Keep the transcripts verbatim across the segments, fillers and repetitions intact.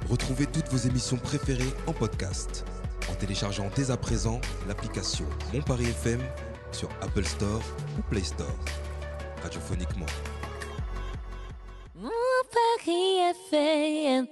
Retrouvez toutes vos émissions préférées en podcast en téléchargeant dès à présent l'application Mon Paris F M sur Apple Store ou Play Store. Radiophoniquement. Mon Paris F M.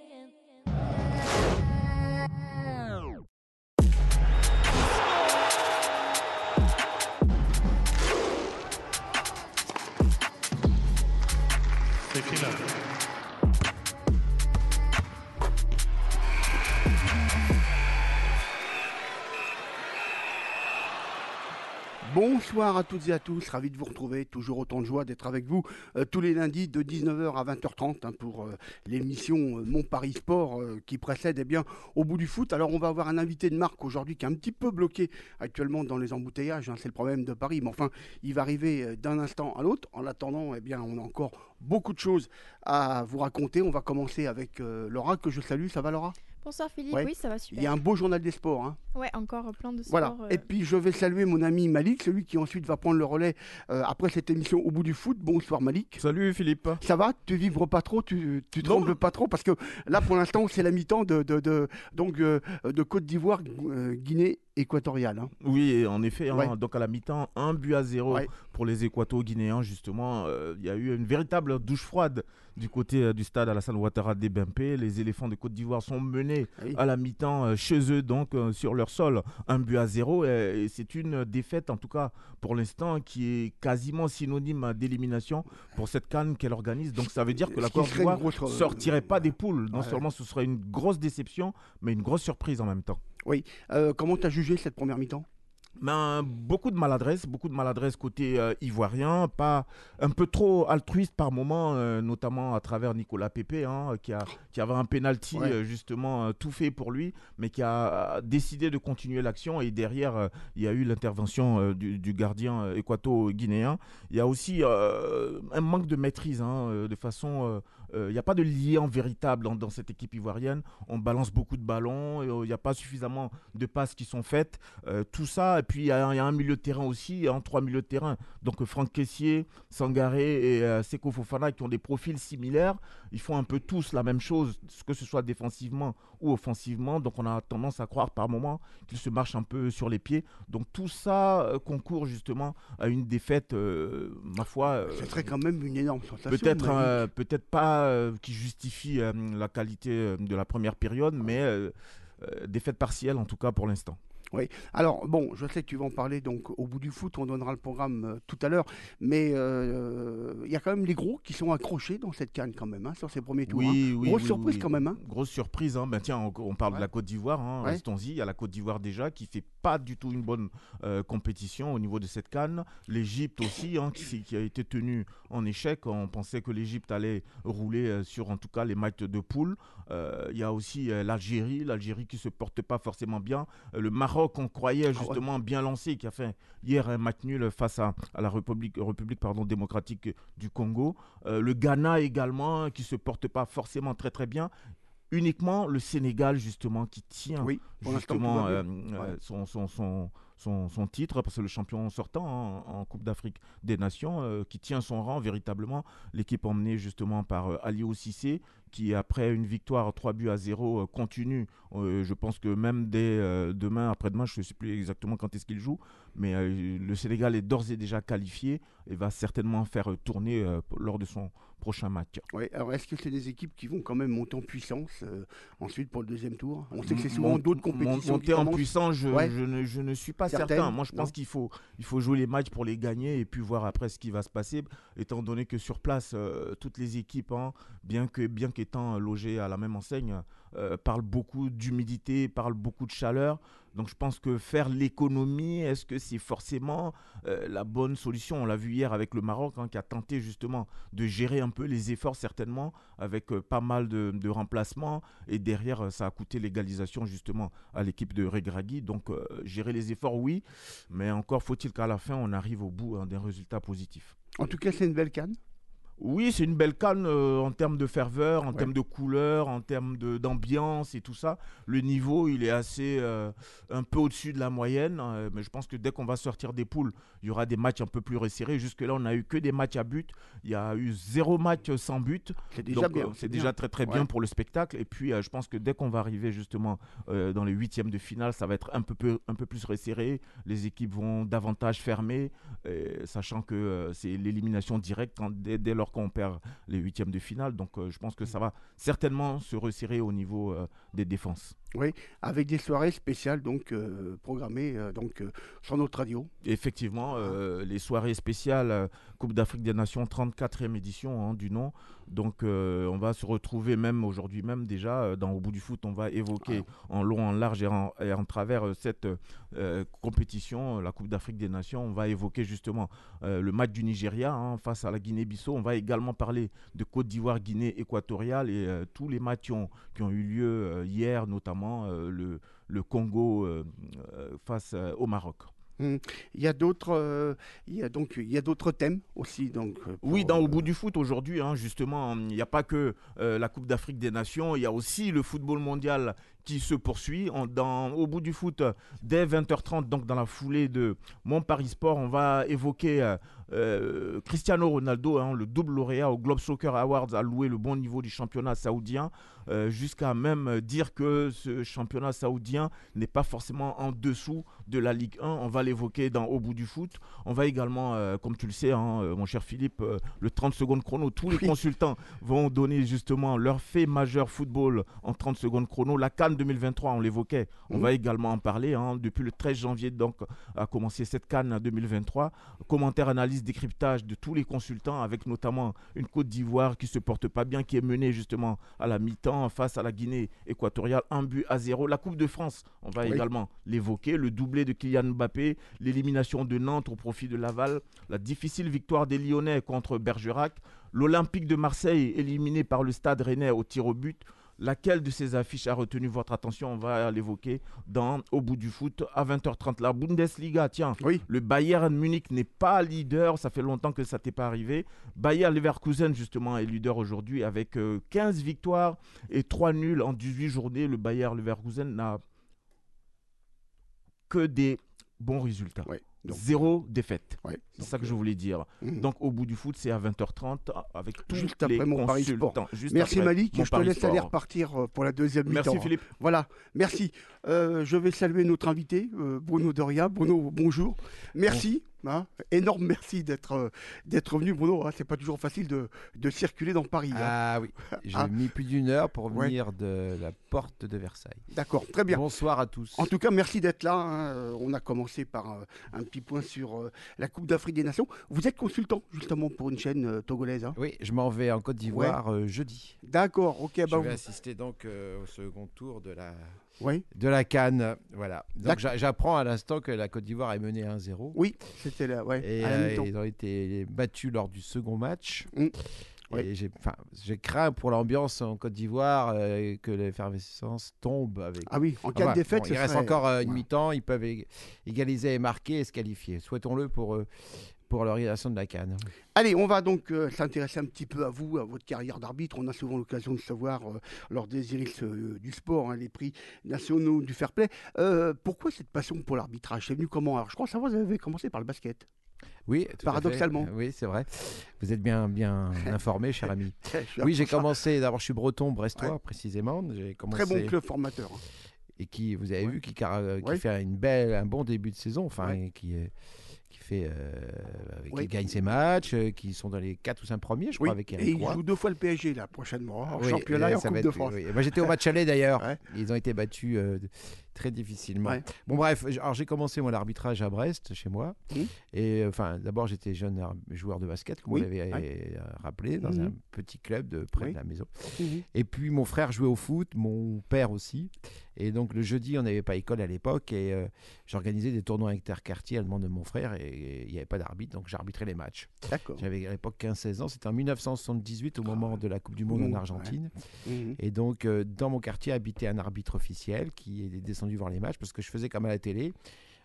Bonsoir à toutes et à tous, ravi de vous retrouver, toujours autant de joie d'être avec vous euh, tous les lundis de dix-neuf heures à vingt heures trente hein, pour euh, l'émission euh, Mon Paris Sport euh, qui précède eh bien, Au bout du foot. Alors on va avoir un invité de marque aujourd'hui qui est un petit peu bloqué actuellement dans les embouteillages, hein, c'est le problème de Paris, mais enfin il va arriver euh, d'un instant à l'autre. En attendant, eh bien, on a encore beaucoup de choses à vous raconter. On va commencer avec euh, Laura, que je salue. Ça va Laura ? Bonsoir Philippe, Ouais. oui ça va super. Il y a un beau journal des sports. Hein. Ouais, encore plein de sports. Voilà. euh, Et puis je vais saluer mon ami Malik, celui qui ensuite va prendre le relais euh, après cette émission Au bout du foot. Bonsoir Malik. Salut Philippe. Ça va? Tu vibres pas trop? Tu, tu Non. trembles pas trop? Parce que là pour l'instant c'est la mi-temps de, de, de, donc, euh, de Côte d'Ivoire, euh, Guinée équatoriale. Hein. Oui, en effet, hein, Ouais. donc à la mi-temps, un but à zéro Ouais. pour les Équato-Guinéens, justement. Euh, Il y a eu une véritable douche froide du côté euh, du stade Alassane Ouattara d'Ebempe. Les éléphants de Côte d'Ivoire sont menés Ah oui. à la mi-temps euh, chez eux, donc euh, sur leur sol, un but à zéro. Et, et c'est une défaite, en tout cas pour l'instant, qui est quasiment synonyme d'élimination pour cette CAN qu'elle organise. Donc ça veut dire que la Ce qui Côte serait une d'Ivoire grosse, euh, sortirait pas des poules. Non ouais. seulement ce serait une grosse déception, mais une grosse surprise en même temps. Oui. Euh, comment tu as jugé cette première mi-temps? Ben, beaucoup de maladresse, beaucoup de maladresse côté euh, ivoirien, pas un peu trop altruiste par moment, euh, notamment à travers Nicolas Pepe, hein, qui, a, qui avait un penalty Ouais. euh, justement euh, tout fait pour lui, mais qui a euh, décidé de continuer l'action. Et derrière, euh, il y a eu l'intervention euh, du, du gardien euh, équato-guinéen. Il y a aussi euh, un manque de maîtrise, hein, euh, de façon, euh, euh, il n'y a pas de lien véritable dans, dans cette équipe ivoirienne. On balance beaucoup de ballons, et, euh, il n'y a pas suffisamment de passes qui sont faites. Euh, tout ça. Et puis, il y, y a un milieu de terrain aussi, hein, trois milieux de terrain. Donc, euh, Franck Kessié, Sangaré et euh, Seko Fofana qui ont des profils similaires. Ils font un peu tous la même chose, que ce soit défensivement ou offensivement. Donc, on a tendance à croire par moments qu'ils se marchent un peu sur les pieds. Donc, tout ça euh, concourt justement à une défaite, euh, ma foi. euh, Ce serait quand même une énorme sensation. Peut-être Malik. euh, peut-être pas euh, qui justifie euh, la qualité euh, de la première période, mais euh, euh, défaite partielle en tout cas pour l'instant. Oui. Alors, bon, je sais que tu vas en parler donc au bout du foot, on donnera le programme euh, tout à l'heure, mais il euh, y a quand même les gros qui sont accrochés dans cette CAN quand même, hein, sur ces premiers tours. Oui, hein. oui, Grosse oui, surprise oui. quand même. Hein. Grosse surprise. Hein. Ben, tiens, on, on parle Ouais. de la Côte d'Ivoire. Hein. Ouais. Restons-y. Il y a la Côte d'Ivoire déjà qui fait pas du tout une bonne euh, compétition au niveau de cette CAN. L'Égypte aussi, hein, qui, qui a été tenue en échec. On pensait que l'Égypte allait rouler euh, sur en tout cas les matchs de poule. Euh, Il y a aussi euh, l'Algérie, l'Algérie qui se porte pas forcément bien. Euh, le Maroc, on croyait justement bien lancé, qui a fait hier un match nul face à, à la République, République pardon, démocratique du Congo. Euh, le Ghana également, qui se porte pas forcément très très bien. Uniquement le Sénégal justement qui tient Oui, pour l'instant, justement tout va euh, bien. euh, Ouais. son, son, son, son, son titre, parce que le champion sortant hein, en Coupe d'Afrique des Nations, euh, qui tient son rang véritablement. L'équipe emmenée justement par euh, Aliou Cissé, qui après une victoire trois buts à zéro euh, continue. Euh, je pense que même dès euh, demain, après-demain, je ne sais plus exactement quand est-ce qu'il joue, mais euh, le Sénégal est d'ores et déjà qualifié et va certainement faire euh, tourner euh, lors de son prochain match. Ouais, alors est-ce que c'est des équipes qui vont quand même monter en puissance euh, ensuite pour le deuxième tour? On sait que c'est souvent Mon- d'autres mon- compétitions qui Monter en commencent. puissance, je, Ouais. je, ne, je ne suis pas Certaines, certain. Moi, je pense non. qu'il faut, il faut jouer les matchs pour les gagner et puis voir après ce qui va se passer, étant donné que sur place, euh, toutes les équipes, hein, bien que bien qu'étant logées à la même enseigne, euh, parlent beaucoup d'humidité, parlent beaucoup de chaleur. Donc je pense que faire l'économie, est-ce que c'est forcément euh, la bonne solution? On l'a vu hier avec le Maroc hein, qui a tenté justement de gérer un peu les efforts certainement avec euh, pas mal de, de remplacements et derrière euh, ça a coûté l'égalisation justement à l'équipe de Regragui. Donc euh, gérer les efforts oui, mais encore faut-il qu'à la fin on arrive au bout hein, d'un résultat positif. En tout cas, c'est une belle CAN. Oui, c'est une belle CAN euh, en termes de ferveur, en Ouais. termes de couleur, en termes de- d'ambiance et tout ça. Le niveau, il est assez euh, un peu au-dessus de la moyenne, euh, mais je pense que dès qu'on va sortir des poules, il y aura des matchs un peu plus resserrés. Jusque-là, on n'a eu que des matchs à but. Il y a eu zéro match sans but. C'est déjà Donc, bien. euh, c'est bien. déjà très très Ouais. bien pour le spectacle. Et puis, euh, je pense que dès qu'on va arriver justement euh, dans les huitièmes de finale, ça va être un peu, peu- un peu plus resserré. Les équipes vont davantage fermer, euh, sachant que euh, c'est l'élimination directe quand- dès, dès lors qu'on perd les huitièmes de finale. Donc, euh, je pense que ça va certainement se resserrer au niveau euh, des défenses. Oui, avec des soirées spéciales donc euh, programmées euh, donc euh, sur notre radio. Effectivement, euh, les soirées spéciales euh, Coupe d'Afrique des Nations, trente-quatrième édition hein, du nom. Donc, euh, on va se retrouver même aujourd'hui même déjà euh, dans Au bout du foot. On va évoquer en long, en large et en, et en travers euh, cette euh, compétition, euh, la Coupe d'Afrique des Nations. On va évoquer justement euh, le match du Nigeria hein, face à la Guinée-Bissau. On va également parler de Côte d'Ivoire, Guinée équatoriale et euh, tous les matchs qui ont, qui ont eu lieu euh, hier, notamment euh, le, le Congo euh, euh, face euh, au Maroc. Hum. Il y a d'autres, euh, il y a donc il y a d'autres thèmes aussi donc. euh, Oui, pour, dans Au euh, bout du foot aujourd'hui, hein, justement, il n'y a pas que euh, la Coupe d'Afrique des Nations, il y a aussi le football mondial qui se poursuit. En- dans, au bout du foot, dès vingt heures trente, donc dans la foulée de Mon Paris Sport, on va évoquer euh, euh, Cristiano Ronaldo, hein, le double lauréat au Globe Soccer Awards, a loué le bon niveau du championnat saoudien, euh, jusqu'à même dire que ce championnat saoudien n'est pas forcément en dessous de la Ligue un. On va l'évoquer dans Au bout du foot. On va également, euh, comme tu le sais, hein, euh, mon cher Philippe, euh, le trente secondes chrono. Tous les Oui. consultants vont donner justement leur fait majeur football en trente secondes chrono. La CAN deux mille vingt-trois, on l'évoquait, on Mhm. va également en parler. hein. Depuis le treize janvier, donc, a commencé cette CAN deux mille vingt-trois. Commentaire, analyse, décryptage de tous les consultants, avec notamment une Côte d'Ivoire qui se porte pas bien, qui est menée justement à la mi-temps face à la Guinée équatoriale, un but à zéro. La Coupe de France, on va Oui. également l'évoquer. Le doublé de Kylian Mbappé, l'élimination de Nantes au profit de Laval, la difficile victoire des Lyonnais contre Bergerac, l'Olympique de Marseille éliminé par le Stade Rennais au tir au but. Laquelle de ces affiches a retenu votre attention? On va l'évoquer dans Au bout du foot à vingt heures trente. La Bundesliga, tiens, Oui. le Bayern Munich n'est pas leader, ça fait longtemps que ça t'est pas arrivé. Bayer Leverkusen, justement, est leader aujourd'hui avec euh, quinze victoires et trois nuls en dix-huit journées. Le Bayer Leverkusen n'a que des bons résultats. Ouais. Donc, Zéro défaite. ouais. C'est Donc, ça que je voulais dire. hum. Donc, Au bout du foot, c'est à vingt heures trente avec tous Juste les après mon Paris Sport. consultants. Juste Merci après Malik, mon je te Paris laisse aller Sport. repartir euh, pour la deuxième mi-temps. Merci hein. Philippe. Voilà, merci. Euh, je vais saluer notre invité, euh, Bruno Doria. Bruno, bonjour. Merci. hein. Énorme merci d'être euh, d'être venu, Bruno. hein. C'est pas toujours facile de, de circuler dans Paris. hein. Ah oui, j'ai Ah. mis plus d'une heure pour Ouais. venir de la porte de Versailles. D'accord, très bien. Bonsoir à tous. En tout cas, merci d'être là. hein. Euh, On a commencé par euh, un petit point sur euh, la Coupe d'Afrique des Nations. Vous êtes consultant justement pour une chaîne euh, togolaise. hein. Oui, je m'en vais en Côte d'Ivoire euh, jeudi. D'accord, ok. Je Bah, vais vous- assister donc euh, au second tour de la ouais. de la CAN. Voilà. D'accord. Donc j'a- j'apprends à l'instant que la Côte d'Ivoire est menée un zéro. Oui, c'était là, ouais, Et à la euh, mi-temps. ils ont été battus lors du second match. Mm. Et Ouais. j'ai, enfin, j'ai craint pour l'ambiance en Côte d'Ivoire euh, que l'effervescence tombe avec. Ah oui, en cas Enfin, de défaite, bon, ce il reste serait- encore euh, une ouais. mi-temps, ils peuvent ég- égaliser et marquer et se qualifier. Souhaitons-le pour, euh, pour l'organisation de la CAN. Allez, on va donc euh, s'intéresser un petit peu à vous, à votre carrière d'arbitre. On a souvent l'occasion de savoir, euh, lors des Iris euh, du sport, hein, les prix nationaux du fair play. Euh, pourquoi cette passion pour l'arbitrage? C'est venu comment? Alors, je crois savoir que vous avez commencé par le basket. Oui, tout à Paradoxalement. fait. Oui, c'est vrai. Vous êtes bien, bien informé, cher ami. Je suis Oui, j'ai un- commencé. D'abord, je suis breton, brestois Ouais. précisément. J'ai commencé Très bon club formateur. hein. et qui, vous avez Ouais. vu, qui, car- euh, qui Ouais. fait une belle, un bon début de saison. Enfin, Ouais. et qui, euh, qui fait, euh, qui Ouais. gagne ses matchs, euh, qui sont dans les quatre ou cinq premiers, je crois, Oui, avec et Eric il Roy. joue deux fois le P S G là prochainement, en Oui, championnat et euh, en ça Coupe va de être- France. oui. Moi, j'étais au match aller d'ailleurs. Ouais. Ils ont été battus euh, très difficilement. Ouais. Bon, bref, j- alors j'ai commencé moi l'arbitrage à Brest, chez moi. Mhm. Et euh, enfin, d'abord, j'étais jeune ar- joueur de basket, comme Oui, vous l'avez ouais. euh, rappelé, dans Mhm. un petit club de près Oui. de la maison. Mhm. Et puis, mon frère jouait au foot, mon père aussi. Et donc, le jeudi, on n'avait pas école à l'époque. Et euh, j'organisais des tournois interquartiers à la demande de mon frère. Et il n'y avait pas d'arbitre, donc j'arbitrais les matchs. D'accord. J'avais à l'époque quinze seize ans. C'était en mille neuf cent soixante-dix-huit, au moment de la Coupe du Monde Monde, en Argentine. Mhm. Et donc, euh, dans mon quartier habitait un arbitre officiel qui est descendu voir les matchs parce que je faisais comme à la télé.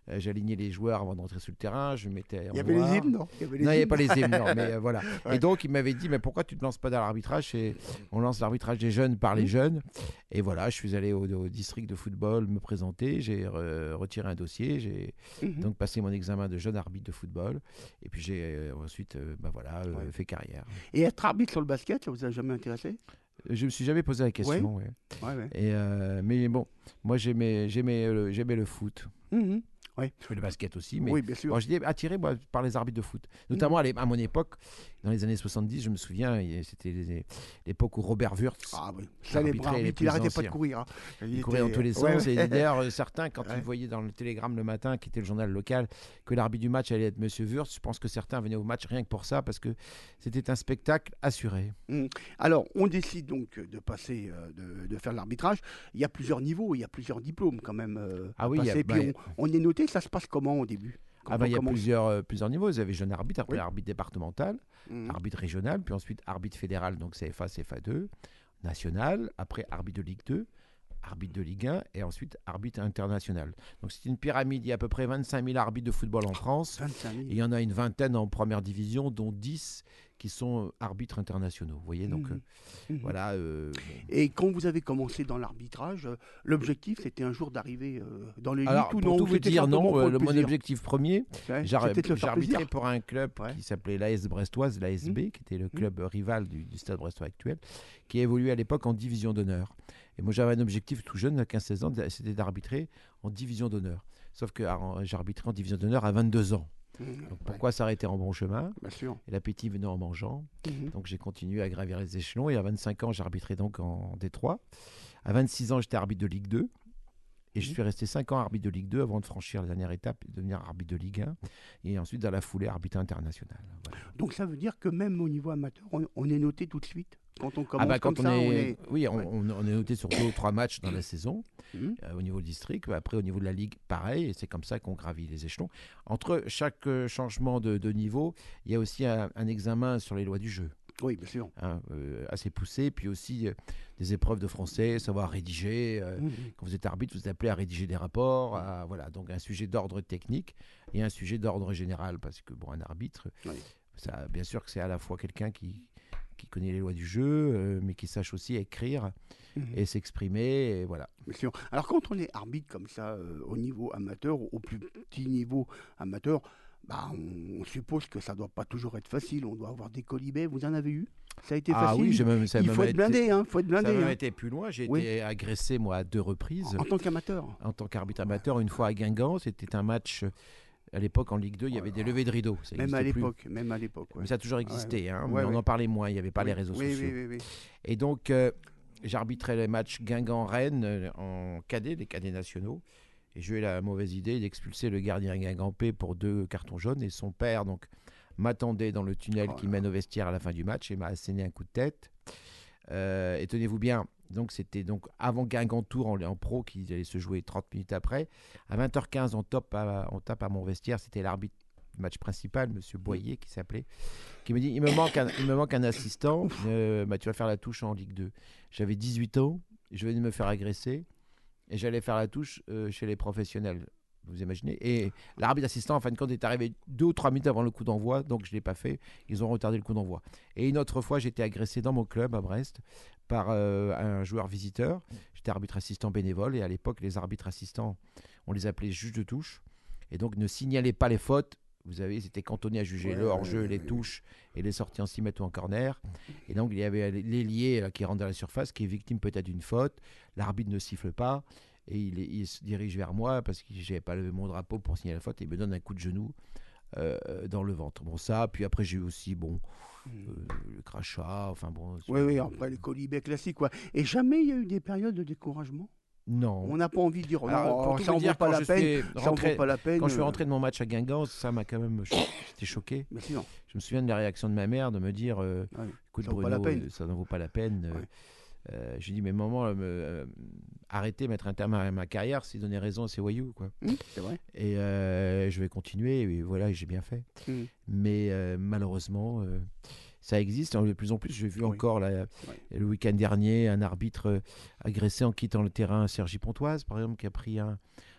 Euh, j'alignais les joueurs avant d'entrer sur le terrain. Je mettais en Il y avait noir. les hymnes, non Il y avait les Non, il n'y avait hymnes. pas les hymnes, non, mais euh, voilà. Ouais. Et donc, il m'avait dit, mais pourquoi tu ne te lances pas dans l'arbitrage? Et on lance l'arbitrage des jeunes par les Mmh. jeunes. Et voilà, je suis allé au, au district de football me présenter. J'ai re- retiré un dossier. J'ai Mhm. donc passé mon examen de jeune arbitre de football. Et puis, j'ai euh, ensuite euh, bah, voilà, euh, Ouais. fait carrière. Et être arbitre sur le basket, ça vous a jamais intéressé? Je me suis jamais posé la question. ouais. Ouais, ouais. Et, euh, mais bon, moi, j'aimais, j'aimais, le, j'aimais le foot. Mhm. Je fais le basket aussi, mais Oui, bien sûr. bon, j'étais attiré moi, par les arbitres de foot. Notamment à l'é- à mon époque, dans les années soixante-dix, je me souviens, il- c'était les- l'époque où Robert Wurtz Ah oui, ça les bras arbitrait les arbitres, il plus arrêtait pas de anciens. courir. hein. Il courait dans tous les sens. Ouais, ouais. Et d'ailleurs, euh, certains, quand Ouais. ils voyaient dans le Télégramme le matin, qui était le journal local, que l'arbitre du match allait être Monsieur Wurtz, je pense que certains venaient au match rien que pour ça, parce que c'était un spectacle assuré. Alors, on décide donc de passer, euh, de, de faire l'arbitrage. Il y a plusieurs niveaux, il y a plusieurs diplômes quand même. euh, Ah à oui, il y a- passer. Puis bah, on, on est noté, ça se passe comment au début? Quand Ah bah, on il y a commence. plusieurs, euh, plusieurs niveaux. Vous avez jeune arbitre, après Oui. arbitre départemental, Mhm. arbitre régional, puis ensuite arbitre fédéral, donc C F A, C F A deux, national, après arbitre de Ligue deux, arbitre de Ligue un, et ensuite arbitre international. Donc c'est une pyramide, il y a à peu près vingt-cinq mille arbitres de football en France, vingt-cinq mille. et il y en a une vingtaine en première division, dont dix qui sont arbitres internationaux. Vous voyez, donc Mhm. euh, Mhm. voilà. euh, bon. Et quand vous avez commencé dans l'arbitrage, euh, l'objectif c'était un jour d'arriver euh, dans l'élite Alors, ou pour non? tout vous C'était dire, simplement non, pour euh, le le, mon plaisir objectif premier, Ouais, J'ai c'était de le faire arbitré plaisir. pour un club Ouais. qui s'appelait l'A S Brestoise, l'A S B, Mmh. qui était le club rival du, du Stade Brestois actuel, qui évoluait à l'époque en division d'honneur. Et moi, j'avais un objectif tout jeune, à quinze seize ans, de- c'était d'arbitrer en division d'honneur. Sauf que ah, j'ai arbitré en division d'honneur à vingt-deux ans. Mhm. Donc Ouais, pourquoi s'arrêter en bon chemin? bien sûr. Et l'appétit venait en mangeant. Mhm. Donc j'ai continué à gravir les échelons. Et à vingt-cinq ans, j'ai arbitré donc en Détroit. À vingt-six ans, j'étais arbitre de Ligue deux. Et je Mhm. suis resté cinq ans arbitre de Ligue deux avant de franchir la dernière étape et devenir arbitre de Ligue un. Et ensuite, dans la foulée, arbitre international. Voilà. Donc ça veut dire que même au niveau amateur, on, on est noté tout de suite quand on commence Ah bah, comme quand ça, on, est... on est... Oui, on, Ouais. on- on est noté sur deux ou trois matchs dans la saison, Mhm. euh, au niveau district. Après, au niveau de la Ligue, pareil. Et c'est comme ça qu'on gravit les échelons. Entre chaque euh, changement de, de niveau, il y a aussi un, un examen sur les lois du jeu. Oui, bien sûr. Hein, euh, assez poussé, puis aussi euh, des épreuves de français, savoir rédiger. euh, Mhm. Quand vous êtes arbitre, vous êtes appelé à rédiger des rapports. À, voilà, donc un sujet d'ordre technique et un sujet d'ordre général, parce que bon, un arbitre, Oui. ça, bien sûr que c'est à la fois quelqu'un qui, qui connaît les lois du jeu, euh, mais qui sache aussi écrire Mhm. et s'exprimer. Et voilà. Bien sûr. Alors quand on est arbitre comme ça euh, au niveau amateur, au plus petit niveau amateur, bah, on, on suppose que ça doit pas toujours être facile. On doit avoir des colibets. Vous en avez eu? Ça a été Ah facile? oui, j'ai même, ça a Il même faut être été- blindé, hein. Faut être Ça a blindé. même hein. été plus loin. J'ai Oui. été agressé, moi, à deux reprises. En tant qu'amateur. En tant qu'arbitre amateur, une fois à Guingamp, c'était un match. euh, À l'époque, en Ligue deux, il y avait des levées de rideaux. Ça Même à n'existait plus. l'époque. Même à l'époque. ouais. Mais ça a toujours existé, hein, Ouais, mais on ouais. en parlait moins, il n'y avait pas les Oui, réseaux oui, sociaux. Oui, oui, oui. Et donc, euh, j'arbitrais les matchs Guingamp-Rennes euh, en cadets, les cadets nationaux. Et j'ai eu la mauvaise idée d'expulser le gardien guingampais pour deux cartons jaunes. Et son père donc m'attendait dans le tunnel Oh qui là. mène au vestiaire à la fin du match et m'a asséné un coup de tête. Euh, et tenez-vous bien, donc c'était donc avant Guingamp Tour en, en pro qui allait se jouer trente minutes après. À vingt heures quinze, on, top à, on tape à mon vestiaire. C'était l'arbitre du match principal, Monsieur Boyer, qui s'appelait, qui me dit il me manque un, il me manque un assistant. Euh, bah, tu vas faire la touche en Ligue deux. J'avais dix-huit ans, je venais de me faire agresser et j'allais faire la touche euh, chez les professionnels. Vous imaginez? Et l'arbitre assistant, en fin de compte, est arrivé deux ou trois minutes avant le coup d'envoi, donc je ne l'ai pas fait. Ils ont retardé le coup d'envoi. Et une autre fois, j'étais agressé dans mon club à Brest par euh, un joueur visiteur. J'étais arbitre assistant bénévole et à l'époque, les arbitres assistants, on les appelait juges de touche. Et donc, ne signalaient pas les fautes. Vous savez, ils étaient cantonnés à juger Ouais, le hors-jeu, ouais, les ouais. touches et les sorties en six mètres ou en corner. Et donc, il y avait l'ailier là, qui rentre dans la surface, qui est victime peut-être d'une faute. L'arbitre ne siffle pas. Et il, est- il se dirige vers moi parce que je n'avais pas levé mon drapeau pour signaler la faute. Et il me donne un coup de genou euh, dans le ventre. Bon, ça. Puis après, j'ai eu aussi bon, euh, le crachat. Enfin bon. Hmm. Oui, oui, après les colibets classiques. Quoi. Et jamais il y a eu des périodes de découragement? Non. On n'a pas envie de dire oh, Alors, non, pour tout ça vous en dire, vaut pas quand la je peine. suis Ça en vaut rentré- pas la peine. Quand je suis euh, rentré de mon match à Guingamp, ça m'a quand même. cho- J'étais choqué. Mais sinon, Je me souviens de la réaction de ma mère de me dire euh, ouais, écoute, ça vaut pas Bruno, la peine. euh, ça n'en vaut pas la peine. euh, Ouais. euh, j'ai dit, mais maman, euh, me- euh, arrêtez, mettre un terme à ma carrière, c'est donner raison à ces voyous. Quoi. Hum, c'est vrai. Et euh, je vais continuer, et voilà, j'ai bien fait. Hum. Mais euh, malheureusement, euh, ça existe. De plus en plus, j'ai vu Oui. encore là, le week-end dernier un arbitre euh, agressé en quittant le terrain, Sergi Pontoise, par exemple, qui a pris un,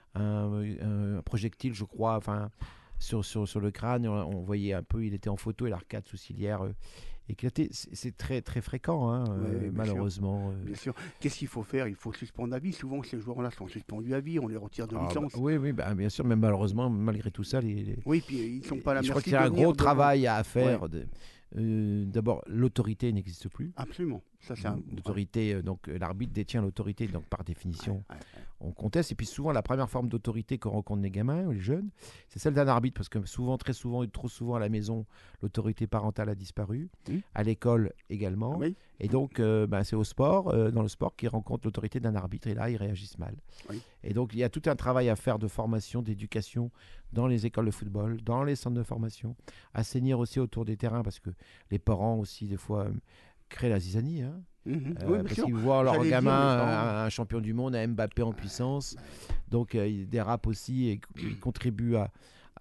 un, un projectile, je crois, enfin, sur, sur, sur le crâne. On, on voyait un peu, il était en photo et l'arcade sourcilière euh, éclatée. C'est, c'est très, très fréquent, hein, Ouais, euh, bien malheureusement. euh. Bien sûr. Qu'est-ce qu'il faut faire? Il faut suspendre à vie. Souvent, ces joueurs-là sont suspendus à vie. On les retire de Ah, licence. bah, oui, oui, bah, bien sûr, mais malheureusement, malgré tout ça, les, les- Oui, puis ils sont pas à la je crois merci qu'il y a un de venir gros de- travail à faire. de- euh, d'abord, l'autorité n'existe plus. Absolument. Ça, c'est un. L'autorité, euh, donc euh, l'arbitre détient l'autorité, donc par définition, Ouais, ouais, ouais. on conteste. Et puis souvent, la première forme d'autorité qu'on rencontre les gamins ou les jeunes, c'est celle d'un arbitre, parce que souvent, très souvent, et trop souvent à la maison, l'autorité parentale a disparu, Mmh. à l'école également. Ah oui. Et donc, euh, ben, c'est au sport, euh, dans le sport, qu'ils rencontrent l'autorité d'un arbitre. Et là, ils réagissent mal. Oui. Et donc, il y a tout un travail à faire de formation, d'éducation dans les écoles de football, dans les centres de formation, assainir aussi autour des terrains, parce que les parents aussi, des fois, euh, créent la zizanie. Hein. Mhm. Euh, Oui, bien parce sûr. qu'ils voient leur J'allais dire, gamin, les parents. un, un champion du monde, un Mbappé en puissance. Donc, euh, ils dérapent aussi et ils contribuent à,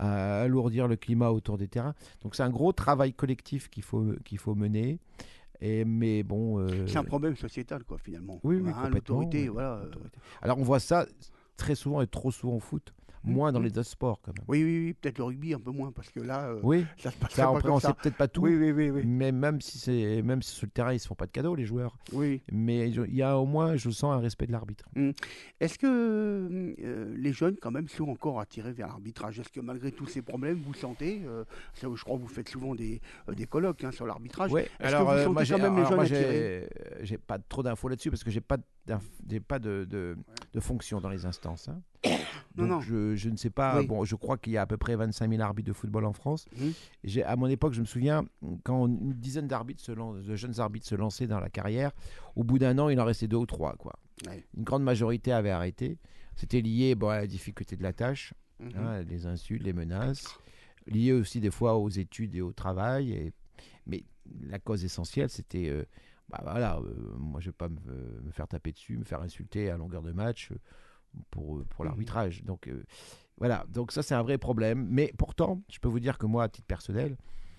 à alourdir le climat autour des terrains. Donc, c'est un gros travail collectif qu'il faut, qu'il faut mener. Et, mais bon. euh, C'est un problème sociétal, quoi, finalement. Oui, oui, Hein, complètement, l'autorité, oui, voilà. euh, l'autorité. Alors, on voit ça très souvent et trop souvent au foot, moins dans Mhm. les autres sports quand même. Oui, oui, oui, peut-être le rugby un peu moins, parce que là, euh, Oui, ça se passe ça, pas après, comme on ça. sait peut-être pas tout. Oui, oui, oui, oui. Mais même si, c'est, même si sur le terrain, ils ne se font pas de cadeaux, les joueurs. oui. Mais je- il y a au moins, je sens un respect de l'arbitre. Est-ce que euh, les jeunes, quand même, sont encore attirés vers l'arbitrage? Est-ce que malgré tous ces problèmes, vous sentez, euh, ça, je crois que vous faites souvent des, euh, des colloques hein, sur l'arbitrage, Oui, est-ce alors que vous euh, sentez moi, j'ai, quand même les alors, jeunes moi, attirés? j'ai, j'ai pas trop d'infos là-dessus parce que j'ai pas, d'inf- j'ai pas de, de, de fonction dans les instances. hein. Non, Donc non. Je, je ne sais pas. Oui. Bon, je crois qu'il y a à peu près vingt-cinq mille arbitres de football en France. Mhm. J'ai, à mon époque, je me souviens, quand une dizaine d'arbitres se lan- de jeunes arbitres se lançaient dans la carrière, au bout d'un an, il en restait deux ou trois. Quoi. Ouais. Une grande majorité avait arrêté. C'était lié bon, à la difficulté de la tâche, Mhm. hein, les insultes, les menaces, lié aussi des fois aux études et au travail. Et... Mais la cause essentielle, c'était, euh, bah voilà, euh, moi je ne vais pas me, me faire taper dessus, me faire insulter à longueur de match euh, pour, pour Mhm. l'arbitrage. Donc euh, voilà, donc ça c'est un vrai problème. Mais pourtant, je peux vous dire que moi, à titre personnel,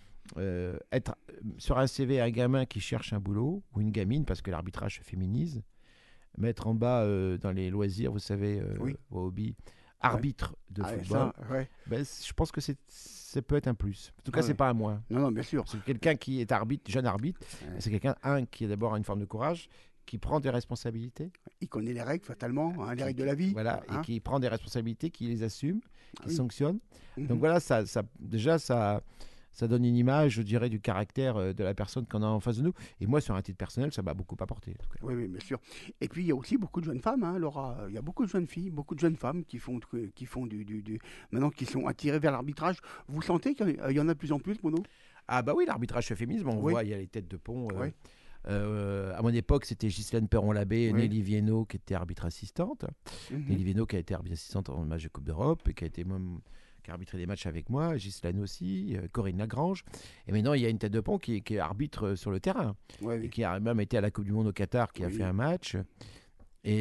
euh, être sur un C V un gamin qui cherche un boulot ou une gamine, parce que l'arbitrage se féminise, mettre en bas euh, dans les loisirs, vous savez, euh, Oui. vos hobbies, arbitre de Ah, football, ça, ouais. ben, c- je pense que c'est, ça peut être un plus. En tout cas, Ah c'est ouais. pas un moins. Non, non, bien sûr. Parce que quelqu'un qui est arbitre, jeune arbitre, Ouais. c'est quelqu'un, un, qui a d'abord une forme de courage, qui prend des responsabilités, Il connaît les règles, fatalement, hein, les qui- règles de la vie. voilà, hein. et qui prend des responsabilités, qui les assume, Ah qui oui. sanctionne. Mhm. Donc voilà, ça, ça, déjà, ça, ça donne une image, je dirais, du caractère euh, de la personne qu'on a en face de nous. Et moi, sur un titre personnel, ça m'a beaucoup apporté. en tout cas. Oui, oui, bien sûr. Et puis il y a aussi beaucoup de jeunes femmes, hein, Laura. Il y a beaucoup de jeunes filles, beaucoup de jeunes femmes qui font, qui font du, du, du- maintenant qui sont attirées vers l'arbitrage. Vous sentez qu'il y en a- il y en a de plus en plus, Mono? Ah bah oui, l'arbitrage se féminise, on Oui. voit, il y a les têtes de pont. euh, Oui. euh, à mon époque, c'était Ghislaine Perron-Labbé et Oui. Nelly Viennot qui était arbitre assistante. Mhm. Nelly Viennot qui a été arbitre assistante en match de Coupe d'Europe et qui a été même qui a arbitré des matchs avec moi, Ghislaine aussi, euh, Corinne Lagrange. Et maintenant, il y a une tête de pont qui, est- qui est arbitre euh, sur le terrain Ouais, et oui. qui a même été à la Coupe du Monde au Qatar, qui a Oui. fait un match et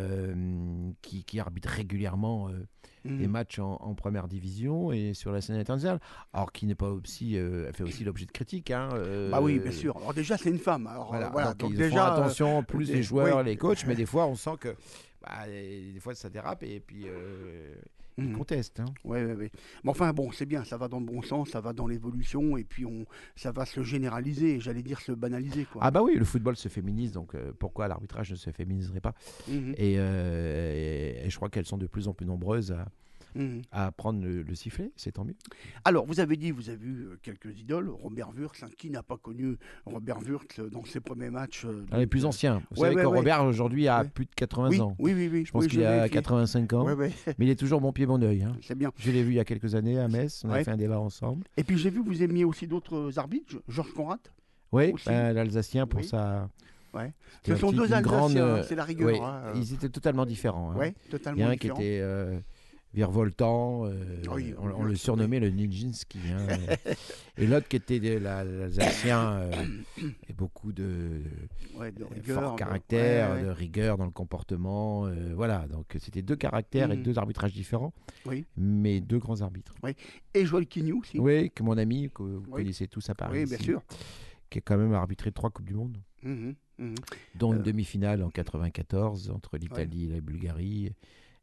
euh, qui, qui arbitre régulièrement euh, Mhm. des matchs en, en première division et sur la scène internationale. Alors qui n'est pas aussi, euh, elle fait aussi l'objet de critiques. Hein, euh, Bah oui, bien sûr. Alors déjà, c'est une femme. Alors Voilà, euh, voilà, donc, donc ils déjà, font euh, attention, plus des- les joueurs, oui. les coachs, mais des fois on sent que bah, des fois ça dérape et puis euh, ils Mhm. contestent. hein. Ouais, ouais, ouais. Mais enfin, bon, c'est bien, ça va dans le bon sens, ça va dans l'évolution, et puis on, ça va se généraliser, j'allais dire se banaliser, quoi. Ah bah oui, le football se féminise, donc euh, pourquoi l'arbitrage ne se féminiserait pas Mhm. et, euh, et- et je crois qu'elles sont de plus en plus nombreuses à, Mhm. à prendre le, le sifflet, c'est tant mieux. Alors, vous avez dit, vous avez eu euh, quelques idoles, Robert Wurtz, hein, qui n'a pas connu Robert Wurtz euh, dans ses premiers matchs euh, Ah, les de- plus anciens. Vous Ouais, savez ouais, que ouais. Robert aujourd'hui a Ouais. plus de quatre-vingts oui, ans. oui, oui, oui. Je pense oui, qu'il l'ai a vérifié. quatre-vingt-cinq ans, Ouais, ouais. mais il est toujours bon pied, bon oeil. hein. C'est bien. Je l'ai vu il y a quelques années à Metz, on a Ouais. fait un débat ensemble. Et puis j'ai vu que vous aimiez aussi d'autres arbitres, Georges Conrad. Oui, Aussi. ben, l'Alsacien pour Oui. sa... Ouais. c'était Ce un sont petit- deux une Alsaciens, grande, euh, c'est la rigueur. oui, hein, euh, ils étaient totalement différents. hein. ouais, Il y totalement en a un différent. qui était euh, virevoltant, euh, Oui, on, on oui, le surnommait le Nijinsky. hein. Et l'autre qui était de la- l'Alsacien, euh, et beaucoup de, Ouais, de de rigueur, fort de- caractère, ouais, ouais. de rigueur dans le comportement. euh, voilà, donc c'était deux caractères et Mhm. deux arbitrages différents, Oui. mais deux grands arbitres. Et Joël Quignou aussi. Oui, que mon ami, que vous Oui. connaissez tous à Paris, Oui, bien ici, sûr. qui a quand même arbitré trois Coupes du Monde, Mhm, mhm. dont une Euh, demi-finale en quatre-vingt-quatorze entre l'Italie et la Bulgarie,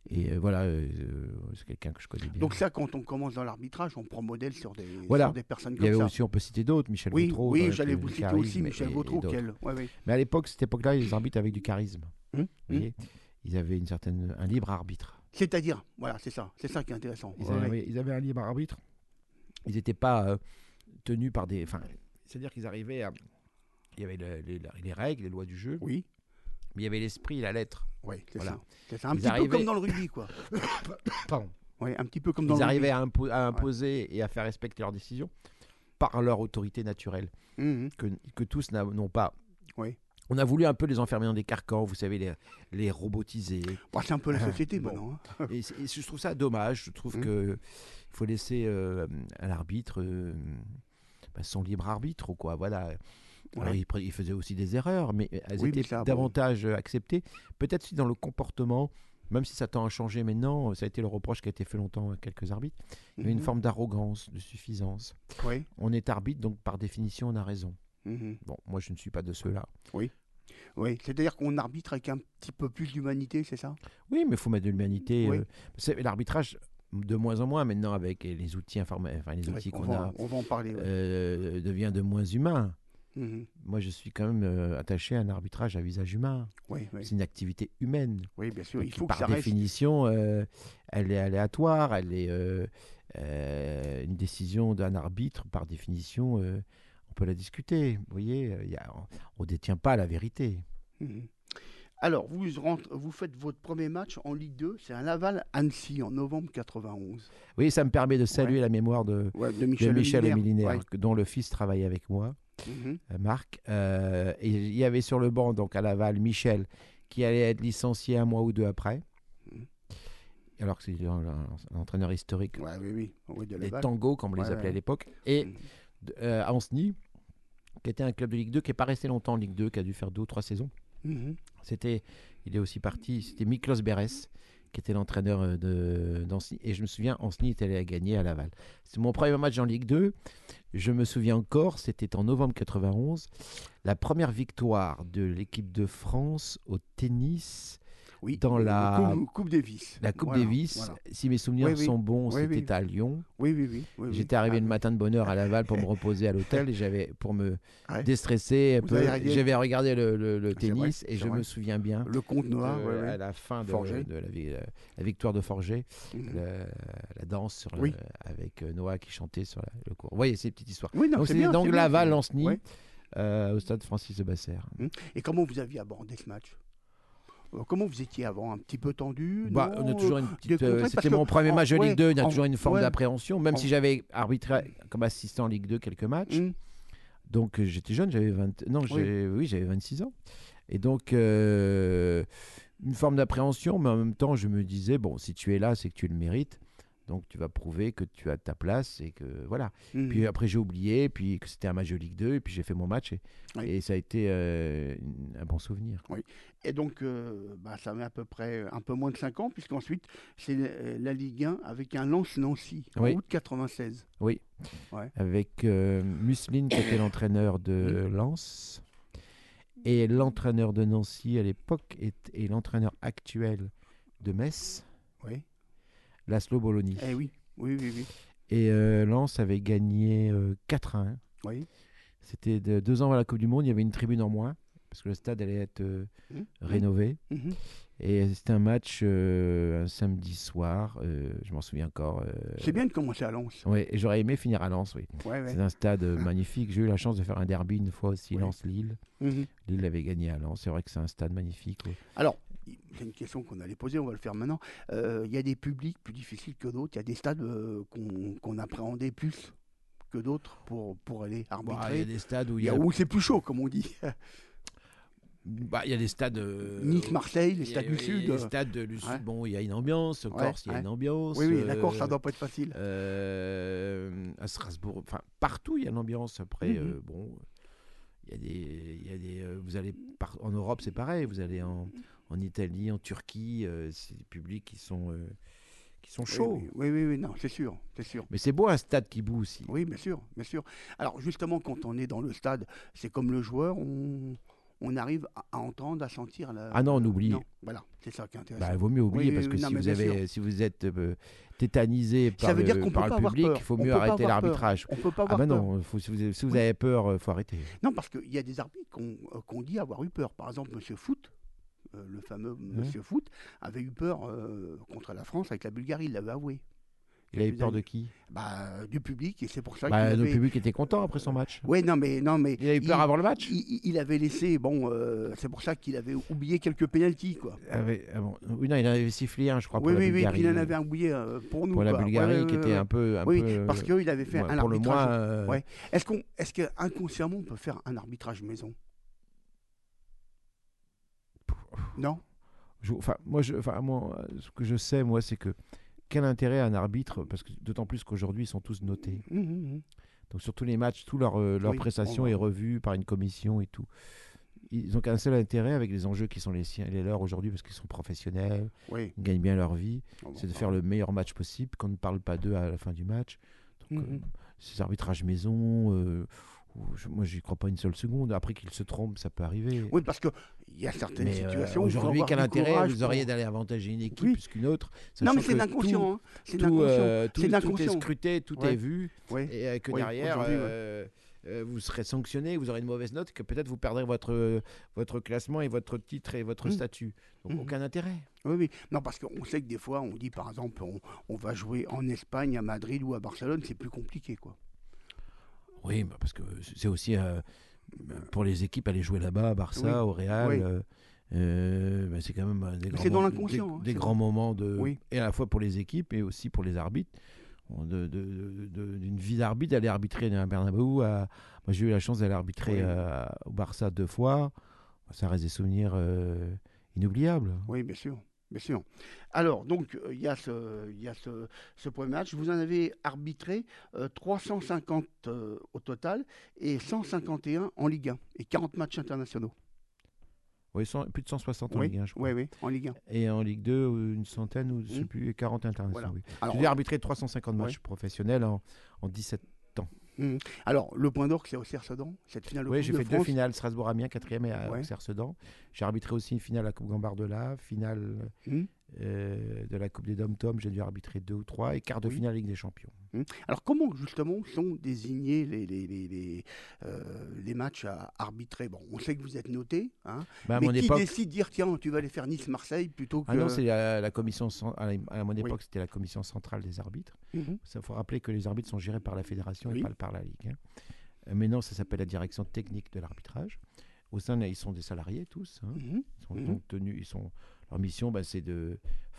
Et euh, voilà, euh, c'est quelqu'un que je connais bien. Donc ça, quand on commence dans l'arbitrage, on prend modèle sur des, Voilà. sur des personnes Il y comme avait ça. aussi, on peut citer d'autres, Michel Oui, Vautreau. oui, avec, j'allais euh, vous du citer charisme aussi et- Michel et Vautreau. d'autres. Quel... Ouais, ouais. Mais à l'époque, cette époque-là, les arbitres avaient du charisme. Hum, Vous voyez, ils avaient une certaine, un libre arbitre. C'est-à-dire, voilà, c'est ça, c'est ça qui est intéressant. Ils, Ouais, ouais. avaient, ils avaient un libre arbitre. Ils n'étaient pas euh, tenus par des. Enfin, c'est-à-dire qu'ils arrivaient à. Il y avait le- les, les règles, les lois du jeu, Oui, mais il y avait l'esprit et la lettre. oui, c'est Voilà. ça. C'est ça. Un Ils petit peu arrivaient- comme dans le rugby, quoi. Pardon. Ouais, un petit peu comme dans Ils le arrivaient rugby. à, impo- à imposer et à faire respecter leurs décisions par leur autorité naturelle, Mhm. que, que tous n'a- n'ont pas. Oui. On a voulu un peu les enfermer dans des carcans, vous savez, les, les robotiser. Bon, c'est un peu la Ah, société bon. maintenant. hein. Et, c'est- et je trouve ça dommage. Je trouve Mm. que il faut laisser euh, à l'arbitre euh, bah, son libre arbitre, ou quoi. Voilà. Alors, Ouais. il, pre- il faisait aussi des erreurs, mais elles Oui, mais étaient ça, bon. davantage euh, acceptées. Peut-être aussi dans le comportement, même si ça tend à changer maintenant. Ça a été le reproche qui a été fait longtemps à quelques arbitres. Il y a une Mhm. forme d'arrogance, de suffisance. Oui. On est arbitre, donc par définition, on a raison. Mhm. Bon, moi, je ne suis pas de ceux-là. Oui, c'est-à-dire qu'on arbitre avec un petit peu plus d'humanité, c'est ça? Oui, mais il faut mettre de l'humanité. Oui. euh, c'est- L'arbitrage, de moins en moins maintenant, avec les outils informés, enfin les Oui, outils on, qu'on va, a, on va en parler. ouais. euh, devient de moins humain. Mhm. Moi, je suis quand même euh, attaché à un arbitrage à visage humain. Oui, oui. C'est une activité humaine. Oui, bien sûr, il Donc, faut que par ça reste. définition, euh, elle est aléatoire. Elle est euh, euh, une décision d'un arbitre, par définition, euh, on peut la discuter. Vous voyez, euh, il y a- on ne détient pas la vérité. Mhm. Alors, vous, rentrez- vous faites votre premier match en Ligue deux, c'est un Laval-Annecy en novembre quatre-vingt-onze. Oui, ça me permet de saluer la mémoire de, Ouais, de de Michel, Michel Milinaire. Milinaire, Ouais. que- dont le fils travaille avec moi. Mhm. euh, Marc. Euh, et il y avait sur le banc, donc à Laval, Michel, qui allait être licencié un mois ou deux après. Mhm. Alors que c'est un, un- un entraîneur historique Ouais, oui, oui, oui, de des Laval. tangos, comme on les Ouais, appelait ouais. à l'époque. Et Mhm. de- euh, à Ancenis, qui était un club de Ligue deux, qui n'est pas resté longtemps en Ligue deux, qui a dû faire deux ou trois saisons. Mhm. C'était, il est aussi parti, c'était Miklos Beres, qui était l'entraîneur euh, de, d'Ancenis. Et je me souviens, Ancenis était allé à gagner à Laval. C'est mon premier match en Ligue deux. Je me souviens encore, c'était en novembre quatre-vingt-onze, la première victoire de l'équipe de France au tennis, Oui, dans euh, la- Coupe, Coupe Davis. la Coupe Voilà, Davis. voilà. Si mes souvenirs Oui, oui. sont bons, Oui, c'était oui. à Lyon. Oui, oui, oui. oui, oui. J'étais arrivé Ah, le matin de bonne heure à Laval pour me reposer à l'hôtel et j'avais pour me Ouais. déstresser un Vous peu. avez regardé- J'avais regardé le, le- le C'est vrai, tennis et c'est je vrai. me souviens bien Le Comte Noir, de- ouais, ouais. à la fin de, Forget. de la, vi- la victoire de Forget, Mhm. le- la danse sur le- Oui. avec euh, Noah qui chantait sur la- le cours. Vous voyez ces petites histoires. Oui, non, donc c'est c'est bien, donc c'est bien, Laval, c'est bien. Ancenis, Ouais. euh, au stade Francis de Bassère. Et comment vous aviez abordé ce match? Euh, Comment vous étiez avant? Un petit peu tendu? Bah, non on a toujours une Des petite. euh, contraintes, C'était parce mon que premier en- match de ouais, Ligue deux. Il y a en- toujours une forme ouais. d'appréhension, même En- si j'avais arbitré comme assistant en Ligue deux quelques matchs. Mhm. Donc euh, j'étais jeune, j'avais vingt... non, Oui. j'ai... oui, j'avais vingt-six ans. Et donc euh, une forme d'appréhension, mais en même temps je me disais bon, si tu es là, c'est que tu le mérites. Donc tu vas prouver que tu as ta place et que voilà. Mhm. Puis après j'ai oublié, puis que c'était un match de Ligue deux, et puis j'ai fait mon match et, Oui. et ça a été euh, une- un bon souvenir. Et donc, euh, bah, ça met à peu près un peu moins de cinq ans, puisqu'ensuite, c'est euh, la Ligue un avec un Lens-Nancy, en Oui. août quatre-vingt-seize. Oui. Ouais. Avec euh, Musseline qui était l'entraîneur de Lens et l'entraîneur de Nancy à l'époque est, est l'entraîneur actuel de Metz, Oui. Laszlo Bologna. Eh oui, oui, oui, oui. Et euh, Lens avait gagné euh, quatre à un. Oui. C'était de- deux ans avant la Coupe du Monde, il y avait une tribune en moins parce que le stade allait être euh, Mhm. rénové. Mhm. Et c'était un match euh, un samedi soir, euh, je m'en souviens encore. euh, C'est bien de commencer à Lens. ouais, et j'aurais aimé finir à Lens, oui. Ouais, ouais. C'est un stade euh, magnifique. J'ai eu la chance de faire un derby une fois aussi, Oui. Lens-Lille. Mhm. Lille avait gagné à Lens. C'est vrai que c'est un stade magnifique. oui. Alors, c'est une question qu'on allait poser, on va le faire maintenant. Euh, Il y a des publics plus difficiles que d'autres. Il y a des stades euh, qu'on qu'on appréhendait plus que d'autres pour, pour aller Bah, Il y arbitrer. a des stades où il Il y y a, a où c'est plus chaud, comme on dit. bah, il y a des stades. euh, Nice-Marseille, les il y a- stades du il y a Sud. des stades de- du Sud. Ouais. Bon, il y a une ambiance. Au Ouais, Corse, il y a ouais. une ambiance. Oui, oui, la euh, Corse, ça doit pas être facile. euh, à Strasbourg, enfin partout il y a l'ambiance. Après, Mhm. euh, bon, il y a des, il y a des, euh, vous allez par- en Europe, c'est pareil. Vous allez en, en Italie, en Turquie, euh, c'est des publics qui sont, euh, qui sont Oui, chauds. Oui, oui, oui, oui, non, c'est sûr, c'est sûr. Mais c'est beau un stade qui boue aussi. Oui, bien sûr, bien sûr. Alors justement, quand on est dans le stade, c'est comme le joueur, on, on arrive à, à entendre, à sentir la. Ah non, on oublie. Non, voilà, c'est ça qui est intéressant. Bah, il vaut mieux oublier Oui, parce que oui, non, si, mais vous bien avez, sûr. si vous êtes euh, tétanisé Ça par veut dire le, qu'on peut par pas le avoir public, peur. il faut On mieux peut pas arrêter avoir peur. l'arbitrage. On peut pas Ah avoir bah peur. non, faut- si vous, si vous Oui. avez peur, il faut arrêter. Non, parce qu'il y a des arbitres qu'on euh, qu'on dit avoir eu peur. Par exemple, Monsieur Foot, euh, le fameux Monsieur Foot, avait eu peur euh, contre la France avec la Bulgarie. Il l'avait avoué. Il avait Quelques peur années. de qui? Bah, du public, et c'est pour ça Bah, qu'il le avait. public était content après son match. Ouais, non, mais non, mais Il a eu peur avant le match. il, il avait laissé. Bon, euh, c'est pour ça qu'il avait oublié quelques pénaltys, quoi. Ah ouais, ah bon. Oui, non, il en avait sifflé un, je crois, pour Oui, la oui, oui. Bulgarie. Puis il en avait oublié euh, pour nous. Pour la quoi. Bulgarie, Ouais, ouais, qui ouais, était ouais. un peu. Un Oui, peu, parce qu'il avait fait ouais, un pour le arbitrage. moins. euh, Ouais. Est-ce qu'on, est-ce qu'inconsciemment on peut faire un arbitrage maison? Non. je- Enfin, moi, je, enfin, moi, ce que je sais, moi, c'est que quel intérêt a un arbitre, parce que d'autant plus qu'aujourd'hui, ils sont tous notés. Hum, hum, hum. Donc sur tous les matchs, toute leur, euh, leur Oui, prestation on va- est revue par une commission et tout. Ils ont qu'un seul intérêt avec les enjeux qui sont les siens et les leurs aujourd'hui, parce qu'ils sont professionnels, Oui. ils gagnent bien leur vie, On va c'est de voir. faire le meilleur match possible, qu'on ne parle pas d'eux à la fin du match. Donc, Mhm. euh, ces arbitrages maison, euh, où je- moi j'y crois pas une seule seconde. Après qu'ils se trompent, ça peut arriver. Oui, parce qu'il y a certaines Mais euh, situations. où il faut aujourd'hui, avoir quel du intérêt courage vous auriez pour- d'aller avantager une équipe Oui. plus qu'une autre? Non, mais sachant c'est que l'inconscient. hein. C'est Tout, l'inconscient. euh, tout- C'est tout l'inconscient. est scruté, tout Ouais. est vu. Oui. Et euh, que Oui, derrière, aujourd'hui, ouais. euh, euh, vous serez sanctionné, vous aurez une mauvaise note, que peut-être vous perdrez votre, euh, votre classement et votre titre et votre Mhm. statut. Donc Mhm. aucun intérêt. Oui, oui. Non, parce qu'on sait que des fois, on dit par exemple, on, on va jouer en Espagne, à Madrid ou à Barcelone, c'est plus compliqué, quoi. Oui, bah, parce que c'est aussi euh, pour les équipes aller jouer là-bas, à Barça, Oui. au Real. Oui. euh, euh, bah, c'est quand même euh, des, grands, c'est dans mo- l'inconscient, des, hein, des c'est grands moments de Oui. et à la fois pour les équipes et aussi pour les arbitres. On- de- de- de- de- d'une vie d'arbitre, d'aller arbitrer à Bernabéu. À... Moi, j'ai eu la chance d'aller arbitrer Oui. euh, au Barça deux fois. Ça reste des souvenirs euh, inoubliables. Oui, bien sûr. Bien sûr. Alors, donc, euh, il y a, ce, il y a ce, ce premier match. Vous en avez arbitré euh, trois cent cinquante euh, au total et cent cinquante et un en Ligue un et quarante matchs internationaux. Oui, cent- plus de cent soixante en Oui, Ligue un, je crois. oui, oui, en Ligue un. Et en Ligue deux, une centaine ou je sais Mhm. plus, et quarante internationaux. Voilà. Oui. Alors, J'ai arbitré trois cent cinquante matchs Ouais. professionnels en, en dix-sept. hum, alors, le point d'orgue, c'est au Cerce-Sedan, cette finale de Oui, Coupe j'ai de fait deux France. finales, Strasbourg-Amiens, quatrième et à Ouais. Auxerre-Sedan. J'ai arbitré aussi une finale à la Coupe Gambardella, finale Hum, euh, de la Coupe des Dom-Tom, j'ai dû arbitrer deux ou trois, et quart de Oui. finale Ligue des Champions. hum. Alors, comment, justement, sont désignés les, les, les, les, euh, les matchs à arbitrer? Bon, on sait que vous êtes noté, hein, Bah, à mais mon qui époque, décide de dire, tiens, tu vas aller faire Nice-Marseille plutôt que... ah non, c'est la, la commission, cen- à, à mon Oui. époque, c'était la commission centrale des arbitres. Mhm. Il faut rappeler que les arbitres sont gérés par la fédération Oui. et pas par la Ligue. hein. Euh, Maintenant, ça s'appelle la direction technique de l'arbitrage. Au sein, de- ils sont des salariés tous. hein. Mhm. Ils sont Mhm. donc tenus, ils sont, leur mission, bah, c'est de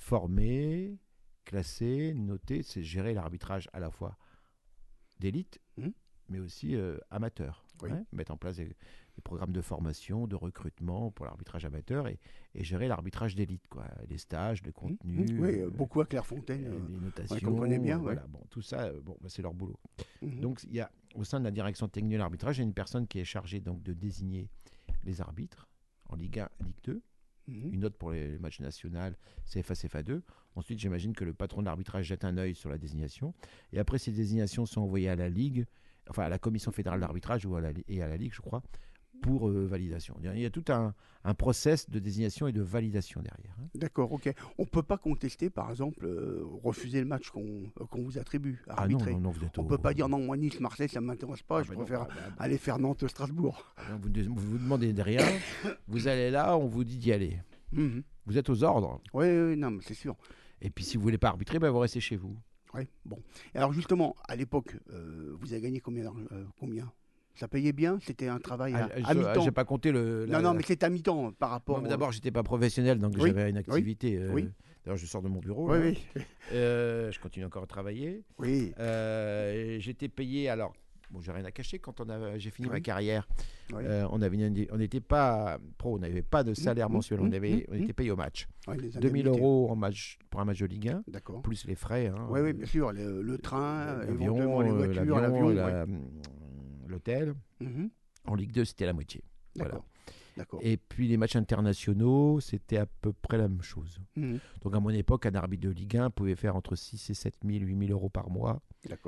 former, classer, noter, c'est gérer l'arbitrage à la fois d'élite, Mhm. mais aussi euh, amateur. Oui. hein, mettre en place des, des programmes de formation, de recrutement pour l'arbitrage amateur et, et gérer l'arbitrage d'élite, quoi. Les stages, le contenu, Mhm. Oui, euh, euh, beaucoup à Clairefontaine. euh, euh, les notations, qu'on connaît bien, euh, ouais. voilà. Bon, tout ça, euh, bon, bah, c'est leur boulot. mhm. Donc, il y a au sein de la direction technique de l'arbitrage, il y a une personne qui est chargée donc de désigner les arbitres en Ligue un, Ligue deux, Mhm. une autre pour les matchs nationaux, C F A, C F A deux. Ensuite, j'imagine que le patron de l'arbitrage jette un œil sur la désignation. Et après, ces désignations sont envoyées à la Ligue, enfin à la Commission fédérale d'arbitrage ou à la, et à la Ligue, je crois, pour euh, validation. Il y a tout un, un process de désignation et de validation derrière. hein. D'accord, ok. On ne peut pas contester, par exemple, euh, refuser le match qu'on euh, qu'on vous attribue, Ah non, arbitrer. non, non, vous êtes On au- ne peut pas dire non, moi Nice, Marseille, ça ne m'intéresse pas, Ah, je bah non, préfère bah, bah, aller faire Nantes-Strasbourg. bah, vous ne vous, vous demandez de rien, vous allez là, on vous dit d'y aller. Mhm. Vous êtes aux ordres. Oui, oui, non, mais c'est sûr. Et puis, si vous voulez pas arbitrer, bah, vous restez chez vous. Ouais, bon. Et alors justement, à l'époque, euh, vous avez gagné combien, d'argent- euh, combien Ça payait bien? C'était un travail à, Ah, à je- mi-temps? j'ai pas compté le. la- Non, non, mais c'est à mi-temps euh, par rapport... Moi, au- d'abord, j'étais pas professionnel, donc Oui, j'avais une activité. euh, oui. D'ailleurs, je sors de mon bureau. Oui, là. oui. Euh, je continue encore à travailler. Oui, Euh, j'étais payé. Alors, bon, j'ai rien à cacher. Quand on a, j'ai fini Oui. ma carrière, oui. euh, on avait, une- on n'était pas pro, on n'avait pas de salaire mmh, mensuel. mmh, On avait, on mmh. était payé au match. Ouais, les deux mille indemnités. euros en match pour un match de Ligue un, D'accord. plus les frais. Hein, Oui, oui, bien sûr, le, le train, euh, éventuellement les euh, voitures, l'avion, l'avion. la- ouais. l'hôtel. Mhm. En Ligue deux, c'était la moitié. Voilà. D'accord. D'accord. Et puis les matchs internationaux, c'était à peu près la même chose. Mhm. Donc à mon époque, un arbitre de Ligue un pouvait faire entre six et sept mille, huit mille euros par mois. D'accord.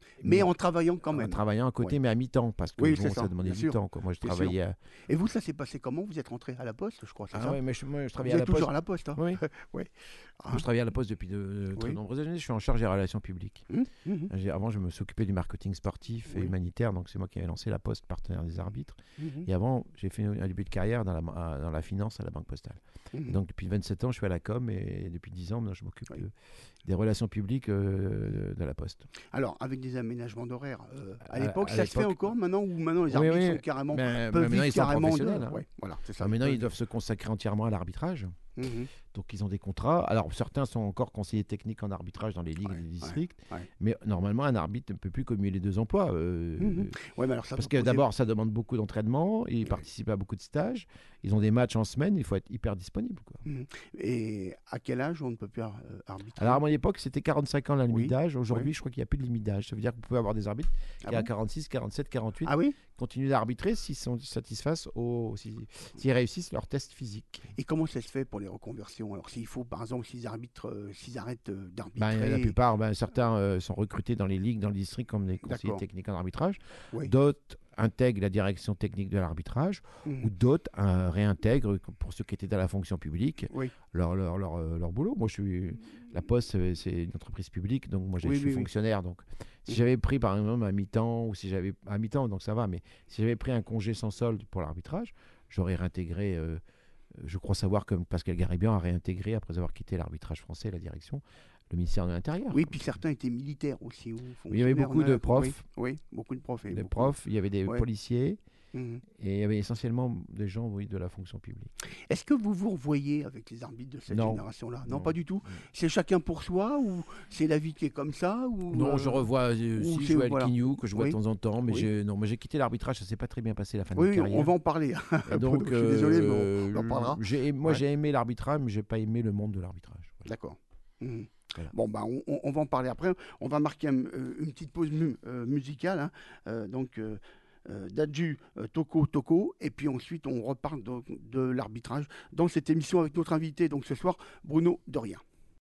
Mais en travaillant quand En même. travaillant à côté, Ouais. mais à mi-temps, parce que Oui, bon, c'est ça, ça, demandait bien du sûr. temps, quoi. Moi, je Bien sûr. travaillais. à- Et vous, ça s'est passé comment? Vous êtes rentré à la Poste, je crois, c'est Ah ça? ouais, mais je, moi, je Vous travaillais à la êtes toujours Poste. à la Poste, hein? Oui. Ouais. Ah. Moi, je travaillais à la Poste depuis de, de très Oui. nombreuses années. Je suis en charge des relations publiques. Hum, hum, J'ai- Avant, je me suis occupé du marketing sportif et Oui. humanitaire, donc c'est moi qui avais lancé la Poste, partenaire des arbitres. hum, hum, Et avant, j'ai fait un début de carrière dans la, à- dans la finance à la Banque Postale. hum. Donc depuis vingt-sept ans, je suis à la com et depuis dix ans, maintenant, je m'occupe Oui. de- des relations publiques euh, de la Poste. Alors, avec des aménagements d'horaires, euh, à À- l'époque, à ça se fait l'époque- encore maintenant ou maintenant les Oui, arbitres oui. sont carrément Ben, peuvent ben, maintenant, vivre ils sont carrément de... professionnels. hein. Ouais, voilà, c'est ça. Enfin, maintenant, peuvent ils doivent se consacrer entièrement à l'arbitrage. vivre. Mhm. Donc, ils ont des contrats. Alors, certains sont encore conseillers techniques en arbitrage dans les ligues Ouais, et les ouais, districts. ouais. Mais normalement, un arbitre ne peut plus cumuler deux emplois. euh, Mhm. Ouais, mais alors ça Parce peut que poser- d'abord, ça demande beaucoup d'entraînement. Ils Ouais. participent à beaucoup de stages. Ils ont des matchs en semaine. Il faut être hyper disponible, quoi. Mhm. Et à quel âge on ne peut plus euh, arbitrer? Alors, à mon époque, c'était quarante-cinq ans la limite Oui, d'âge. Aujourd'hui, oui. je crois qu'il n'y a plus de limite d'âge. Ça veut dire que vous pouvez avoir des arbitres Ah qui, à bon quarante-six, quarante-sept, quarante-huit, Ah oui? continuent d'arbitrer s'ils sont satisfassent au, s'ils, s'ils réussissent leur test physique. Et comment ça se fait pour les reconversions? Alors, s'il faut, par exemple, s'ils arbitrent, euh, s'ils arrêtent euh, Ben, d'arbitrer... la plupart, ben, certains euh, sont recrutés dans les ligues, dans les districts comme des conseillers D'accord. techniques en arbitrage. Oui. D'autres intègrent la direction technique de l'arbitrage Mhm. ou d'autres euh, réintègrent, pour ceux qui étaient dans la fonction publique, Oui. leur, leur, leur, euh, leur boulot. Moi, je suis la Poste, euh, c'est une entreprise publique, donc moi, je Oui, suis oui, oui. fonctionnaire. Donc, si Mhm. j'avais pris par exemple à mi-temps ou si j'avais à mi-temps, donc ça va. Mais si j'avais pris un congé sans solde pour l'arbitrage, j'aurais réintégré. euh, je crois savoir que Pascal Garibian a réintégré après avoir quitté l'arbitrage français, la direction, le ministère de l'Intérieur. Oui, puis certains étaient militaires aussi. Ou il y avait fonctionnaires, beaucoup on a- de profs. Oui, oui, beaucoup de profs. et Des beaucoup- profs, il y avait des Ouais. policiers Mhm. et il y avait essentiellement des gens, oui, de la fonction publique. Est-ce que vous vous revoyez avec les arbitres de cette Non. génération-là? Non, Non. pas du tout. C'est chacun pour soi ou c'est la vie qui est comme ça ou Non, euh, je revois euh, ou si c'est- Joël voilà. Quignou, que je vois Oui. de temps en temps, mais Oui. j'ai non, moi j'ai quitté l'arbitrage, ça s'est pas très bien passé la fin de Oui, ma oui, carrière. on va en parler. Et donc, je suis désolé, mais on- euh, on en parlera. j'ai- moi Ouais. j'ai aimé l'arbitrage, mais j'ai pas aimé le monde de l'arbitrage. Voilà. D'accord. Mhm. Voilà. Bon, bah, on, on- on va en parler après. On va marquer un- euh, une petite pause mu- euh, musicale. hein. Euh, donc, euh, euh, Dadju, euh, Toko, Toko. Et puis ensuite, on reparle de, de l'arbitrage dans cette émission avec notre invité, donc ce soir, Bruno Dorien.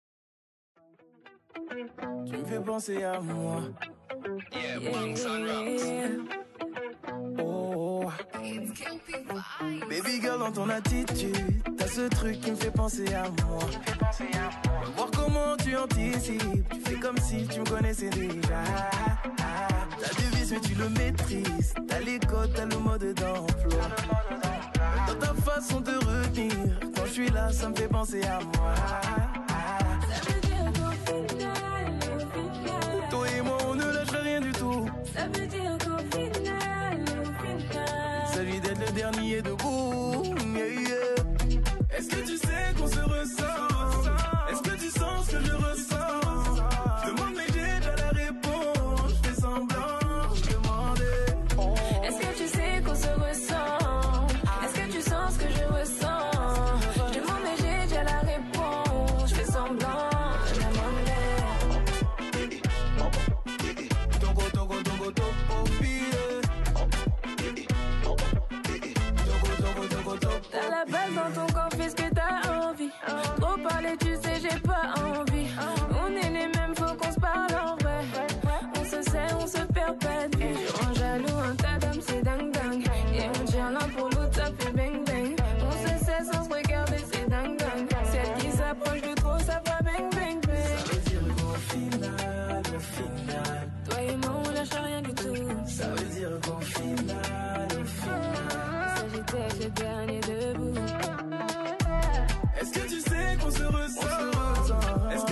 Tu me fais penser à moi. Oh, baby girl, dans ton attitude, t'as ce truc qui me fait penser à moi. Voir comment tu anticipes, tu fais comme si tu me connaissais déjà. T'as du vice mais tu le maîtrises, t'as les codes, t'as le mode d'emploi. Dans ta façon de retenir, quand je suis là, ça me fait penser à moi. Ça veut dire qu'au final, au final, Toi et moi, on ne lâche rien du tout. ça veut dire qu'au final, au final, Il s'agit d'être le dernier debout. Yeah, yeah. Est-ce que tu sais qu'on se ressent? Est-ce que tu sens ce que je ressens? Je demande mais j'ai déjà la réponse. Je fais semblant, je demandais. est-ce que tu sais qu'on se ressent? Est-ce que tu sens ce que je ressens? Je demande mais j'ai déjà la réponse. Je fais semblant, je demandais. Togo, togo, togo, togo, pire. Togo, togo, togo, togo. T'as la balle dans ton corps, fais ce que t'as envie. Trop parler, tu sais, j'ai pas envie. On est les mêmes, faut qu'on se parle en vrai. On se sait, on se perpète. Tu rends jaloux, un tas d'hommes, c'est dingue dingue. Et on tient l'un pour l'autre, ça fait bang bang. On se sait sans se regarder, c'est dingue dingue. Celle qui s'approche de trop, ça va bang bang bang. Ça veut dire qu'au final, au final, Toi et moi, on lâche rien du tout. ça veut dire qu'au final, au final. Il s'agit d'être le dernier debout. Est-ce que tu sais qu'on se ressent? Est-ce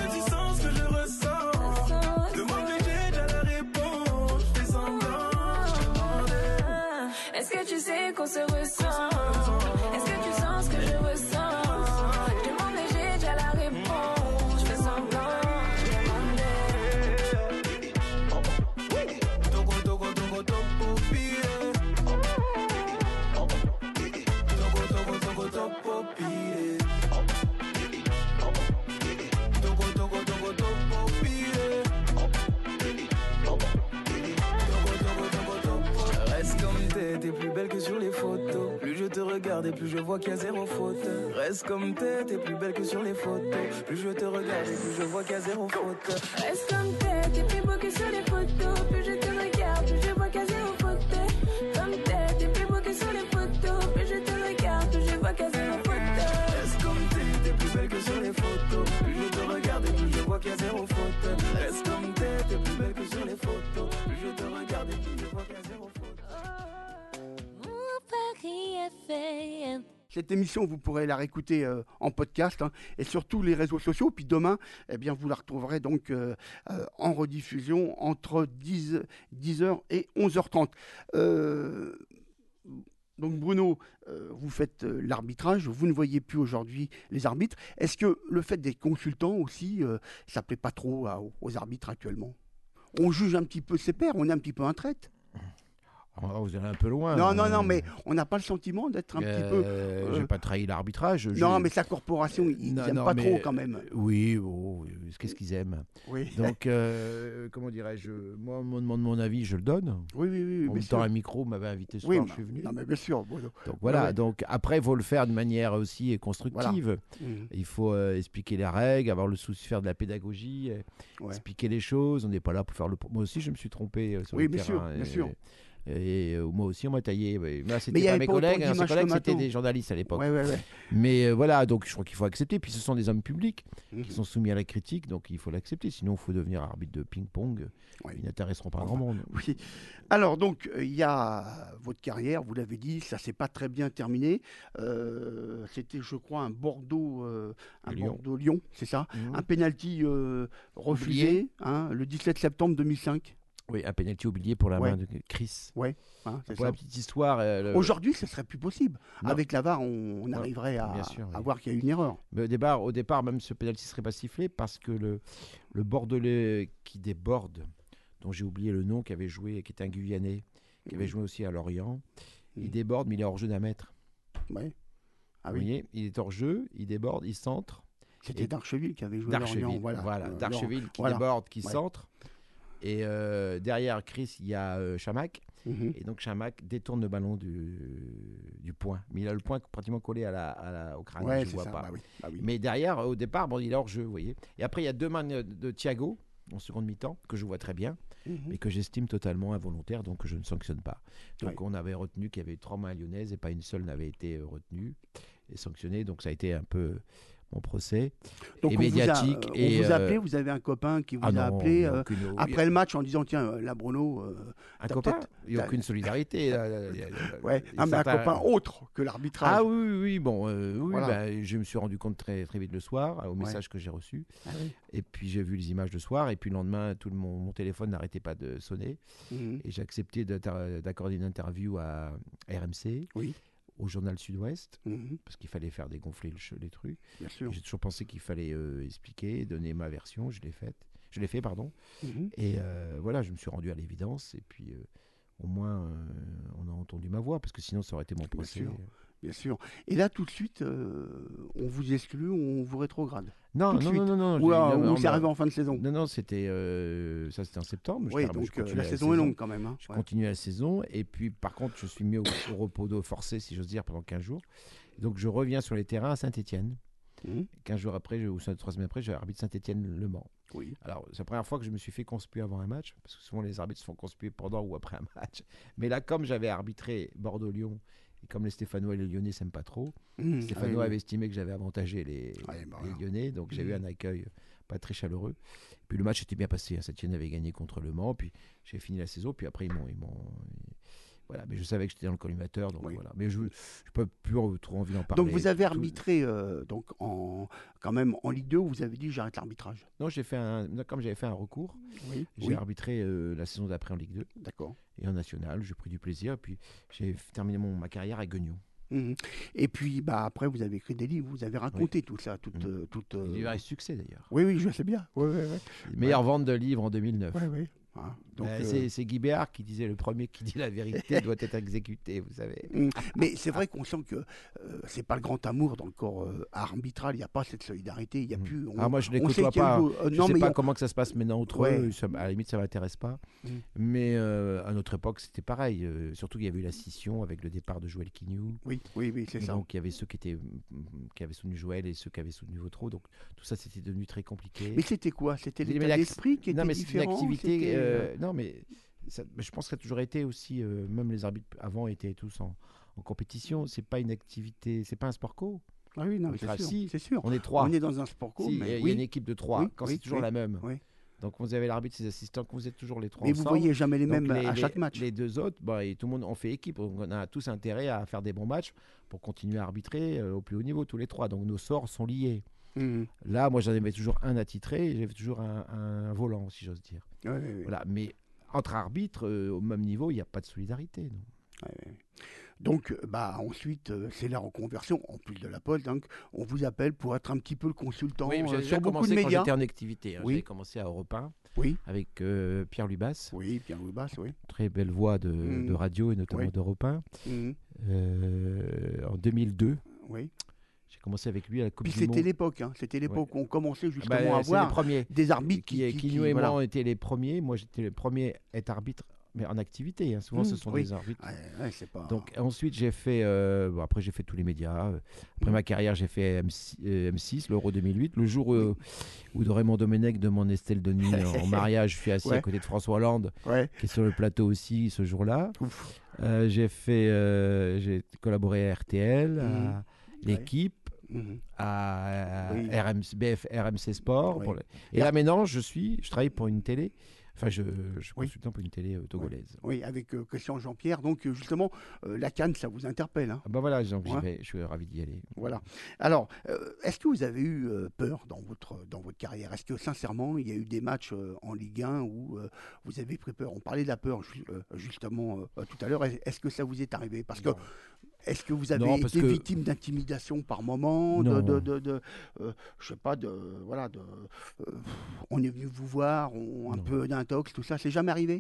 regarde et plus je vois qu'il y a zéro faute. Reste comme t'es, t'es plus belle que sur les photos. Plus je te regarde et plus je vois qu'il y a zéro faute. Reste comme t'es, t'es plus beau que sur les photos. Plus je te regarde, plus je vois qu'il y a zéro faute. Comme t'es, t'es plus beau que sur les photos. Plus je te regarde, plus je vois qu'il y a zéro faute. Reste comme t'es, t'es plus belle que sur les photos. Plus je te regarde et plus je vois qu'il y a zéro faute. Reste comme t'es, t'es plus belle que sur les photos. Plus je te regarde et plus je vois qu'il y a zéro faute. Mon Paris F M. Cette émission, vous pourrez la réécouter euh, en podcast hein, et sur tous les réseaux sociaux. Puis demain, eh bien, vous la retrouverez donc euh, euh, en rediffusion entre dix heures et onze heures trente. Euh, donc Bruno, euh, vous faites euh, l'arbitrage, vous ne voyez plus aujourd'hui les arbitres. Est-ce que le fait d'être consultant aussi, euh, ça ne plaît pas trop à- aux arbitres actuellement? On juge un petit peu ses pairs, on est un petit peu un traite. Oh, vous allez un peu loin. Non, non, euh, non, mais on n'a pas le sentiment d'être un petit peu... euh, euh, J'ai pas trahi l'arbitrage. Non, j'ai- mais sa corporation, ils Non, n'aiment non, pas mais- trop quand même. Oui, oh, oui, qu'est-ce qu'ils aiment. Oui, Donc, euh, comment dirais-je, moi, on me demande mon avis, je le donne. oui, oui, oui, En bien même temps, sûr. un micro m'avait invité ce Oui, soir, mais- je suis venu. non, mais bien sûr. Bruno. Donc voilà, ouais. donc après, il faut le faire de manière aussi constructive. Mhm. Il faut euh, expliquer les règles, avoir le souci de faire de la pédagogie, euh, Ouais. expliquer les choses. On n'est pas là pour faire le... Moi aussi, je me suis trompé euh, sur Oui, le bien sûr, terrain. bien et- sûr. Et euh, moi aussi, on m'a taillé. Mais là, Mais c'était il y pas avait mes pas autant collègues, hein, ces d'images collègues, que c'était maintenant. des journalistes à l'époque. Ouais, ouais, ouais. Mais euh, voilà, donc je crois qu'il faut accepter. Puis ce sont des hommes publics Mhm. qui sont soumis à la critique, donc il faut l'accepter. Sinon, il faut devenir arbitre de ping-pong. Ouais. Ils n'intéresseront pas Enfin, grand monde. Oui. Alors, donc, euh, il y a votre carrière, vous l'avez dit, ça s'est pas très bien terminé. Euh, C'était, je crois, un Bordeaux, euh, un Lyon. Bordeaux-Lyon, c'est ça Mhm. Un pénalty euh, refusé hein, le dix-sept septembre deux mille cinq. Oui, un pénalty oublié pour la Ouais. main de Chris. Hein, c'est Pour ça. la petite histoire, euh, le- Aujourd'hui, ce serait plus possible. Non. Avec la V A R, on, on Non, arriverait à, bien sûr, à oui. voir qu'il y a une erreur. Mais au départ, au départ, même ce pénalty serait pas sifflé parce que le, le Bordelais qui déborde, dont j'ai oublié le nom, qui avait joué, qui était un Guyanais, qui avait joué aussi à Lorient, il Mhm. déborde, mais il est hors jeu d'un mètre. Ouais. Ah Vous oui. voyez, il est hors jeu, il déborde, il centre. C'était Et- Darcheville qui avait joué à Darcheville, Lorient. voilà, Voilà, Euh, Darcheville qui voilà. déborde, qui Ouais. centre. Et euh, derrière Chris, il y a euh, Chamac. Mhm. Et donc Chamac détourne le ballon du, du point. Mais il a le point pratiquement collé à la, à la- au crâne, Ouais, je ne c'est vois ça. pas. Bah oui, bah oui. Mais derrière, au départ, bon, il est hors jeu, vous voyez. Et après, il y a deux mains de, de Thiago en seconde mi-temps, que je vois très bien, Mhm. mais que j'estime totalement involontaire, donc que je ne sanctionne pas. Donc Ouais. on avait retenu qu'il y avait eu trois mains lyonnaises et pas une seule n'avait été euh, retenue et sanctionnée. Donc ça a été un peu mon procès. Donc et on vous a- médiatique. euh, et, on vous a euh, appelé, vous avez un copain qui vous ah a non, appelé il y a euh, aucune- il y a- après le match en disant tiens, euh, là Bruno, euh, un t'as copain, peut-être- il n'y a t'as- aucune solidarité. là, là, il y a- ouais, il y a non, mais un certains- copain autre que l'arbitrage. Ah oui, oui, oui, bon, euh, oui, Voilà. bah, je me suis rendu compte très, très vite le soir, au message que j'ai reçu. Ah oui. Et puis j'ai vu les images le soir, et puis le lendemain, tout le, mon, mon téléphone n'arrêtait pas de sonner. Mhm. Et j'ai accepté d'inter- d'accorder une interview à R M C, Oui. au journal Sud-Ouest, Mhm. parce qu'il fallait faire dégonfler le ch- les trucs. Bien sûr. J'ai toujours pensé qu'il fallait euh, expliquer, donner ma version. Je l'ai faite. Je l'ai fait, pardon. Mhm. Et euh, voilà, je me suis rendu à l'évidence. Et puis, euh, au moins, euh, on a entendu ma voix, parce que sinon, ça aurait été mon procès. sûr. Bien sûr. Et là, tout de suite, euh, on vous exclut, on vous rétrograde. Non, Tout de non, suite. non, non, non. Ou, j'ai- alors, non, ou non, c'est non, arrivé en fin de saison. Non, non, c'était euh, ça, c'était en septembre. Je Oui, termine- je donc euh, continue la saison est longue quand même. hein. Je Ouais. continue la saison. Et puis, par contre, je suis mis au, au repos de forcé, si j'ose dire, pendant quinze jours. Donc, je reviens sur les terrains à Saint-Étienne. Mhm. quinze jours après, je- ou trois semaines après, j'ai arbitre Saint-Étienne-Le Mans. Oui. Alors, c'est la première fois que je me suis fait conspuer avant un match, parce que souvent les arbitres se font conspuer pendant ou après un match. Mais là, comme j'avais arbitré Bordeaux-Lyon, et comme les Stéphanois et les Lyonnais s'aiment pas trop, Mhm. Stéphanois Ah oui, avait estimé que j'avais avantagé les, Ouais, bah les voilà. Lyonnais, donc j'ai Mhm. eu un accueil pas très chaleureux. Puis le match était bien passé, hein. Saint-Étienne avait gagné contre Le Mans, puis j'ai fini la saison, puis après ils m'ont... Ils m'ont voilà, mais je savais que j'étais dans le collimateur, donc Oui. voilà. Mais je n'ai pas plus euh, trop envie d'en parler. Donc vous avez Tout- arbitré euh, donc en, quand même en Ligue deux, vous avez dit j'arrête l'arbitrage. Non, j'ai fait un... non, comme j'avais fait un recours, Oui. j'ai Oui. arbitré euh, la saison d'après en Ligue deux. D'accord. Et en national, j'ai pris du plaisir. Puis j'ai f- terminé mon, ma carrière à Guignon. Mhm. Et puis bah après vous avez écrit des livres, vous avez raconté tout ça, toute, Mhm. euh, toute. euh, Il y a eu un succès d'ailleurs. Oui oui, je sais bien. Oui oui oui. Meilleure vente de livres en deux mille neuf. Oui oui. Ah, Donc, Euh, euh, c'est, c'est Guy Béard qui disait le premier qui dit la vérité doit être exécuté, vous savez. Mm. Mais c'est vrai qu'on sent que euh, c'est pas le grand amour dans le corps euh, arbitral. Il n'y a pas cette solidarité. Il y a Mm. plus. On, Ah, moi, je les on sait côtoie qu'il y a pas. eu- euh, Je non, sais mais il y pas a- comment que ça se passe maintenant entre Ouais. eux. Ça, à la limite, ça m'intéresse pas. Mm. Mais euh, à notre époque, c'était pareil. Euh, surtout qu'il y avait eu la scission avec le départ de Joël Quignou. Oui, oui, oui, c'est Et ça. donc, il y avait ceux qui, étaient, qui avaient soutenu Joël et ceux qui avaient soutenu Vautreau. Donc, tout ça, c'était devenu très compliqué. Mais c'était quoi? C'était Mais l'état l'ac- d'esprit qui était non, mais c'est une différent. activité. c'était, euh, euh, non, mais ça- mais je pense que ça a toujours été aussi. euh, même les arbitres avant étaient tous en, en compétition. C'est pas une activité. C'est pas un sport co. Ah oui, non, arbitrage, c'est sûr. si. C'est sûr. On est trois. On est dans un sport co, Si, il y a- mais il y a oui. une équipe de trois. Oui, quand oui, c'est toujours oui, la même. oui. Donc vous avez l'arbitre, ses assistants, quand vous êtes toujours les trois Mais vous ensemble. voyez jamais les Donc, mêmes les- à les- chaque match. Les deux autres, bah, et tout le monde, on fait équipe. On a tous intérêt à faire des bons matchs pour continuer à arbitrer euh, au plus haut niveau, tous les trois. Donc nos sorts sont liés. Mhm. Là, moi, j'en avais toujours un attitré et j'avais toujours un, un volant, si j'ose dire. Ouais, ouais, ouais. Voilà. Mais entre arbitres, euh, au même niveau, il n'y a pas de solidarité. Non. Ouais, ouais. Donc, euh, bah, ensuite, euh, c'est la reconversion, en plus de la pole. Donc, on vous appelle pour être un petit peu le consultant Oui, mais euh, j'avais déjà sur beaucoup commencé de quand médias. j'étais en activité. hein. Oui. J'avais commencé à Europe un Oui, avec euh, Pierre Lubas, oui, Pierre Louis Basse, oui. très belle voix de, Mm. de radio et notamment Oui. d'Europe un. Mhm. Euh, en deux mille deux, Oui. j'ai commencé avec lui à la Coupe Puis du c'était Monde. l'époque, hein. C'était l'époque où on commençait Ah justement bah, à c'est les voir premiers. des arbitres qui, qui, qui, qui- nous qui- et voilà. moi, on était les premiers. Moi, j'étais le premier à être arbitre, mais en activité. hein. Souvent, Mmh, ce sont oui. des arbitres. Ouais, ouais, c'est pas... Donc ensuite, j'ai fait. euh, bon, après, j'ai fait tous les médias. Euh, Après Mm. ma carrière, j'ai fait M six, euh, M six, l'Euro deux mille huit. Le jour où, où Raymond Domenech demande Estelle Denis en, en mariage, je suis assis Ouais. à côté de François Hollande, Ouais. qui est sur le plateau aussi ce jour-là. Ouf. Euh, j'ai fait. euh, j'ai collaboré à R T L, à Mm. l'équipe, Mhm. à Oui. R M C, B F, R M C Sport. Oui. pour le- Et là maintenant, je suis, je travaille pour une télé. Enfin, je, je suis Oui. consultant pour une télé euh, togolaise. Oui, avec euh, Christian Jean-Pierre. Donc, euh, justement, euh, la Cannes, ça vous interpelle, hein. Ah bah voilà, donc j'y Ouais. vais, je suis ravi d'y aller. Voilà. Alors, euh, est-ce que vous avez eu euh, peur dans votre, dans votre carrière? Est-ce que, sincèrement, il y a eu des matchs euh, en Ligue un où euh, vous avez pris peur? On parlait de la peur, ju- euh, justement, euh, tout à l'heure. Est- Est-ce que ça vous est arrivé? Parce que, Non. est-ce que vous avez Non, parce été que- victime d'intimidation par moment? De, Non. de, de, de, euh, je sais pas, de, voilà, de, euh, on est venu vous voir, on, un Non. peu d'intox, tout ça. C'est jamais arrivé?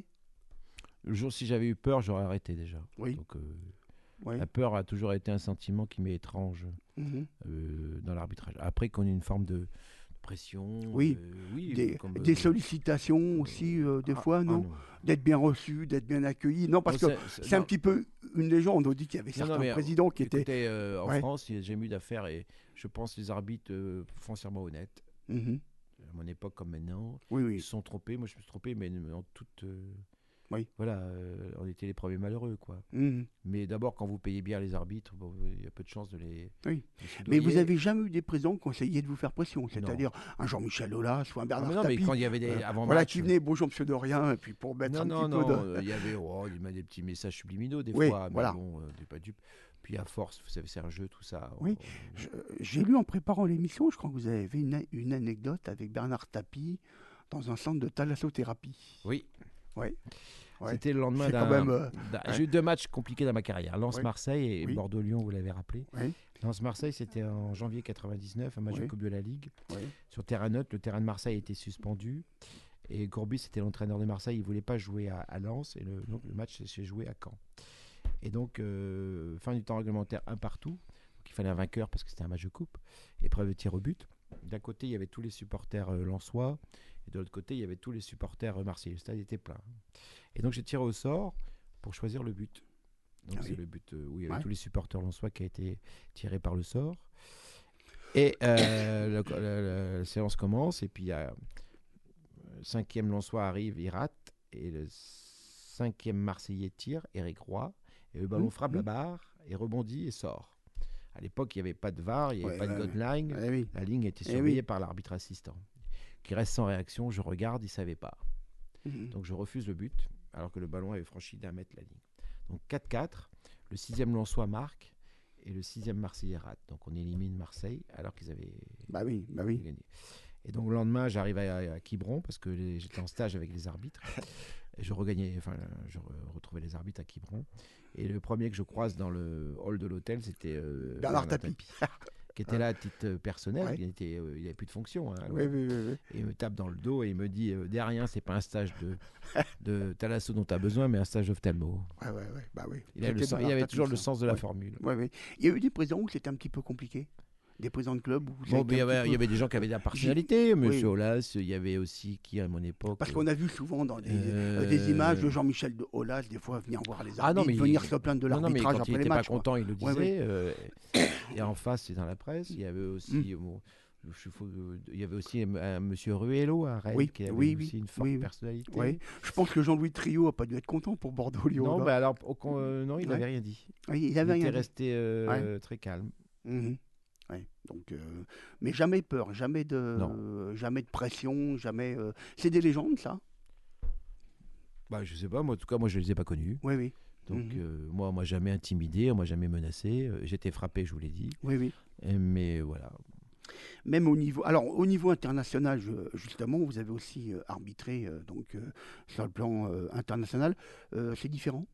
Le jour, si j'avais eu peur, j'aurais arrêté déjà. Oui. Donc, euh, Oui. la peur a toujours été un sentiment qui m'est étrange Mhm. euh, dans l'arbitrage. Après qu'on ait une forme de pression. Oui. euh, oui Des, comme, des euh, sollicitations aussi, euh, des ah, fois, ah non? D'être bien reçu, d'être bien accueilli. Non, parce Non, que c'est- c'est un non. petit peu une légende. On dit qu'il y avait Non, non, certains mais, présidents qui étaient. Écoutez, euh, en Ouais. France, j'ai jamais eu d'affaires et je pense que les arbitres euh, foncièrement honnêtes. Mhm. À mon époque comme maintenant, Oui, ils oui. se sont trompés. Moi, je me suis trompé, mais en toute. euh, Oui. Voilà, euh, on était les premiers malheureux, quoi. Mhm. Mais d'abord, quand vous payez bien les arbitres, bon, il y a peu de chances de les. Oui. de se Mais vous douiller. avez jamais eu des présidents qui ont essayé de vous faire pression, c'est-à-dire un Jean-Michel Aulas ou un Ah, Bernard mais non, mais Tapie, quand il y avait des euh, avant voilà, match, qui venaient, bonjour monsieur Dorien, et puis pour mettre non, un non, petit non, peu de... euh, il y avait oh, il y avait des petits messages subliminaux des Oui, fois, mais voilà. bon, euh, t'es pas dupe. Puis à force, vous savez, c'est un jeu, tout ça. Oui. on- Je- J'ai lu en préparant l'émission, je crois que vous avez une, une anecdote avec Bernard Tapie dans un centre de thalassothérapie. Oui. Ouais. Ouais. C'était le lendemain C'est d'un. quand même, euh, d'un- ouais. J'ai eu deux matchs compliqués dans ma carrière. Lens-Marseille et Oui. Bordeaux-Lyon, vous l'avez rappelé. Oui. Lens-Marseille, c'était en janvier quatre-vingt-dix-neuf, un match de Oui. Coupe de la Ligue. Oui. Sur terrain neutre, le terrain de Marseille était suspendu. Et Courbis, c'était l'entraîneur de Marseille, il ne voulait pas jouer à, à Lens. Et le, donc, le match s'est joué à Caen. Et donc, euh, fin du temps réglementaire, un partout. Donc, il fallait un vainqueur parce que c'était un match de coupe. Épreuve de tir au but. D'un côté, il y avait tous les supporters euh, lensois. Et de l'autre côté, il y avait tous les supporters euh, marseillais. Le stade était plein. Et donc, j'ai tiré au sort pour choisir le but. Donc, Ah c'est oui. le but euh, où il y avait Ouais. tous les supporters lensois qui a été tiré par le sort. Et euh, le- le- la séance commence. Et puis, il y a le cinquième lensois arrive, il rate. Et le cinquième marseillais tire, Éric Roy. Et le ballon Mmh, frappe mmh. la barre et rebondit et sort. À l'époque, il n'y avait pas de V A R, il n'y avait Ouais, pas de ouais, God line. Eh oui. La ligne était Eh surveillée oui. par l'arbitre assistant, qui reste sans réaction. Je regarde, il ne savait pas. Mhm. Donc je refuse le but, alors que le ballon avait franchi d'un mètre la ligne. Donc quatre quatre, le sixième Lensois marque et le sixième Marseillais rate. Donc on élimine Marseille, alors qu'ils avaient Bah oui, bah oui. gagné. Et donc le lendemain, j'arrive à, à Quiberon, parce que les- j'étais en stage avec les arbitres. Et je regagnais, enfin, je re- retrouvais les arbitres à Quiberon. Et le premier que je croise dans le hall de l'hôtel, c'était euh, Bernard Tapie. qui était Ah. là à titre euh, personnel, Ouais. il était, euh, il avait plus de fonction. Hein, Oui, oui, oui, oui. Et il me tape dans le dos et il me dit euh, derrière, c'est pas un stage de, de thalasso dont tu as besoin, mais un stage d'ophtalmo. Ouais, ouais, ouais, bah oui. Il, a le C'était sens- dans il leur avait statut, toujours le ça. sens de la Ouais. formule. Ouais, ouais. Il y a eu des présidents où c'était un petit peu compliqué. Des présidents de club où ça a Bon, été mais il y, un petit avait, il y peu- avait des gens qui avaient de la personnalité, Monsieur Oui. Aulas, il y avait aussi qui à mon époque. Parce euh, qu'on a vu souvent dans des, Euh, euh, des images de Jean-Michel de Aulas, des fois venir voir les Ah non, arbitres, mais il- venir se plaindre de non, non, mais l'arbitrage quand après il les n'était pas matchs. quoi. content, il le disait. Ouais, ouais. euh, et en face, c'est dans la presse. Il y avait aussi, Mm. bon, je suis fou- euh, il y avait aussi un, un Monsieur Ruello à Rennes Oui, qui avait oui, aussi oui, une forte oui, oui. personnalité. Ouais. Je pense que Jean-Louis Trio a pas dû être content pour Bordeaux-Lyon. Non, là. bah alors, au con- euh, non, il Ouais. n'avait rien dit. Oui, il Il avait était rien dit. resté euh, très calme. Mhm. Ouais. Donc, euh, mais jamais peur, jamais de, Non. jamais de pression, jamais. euh, C'est des légendes, ça. Bah, je sais pas, moi, en tout cas, moi, je les ai pas connus. Oui, oui, Donc, Mhm. euh, moi, on m'a jamais intimidé, on m'a jamais menacé. Euh, J'étais frappé, je vous l'ai dit. oui, oui. Et- mais voilà. Même au niveau, alors au niveau international, je- justement, vous avez aussi euh, arbitré euh, donc euh, sur le plan euh, international. Euh, c'est différent.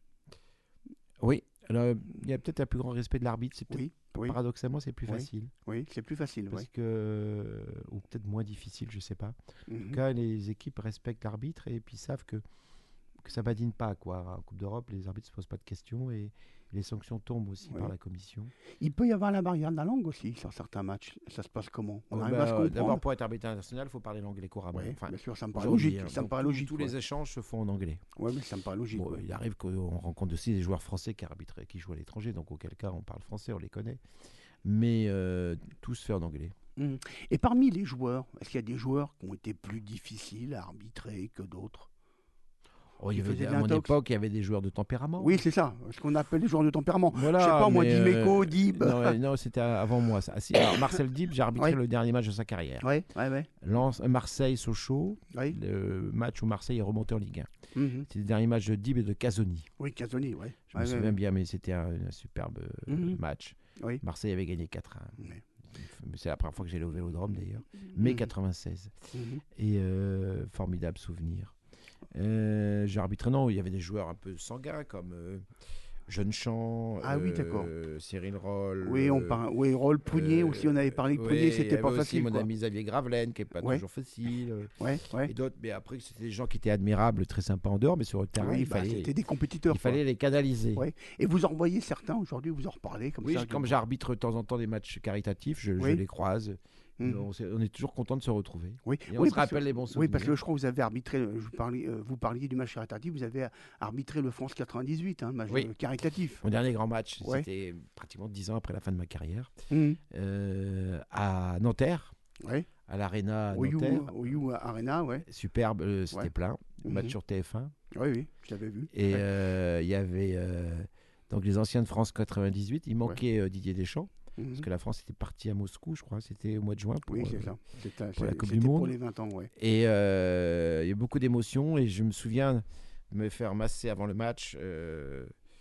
Oui, alors, il y a peut-être un plus grand respect de l'arbitre. C'est peut-être Oui, oui, paradoxalement, c'est plus Oui. facile. oui, c'est plus facile. Parce Oui. que, ou peut-être moins difficile, je sais pas. En Mhm. tout cas, les équipes respectent l'arbitre et puis savent que, que ça badine pas. Quoi. En Coupe d'Europe, les arbitres ne se posent pas de questions et les sanctions tombent aussi Ouais. par la commission. Il peut y avoir la barrière de la langue aussi sur certains matchs. Ça se passe comment? On Euh, arrive bah, à se comprendre. D'abord, pour être arbitre international, il faut parler l'anglais couramment. Ouais, Enfin, bien sûr, ça me paraît aujourd'hui, logique. hein. Ça me Donc, paraît tous- logique. Tous ouais. les échanges se font en anglais. Ouais, mais ça me paraît logique. Bon, ouais. il arrive qu'on rencontre aussi des joueurs français qui arbitrent, qui jouent à l'étranger, donc auquel cas on parle français, on les connaît. Mais euh, tout se fait en anglais. Mhm. Et parmi les joueurs, est-ce qu'il y a des joueurs qui ont été plus difficiles à arbitrer que d'autres? Oh, il y Qui avait faisaient des- de à mon l'intox. époque, il y avait des joueurs de tempérament. Oui, c'est ça. Ce qu'on appelle les joueurs de tempérament. Voilà, Je sais pas, moi, mais, Dimeco, euh, Dib. Non, euh, non, c'était avant moi. Ça. Ah, si, alors, Marcel Dib, j'ai arbitré Ouais. le dernier match de sa carrière. Ouais, ouais, ouais. Lens, Marseille-Sochaux, ouais. le match où Marseille est remonté en Ligue un. Mhm. C'était le dernier match de Dib et de Casoni. Oui, Casoni, ouais. Je Ouais, me ouais, souviens ouais. bien, mais c'était un, un superbe euh, Mhm. match. Oui. Marseille avait gagné quatre un. Ouais. C'est la première fois que j'allais au Vélodrome d'ailleurs. Mai Mhm. quatre-vingt-seize. Mhm. Et euh, formidable souvenir. Euh, j'ai arbitré, non, il y avait des joueurs un peu sanguins comme euh, Jeune Champ, Ah oui, euh, d'accord. Cyril Roll. Oui, on euh, parle. Oui, Roll Prunier euh, aussi, on avait parlé de ouais, Prunier, il y c'était pas avait aussi facile. mon quoi. ami Xavier Gravelaine, qui n'est pas Ouais. toujours facile. euh, Ouais, ouais. Et d'autres, mais après, c'était des gens qui étaient admirables, très sympas en dehors, mais sur le terrain, Oui, il bah, fallait, c'était des compétiteurs. il quoi. fallait les canaliser. Ouais. Et vous en voyez certains aujourd'hui, vous en reparlez comme Oui, ça. je- comme de- j'arbitre de temps en temps des matchs caritatifs, je, je Oui. les croise. Mhm. On, s'est- on est toujours content de se retrouver. Oui, Et on oui, se parce que- rappelle les bons Oui, souvenirs. parce que je crois que vous avez arbitré, je vous, parlais, euh, vous parliez du match caritatif, vous avez arbitré le France quatre-vingt-dix-huit, hein, le match Oui. euh, caritatif. Mon dernier grand match, Ouais. c'était pratiquement dix ans après la fin de ma carrière, Mhm. euh, à Nanterre, Ouais. à l'Arena Au You, Nanterre. au You Arena, ouais. Superbe, euh, c'était Ouais. plein. Le match Mhm. sur T F un. Oui, oui, je l'avais vu. Et Ouais. euh, il y avait euh, donc les anciens de France quatre-vingt-dix-huit. Il manquait euh, Didier Deschamps, Mhm. parce que la France était partie à Moscou, je crois. C'était au mois de juin. Pour, Oui, c'est euh, ça. C'était pour la c'est- Coupe du c'était pour Monde. les vingt ans, ouais. Et euh, il y a eu beaucoup d'émotions. Et je me souviens de me faire masser avant le match euh,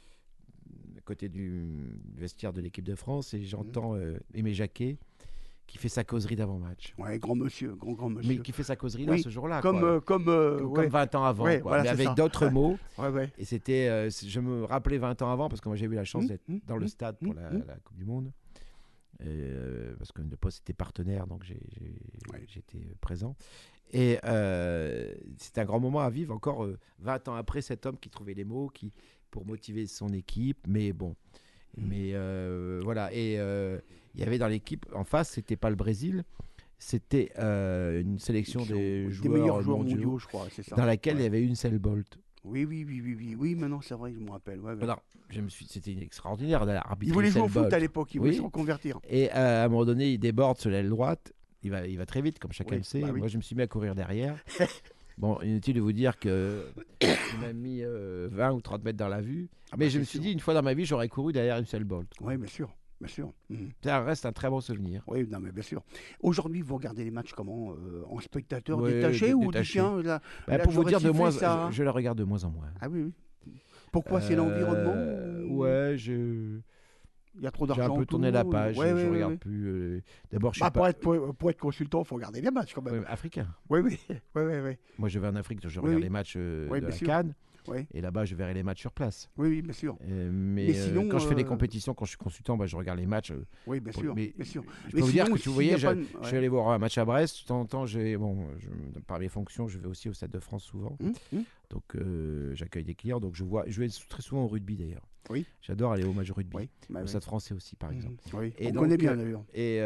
à côté du vestiaire de l'équipe de France. Et j'entends euh, Aimé Jacquet qui fait sa causerie d'avant-match. Ouais, grand monsieur, grand, grand monsieur. Mais qui fait sa causerie là Oui, ce jour-là. comme, quoi. euh, comme, euh, Comme, ouais. comme vingt ans avant, Ouais, quoi, voilà, mais c'est avec ça. d'autres mots. Ouais, ouais. Et c'était, euh, c'est- je me rappelais vingt ans avant, parce que moi j'ai eu la chance Mmh, d'être mmh, dans le mmh, stade pour mmh, la, mmh. la Coupe du Monde. Euh, parce que le poste était partenaire, donc j'ai, j'ai- Ouais. j'étais présent. Et euh, c'est un grand moment à vivre, encore euh, vingt ans après, cet homme qui trouvait les mots qui, pour motiver son équipe. Mais bon, Mmh. mais euh, voilà. Et euh, il y avait dans l'équipe, en face, c'était pas le Brésil, c'était euh, une sélection Ils sont des, des joueurs, meilleurs joueurs mondiaux, mondiaux, je crois, c'est ça. dans laquelle Ouais. il y avait une seule Bolt. Oui, oui, oui, oui, oui, oui, maintenant c'est vrai, je me rappelle. Ouais, ouais. Alors, je me suis, c'était extraordinaire d'arbitrer Il voulait jouer au Usain foot Bolt. à l'époque, il voulait Oui. se reconvertir. Et euh, à un moment donné, il déborde sur l'aile droite. Il va, il va très vite, comme chacun Oui, le sait. bah oui. Moi, je me suis mis à courir derrière. Bon, inutile de vous dire que il m'a mis euh, vingt ou trente mètres dans la vue. Ah Mais bah, je me c'est suis sûr. dit, une fois dans ma vie, j'aurais couru derrière une seule Bolt. Oui, bien sûr, bien sûr. Mhm. Ça reste un très bon souvenir. Oui, non, mais bien sûr. Aujourd'hui, vous regardez les matchs comment euh, en spectateur Ouais, détaché dé- ou détaché. tiens, là, Bah, là, pour vous j'aurais dire, de sifflé moins, ça. je, je la regarde de moins en moins. Ah oui, oui. Pourquoi c'est l'environnement Euh, ou- Ouais, je, Il y a trop j'ai d'argent. un peu tourné la autour, page. ouais, je ouais, ne ouais, regarde ouais. plus. euh, D'abord, je suis Bah, pour, pas être, pour, pour être consultant, il faut regarder les matchs quand même. ouais, africain. Oui, oui, oui, oui, oui. Moi, je vais en Afrique, je Oui, regarde oui. les matchs euh, Oui, de bien la sûr. CAN. Ouais. Et là-bas, je verrai les matchs sur place. Oui, oui, bien sûr. Euh, mais Mais euh, sinon, quand je fais des euh, compétitions, quand je suis consultant, bah, je regarde les matchs. euh, Oui, bien pour- sûr. mais bien sûr. Je Mais peux vous dire sinon, que tu s'il y voyais, a je, pas de- je ouais. suis allé voir un match à Brest. De temps en temps, j'ai, bon, je, par mes fonctions, je vais aussi au Stade de France souvent. Hum, hum. Donc, euh, j'accueille des clients. Donc, je vois, je vais très souvent au rugby d'ailleurs. Oui. J'adore aller au match de rugby. Oui, bah Au oui. Stade français aussi, par exemple. Mhm. Oui. Et On donc, connaît bien euh, d'ailleurs. Et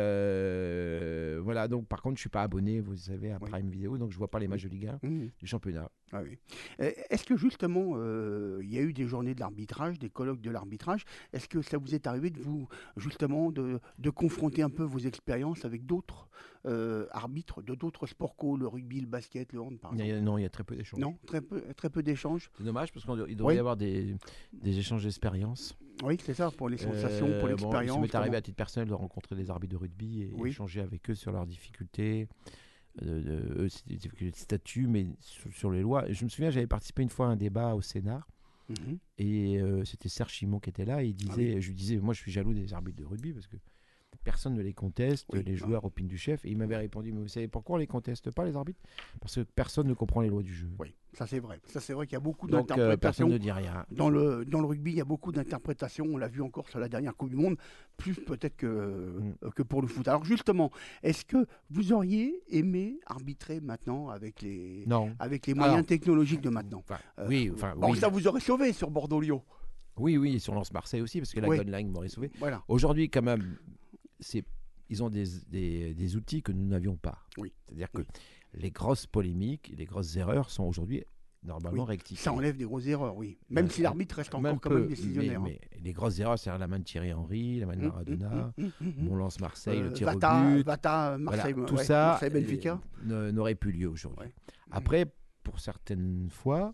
euh, voilà, donc par contre, je suis pas abonné, vous savez, à Oui. Prime Video, donc je vois pas les matchs de Ligue un Mhm. du championnat. Ah oui. Euh, Est-ce que justement, euh, il y a eu des journées de l'arbitrage, des colloques de l'arbitrage? Est-ce que ça vous est arrivé de vous, justement, de, de confronter un peu vos expériences avec d'autres euh, arbitres de d'autres sports co, le rugby, le basket, le hand, par Il y exemple? a- non, il y a très peu d'échanges. Non, très peu, très peu d'échanges. C'est dommage parce qu'il devrait Oui. y avoir des, des échanges d'expérience. Oui, c'est ça, pour les sensations, pour Euh, bon, l'expérience. il m'est arrivé comment- à titre personnel de rencontrer des arbitres de rugby et Oui. échanger avec eux sur leurs difficultés. Euh, de- eux, c'est des difficultés de statut, mais sur, sur les lois. Je me souviens, j'avais participé une fois à un débat au Sénat. Mhm. Et euh, c'était Serge Chimon qui était là. Et il disait, Ah je lui disais, moi je suis jaloux des arbitres de rugby parce que personne ne les conteste, Oui, les ah. joueurs opinent du chef. Et il m'avait répondu, mais vous savez pourquoi on les conteste pas les arbitres? Parce que personne ne comprend les lois du jeu. Oui, ça c'est vrai. Ça c'est vrai qu'il y a beaucoup Donc euh, d'interprétations. personne ne dit rien. Dans le, dans le rugby, il y a beaucoup d'interprétations. On l'a vu encore sur la dernière Coupe du Monde, plus peut-être que, Mm. euh, que pour le foot. Alors justement, est-ce que vous auriez aimé arbitrer maintenant avec les, Non. avec les moyens Alors, technologiques de maintenant? Enfin, Euh, oui, enfin, Bon, oui. ça vous aurait sauvé sur Bordeaux-Lyon. oui, oui, et sur Lens Marseille aussi, parce que la Oui. Golden Line m'aurait sauvé. Voilà. Aujourd'hui, quand même, c'est, ils ont des, des, des outils que nous n'avions pas. Oui. C'est-à-dire que Oui. les grosses polémiques, les grosses erreurs sont aujourd'hui normalement Oui, rectifiées. Ça enlève des grosses erreurs, oui. Même Ouais, si l'arbitre reste encore Même quand peu, même décisionnaire. Mais, mais les grosses erreurs, c'est la main de Thierry Henry, la main de Hum, Maradona, hum, hum, hum, hum. mon lance Marseille, Euh, le tir Vata, au but. Vata, Voilà, Marseille, tout ouais, ça Marseille, Benfica. euh, ne- n'aurait plus lieu aujourd'hui. Ouais. Après, pour certaines fois,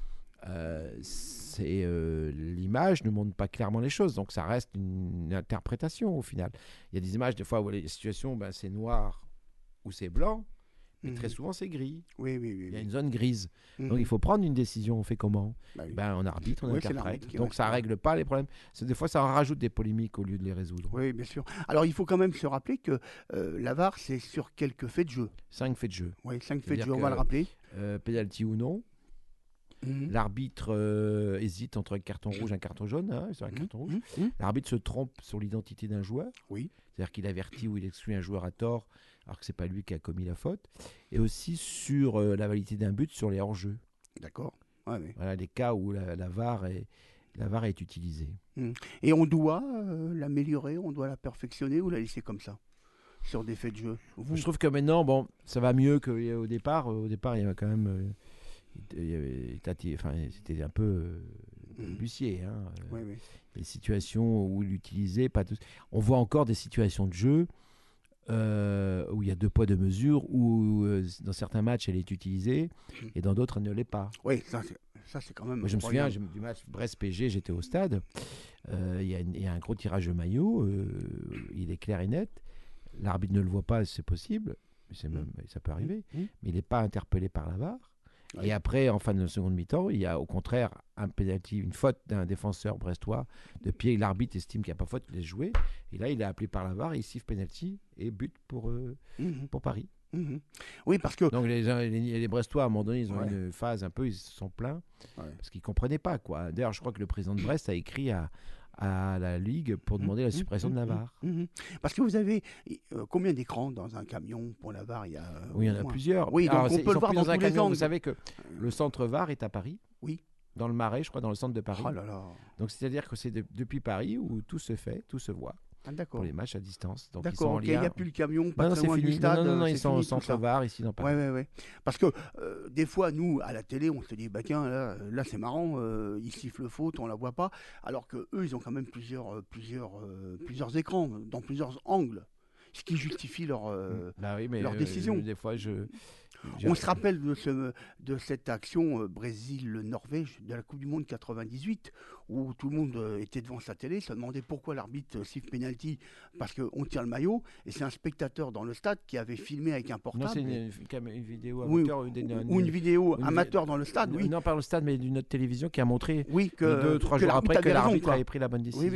euh, c'est euh, l'image ne montre pas clairement les choses, donc ça reste une, une interprétation au final. Il y a des images des fois où les situations, ben, c'est noir ou c'est blanc, mais Mhm. très souvent c'est gris. Oui, oui, oui. Il y a oui. une zone grise. Mhm. Donc il faut prendre une décision. On fait comment? Bah oui. Ben, on arbitre, on Oui, c'est interprète. l'arbitre qui Donc reste, ça ouais. règle pas les problèmes. C'est- Des fois, ça en rajoute des polémiques au lieu de les résoudre. Oui, bien sûr. Alors, il faut quand même se rappeler que euh, la V A R, c'est sur quelques faits de jeu. Cinq faits de jeu. Oui, cinq faits de C'est-à-dire jeu, on va que- le rappeler. Euh, penalty ou non. Mhm. L'arbitre euh, hésite entre un carton rouge et un carton jaune. Hein, sur un Mhm. carton rouge. Mhm. Mhm. L'arbitre se trompe sur l'identité d'un joueur. Oui. C'est-à-dire qu'il avertit ou il exclut un joueur à tort alors que c'est pas lui qui a commis la faute. Et aussi sur euh, la validité d'un but sur les hors-jeux. D'accord. Ouais, ouais. Voilà les cas où la, la V A R est, la V A R est utilisée. Et on doit euh, l'améliorer, on doit la perfectionner ou la laisser comme ça sur des faits de jeu. Vous, Je trouve que maintenant, bon, ça va mieux qu'au départ. Au départ, il y avait quand même... euh, il y avait- tati- enfin, c'était un peu euh, Mhm. bussier. Hein, euh, Ouais, ouais. les situations où il l'utilisait, pas tous. On voit encore des situations de jeu euh, où il y a deux poids, deux mesures, où euh, dans certains matchs elle est utilisée et dans d'autres elle ne l'est pas. Oui, ça, c'est- ça c'est quand même. Moi, je me souviens incroyable. je- du match Brest-P S G, j'étais au stade, euh, il y, a une- il y a un gros tirage de maillot, euh, il est clair et net, l'arbitre ne le voit pas, c'est possible, mais c'est même, ça peut arriver, Mhm. mais il n'est pas interpellé par la V A R. Ouais. Et après, en fin de seconde mi-temps, il y a au contraire un penalty, une faute d'un défenseur brestois de pied. L'arbitre estime qu'il n'y a pas faute, il laisse jouer. Et là, il est appelé par la V A R, il siffle penalty et but pour, euh, Mhm. pour Paris. Mhm. Oui, parce que. Donc les, les, les Brestois, à un moment donné, ils ont Ouais. une phase un peu, ils se sont plaints Ouais. parce qu'ils ne comprenaient pas, quoi. D'ailleurs, je crois que le président de Brest a écrit à, à la Ligue pour demander la Mhm. suppression de la V A R. Mhm. Parce que vous avez euh, combien d'écrans dans un camion pour la V A R? Il y a, euh, Oui, il y en au a moins. plusieurs. Oui, donc Alors, on c'est- peut ils le sont voir plus dans dans un tous les camion. Vous angles. savez que le centre V A R est à Paris. Oui. Dans le Marais, je crois, dans le centre de Paris. Oh là là. Donc c'est-à-dire que c'est de- depuis Paris où tout se fait, tout se voit Ah, d'accord. pour les matchs à distance. Donc ils sont D'accord, en ok, il n'y lien. a plus le camion, pas Non, non, très c'est loin fini. du stade. non, non, non, euh, ils c'est sont au fini, tout centre ça. V A R ici dans Paris. Ouais, ouais, ouais. Parce que euh, des fois, nous, à la télé, on se dit, bah tiens, là, là c'est marrant, euh, ils sifflent faute, on la voit pas. Alors que eux, ils ont quand même plusieurs, euh, plusieurs, euh, plusieurs écrans, dans plusieurs angles, ce qui justifie leur. euh, Bah oui, mais leur euh, décision. des fois, je. je- On se rappelle de, ce, de cette action euh, Brésil-Norvège de la Coupe du Monde quatre-vingt-dix-huit, où tout le monde euh, était devant sa télé, se demandait pourquoi l'arbitre euh, siffle penalty, parce qu'on tire le maillot, et c'est un spectateur dans le stade qui avait filmé avec un portable. Non, c'est une, une cam- une vidéo Oui, amateur ou d'une- ou une vidéo une- amateur dans le stade, oui. Non, pas au stade, mais d'une autre télévision qui a montré Oui, que, deux, trois que jours l'arbitre après que avait raison, l'arbitre quoi. avait pris la bonne décision. Oui, oui, oui.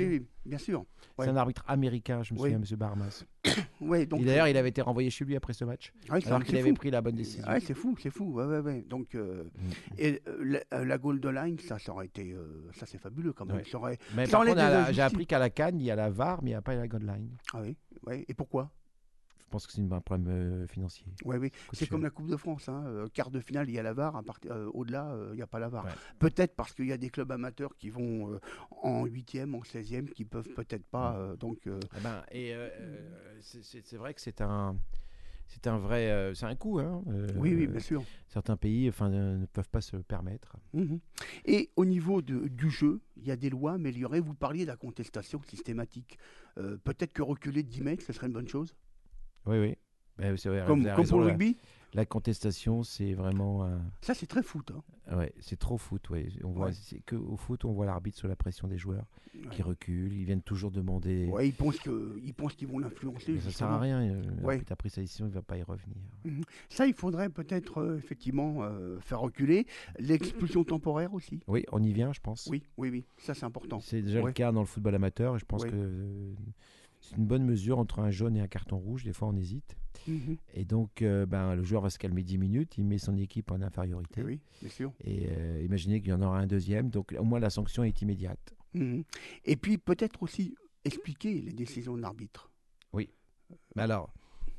bien sûr. Ouais. C'est un arbitre américain, je me Oui. souviens, M. Barmas. Ouais, donc, Et d'ailleurs, il avait été renvoyé chez lui après ce match, ouais, c'est- alors c'est qu'il avait fou. pris la bonne décision. Ouais, c'est fou, c'est fou. Ouais, ouais, ouais. Donc, euh, Mm. et euh, la, euh, la goal de line, ça, ça aurait été, euh, ça c'est fabuleux quand même. Ouais. Ça aurait- Mais Ça par enlève contre, à des la- injustices. j'ai appris qu'à la Cannes, il y a la V A R, mais il n'y a pas la God Line. Ah oui, ouais. Et pourquoi? Je pense que c'est une- un problème euh, financier. Ouais, oui. Coûte C'est cher. comme la Coupe de France. Hein. Euh, quart de finale, il y a la V A R. À part- euh, au-delà, euh, il n'y a pas la V A R. Ouais. Peut-être parce qu'il y a des clubs amateurs qui vont euh, en huitième, en seizième, qui peuvent peut-être pas. euh, donc, euh, Eh ben, et euh, euh, c'est- c'est c'est vrai que c'est un, c'est un vrai, euh, c'est un coût. Hein, euh, oui, oui, bien sûr. Certains pays, enfin, ne, ne peuvent pas se le permettre. Mhm. Et au niveau de- du jeu, il y a des lois améliorées. Vous parliez de la contestation systématique. Euh, peut-être que reculer de dix mètres, ce serait une bonne chose. Oui, oui. Ben, c'est vrai, Comme, vous avez comme raison, pour le la- rugby. La contestation, c'est vraiment, un- Ça, c'est très foot. Hein. ouais, c'est trop foot. Ouais. On voit, Ouais. c'est que au foot, on voit l'arbitre sous la pression des joueurs qui Ouais. reculent. Ils viennent toujours demander. Ouais, ils pensent que, ils pensent qu'ils vont l'influencer. Mais ça sert justement. à rien. euh, Ouais. L'arbitre a pris sa décision, il ne va pas y revenir. Mhm. Ça, il faudrait peut-être euh, effectivement euh, faire reculer l'expulsion temporaire aussi. Oui, on y vient, je pense. Oui, oui, oui. Ça, c'est important. C'est déjà Ouais. le cas dans le football amateur. Et je pense Ouais. que euh, c'est une bonne mesure entre un jaune et un carton rouge. Des fois, on hésite. Mhm. Et donc, euh, ben, le joueur va se calmer dix minutes. Il met son équipe en infériorité. Eh Oui, bien sûr. Et euh, imaginez qu'il y en aura un deuxième. Donc, au moins, la sanction est immédiate. Mhm. Et puis, peut-être aussi expliquer les décisions de l'arbitre. Mais alors,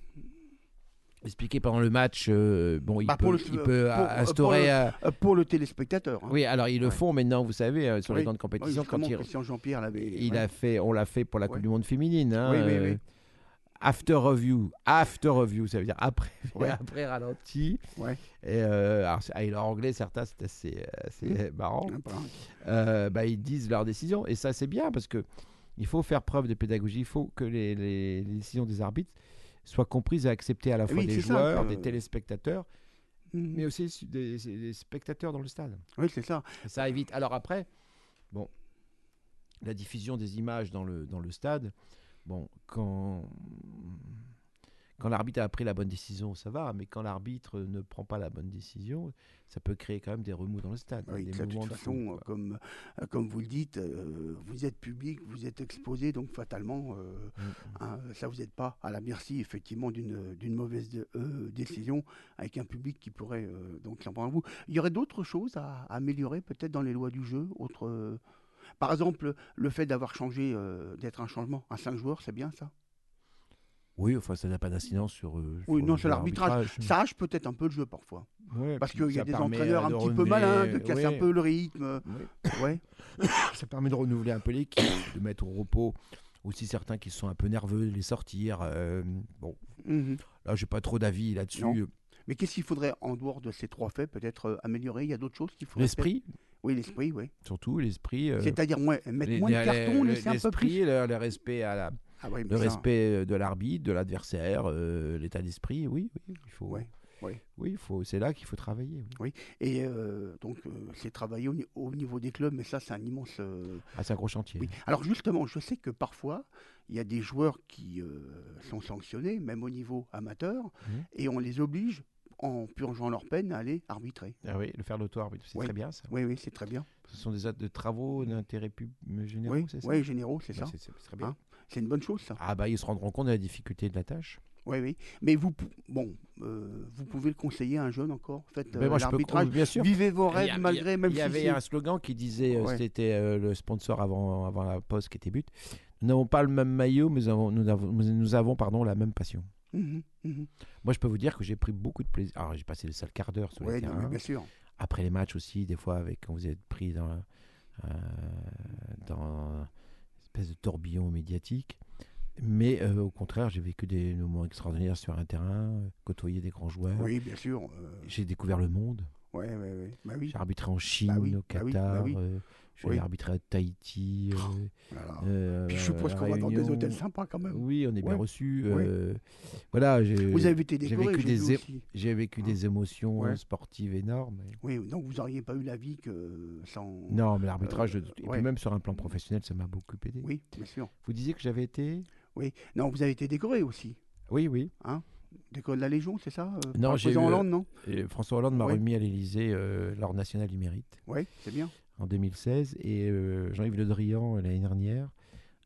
expliquer pendant le match, euh, bon, il Bah, peut, pour le- il peut pour- a- instaurer. pour euh, Euh, pour le téléspectateur. Hein. Oui, alors ils le Ouais. font maintenant, vous savez, euh, sur Oui. les grandes Oui, compétitions, justement, quand il, Christian Jean-Pierre l'avait. il ouais. a fait, on l'a fait pour la Coupe Ouais. du Monde féminine. Hein, Oui, oui, euh, oui. After review, after review, ça veut dire après, Ouais. après ralenti. Ouais. Et euh, alors, c'est- ah, et leur anglais, certains, c'est assez, assez marrant. Hein, pas- Euh, bah, ils disent leurs décisions, et ça, c'est bien parce que il faut faire preuve de pédagogie. Il faut que les, les- les décisions des arbitres soient comprises et acceptées à la fois Oui, des c'est ça, joueurs, que- des téléspectateurs, Mhm. mais aussi des, des spectateurs dans le stade. Oui, c'est ça. Et ça évite. Alors après, bon, la diffusion des images dans le, dans le stade, bon, quand, quand l'arbitre a pris la bonne décision, ça va, mais quand l'arbitre ne prend pas la bonne décision, ça peut créer quand même des remous dans le stade. Oui, des ça, de mouvements toute de façon, foule, euh, quoi. comme, euh, comme vous le dites, euh, vous êtes public, vous êtes exposé, donc fatalement, euh, Mm, mm. hein, ça vous n'êtes pas à la merci effectivement d'une d'une mauvaise de- euh, décision avec un public qui pourrait euh, donc s'en prendre à vous. Il y aurait d'autres choses à, à améliorer peut-être dans les lois du jeu, autre, euh, par exemple le fait d'avoir changé, euh, d'être un changement à cinq joueurs, c'est bien ça. Oui, enfin, ça n'a pas d'incidence sur. euh, Oui, sur non, le c'est l'arbitrage. l'arbitrage. Ça hache peut-être un peu le jeu parfois, Ouais, parce puis qu'il y a ça des permet, entraîneurs euh, un de petit peu renouveler- malins, de casser oui, un peu le rythme. oui. Ouais. Ça permet de renouveler un peu l'équipe, de mettre au repos aussi certains qui sont un peu nerveux, de les sortir. euh, bon, Mhm. là, j'ai pas trop d'avis là-dessus. Non. Mais qu'est-ce qu'il faudrait, en dehors de ces trois faits, peut-être euh, améliorer? Il y a d'autres choses qu'il faudrait. L'esprit, peut-être- Oui, l'esprit, oui. surtout l'esprit. euh, C'est-à-dire moins, mettre les- moins de les- cartons, les- laisser un peu l'esprit, plus. le, le respect à la, Ah oui, mais le ça, respect de l'arbitre, de l'adversaire, euh, l'état d'esprit. Oui, oui, il faut. Ouais, ouais. Oui, il faut. C'est là qu'il faut travailler. oui. Et euh, donc, euh, c'est travailler au, ni- au niveau des clubs, mais ça, c'est un immense. euh, Ah, c'est un gros chantier. Oui. Alors, justement, je sais que parfois, il y a des joueurs qui euh, sont sanctionnés, même au niveau amateur, Mhm. et on les oblige, en purgeant leur peine, à aller arbitrer. Ah oui, le faire l'auto-arbitre, c'est Oui. très bien ça. Oui, oui, c'est très bien. Ce sont des actes de travaux d'intérêt pub- généraux, Oui, c'est ça oui, généraux, c'est Bah, ça. c'est- c'est très bien. Hein C'est une bonne chose, ça. Ah bah ils se rendront compte de la difficulté de la tâche. Oui, oui. Mais vous, pou- bon, euh, vous pouvez le conseiller à un jeune encore. Faites Mais euh, moi, je peux- l'arbitrage. bien sûr. Vivez vos Il y rêves a- malgré, il y a- même il y si avait c'est- un slogan qui disait, euh, Ouais. c'était euh, le sponsor avant, avant la poste qui était but. Nous n'avons pas le même maillot, mais nous avons, nous avons, nous avons pardon, la même passion. Mhm, mhm. Moi, je peux vous dire que j'ai pris beaucoup de plaisir. Alors, j'ai passé le sale quart d'heure sur Ouais, les non, mais terrains. bien sûr. Après les matchs aussi, des fois, avec, quand vous êtes pris dans, euh, dans une espèce de tourbillon médiatique. Mais euh, au contraire, j'ai vécu des moments extraordinaires sur un terrain, euh, côtoyé des grands joueurs. Oui, bien sûr. euh, J'ai découvert le monde. Ouais, ouais, ouais. Bah oui. J'ai arbitré en Chine, Bah oui, au bah oui, Qatar. bah oui. euh, je suis Oui. allé arbitrer à Tahiti. euh, Voilà. euh, Puis je suppose à qu'on va dans des Réunion. hôtels sympas quand même. Oui, on est bien Ouais. reçus. Ouais. euh, voilà, j'ai Vous avez été j'ai décoré, vécu j'ai des vu é- aussi. j'ai vécu Hein. des émotions Ouais. euh, sportives énormes. et- Oui, donc vous n'auriez pas eu la vie que sans. Non, mais l'arbitrage, Euh, et ouais. puis même sur un plan professionnel, ça m'a beaucoup aidé. Oui, bien sûr. Vous disiez que j'avais été Oui. Non, vous avez été décoré aussi. Oui, oui. Décoré de la Légion, c'est ça euh, Non, par le j'ai président eu, Hollande, non? Et François Hollande m'a Ouais. remis à l'Élysée euh, l'Ordre national du mérite Oui, c'est bien. en deux mille seize et euh, Jean-Yves Le Drian euh, l'année dernière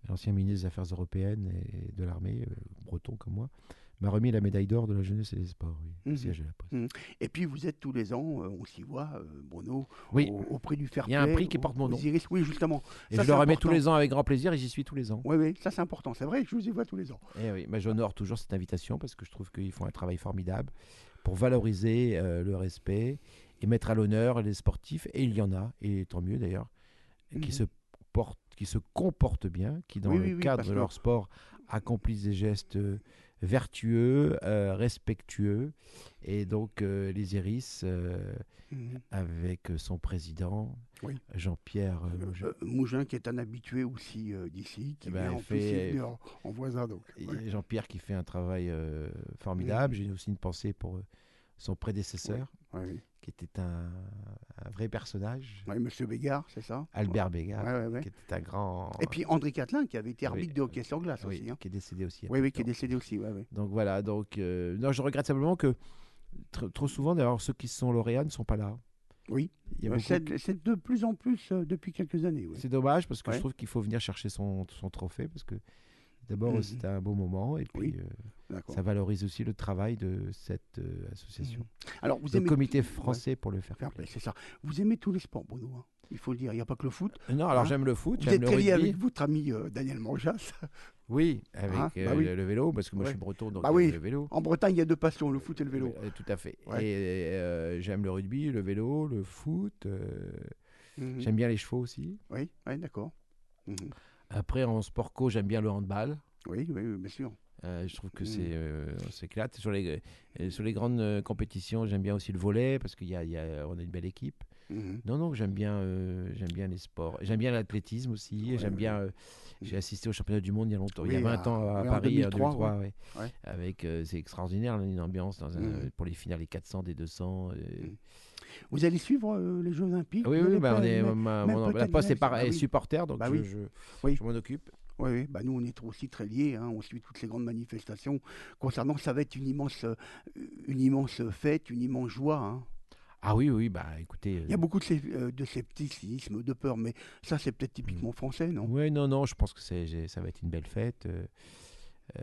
l'ancien ministre des Affaires européennes et de l'armée, euh, breton comme moi, m'a remis la médaille d'or de la jeunesse et des sports, oui, au Mhm. siège de la Poste. Mhm. Et puis vous êtes tous les ans, euh, on s'y voit, euh, Bruno, Oui, au, au prix du fair il y a un play, prix qui au- porte mon aux nom. Iris. Oui, justement. Et Ça, je c'est le remets tous important. les ans avec grand plaisir et j'y suis tous les ans. Oui, oui, ça c'est important. C'est vrai que je vous y vois tous les ans. Et oui, mais j'honore toujours cette invitation parce que je trouve qu'ils font un travail formidable pour valoriser euh, le respect et mettre à l'honneur les sportifs, et il y en a, et tant mieux d'ailleurs, qui Mhm. se portent, qui se comportent bien, qui dans Oui, le oui, oui, cadre parce de que- leur sport accomplissent des gestes euh, vertueux, euh, respectueux, et donc euh, les Iris, euh, Mhm. avec son président, Oui. Jean-Pierre euh, Mougin. Euh, Mougin, qui est un habitué aussi euh, d'ici, qui Eh ben, vient il en plus, il fait- est venu en, en voisin. Donc, Et ouais. Jean-Pierre qui fait un travail euh, formidable. Mhm. J'ai aussi une pensée pour euh, son prédécesseur, Ouais, oui. qui était un, un vrai personnage, Ouais, Monsieur Bégard, c'est ça Albert Bégard, Ouais, ouais, ouais. qui était un grand... Et puis André Catelin, qui avait été Oui. arbitre de hockey sur glace oui, aussi. Hein. qui est décédé aussi. il y a Oui, peu oui, de qui est temps. décédé aussi. Ouais, ouais. Donc voilà, donc, euh, non, je regrette simplement que tr- trop souvent, d'ailleurs, ceux qui sont lauréats ne sont pas là. Oui, Il y a Euh, beaucoup c'est c'est de plus en plus euh, depuis quelques années. Oui. C'est dommage parce que Ouais. je trouve qu'il faut venir chercher son, son trophée parce que d'abord Mhm. c'était un beau moment et puis Oui. euh, D'accord. ça valorise aussi le travail de cette euh, association. Mhm. Alors, vous Le aimez comité ouais, français pour le faire fair play. play, c'est ça. Vous aimez tous les sports, Bruno. Hein. Il faut le dire. Il n'y a pas que le foot. Non, alors Hein j'aime le foot, Vous j'aime êtes le très lié rugby. avec votre ami euh, Daniel Manjas. Oui, avec Hein, euh, bah oui. le, le vélo parce que moi je Ouais. suis breton donc Bah euh, oui. le vélo. En Bretagne, il y a deux passions, le foot et le vélo. Euh, tout à fait. Ouais. Et euh, j'aime le rugby, le vélo, le foot. euh, Mhm. J'aime bien les chevaux aussi. Oui, oui, d'accord. Mhm. Après en sport co, j'aime bien le handball. Oui, oui, oui, bien sûr. Euh, je trouve que Mm. c'est euh, on s'éclate. Sur les, euh, sur les grandes euh, compétitions, j'aime bien aussi le volley parce qu'on a, il y a, on a une belle équipe. Mhm. Non, non, j'aime bien, euh, j'aime bien les sports. J'aime bien l'athlétisme aussi. Ouais, j'aime ouais. bien. euh, j'ai assisté au championnat du monde il y a longtemps, il y a Oui, vingt à- ans à ouais, en Paris, deux mille en trois, deux mille trois, ouais. Ouais. Avec, euh, c'est extraordinaire, une ambiance dans un, Mhm. pour les finales, les quatre cents, des deux cents. euh. Mhm. Vous allez suivre euh, les Jeux Olympiques Oui, vous oui, allez bah, pas- on est, mais- ma- même mon- la peut-être poste est Genève, par, bah est oui. supporter, donc Bah je, oui. je, Oui. je m'en occupe. Oui, oui, bah nous on est aussi très liés, hein, on suit toutes les grandes manifestations. Concernant, ça va être une immense, euh, une immense fête, une immense joie. Hein. Ah oui, oui, bah écoutez. Il y a beaucoup de, sé- euh, de scepticisme, de peur, mais ça c'est peut-être typiquement français, non? Oui, non, non, je pense que c'est, j'ai- ça va être une belle fête. euh, euh,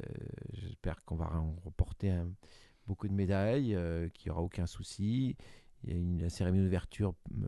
j'espère qu'on va en remporter un- beaucoup de médailles, euh, qu'il n'y aura aucun souci. Il y a une, la cérémonie d'ouverture euh,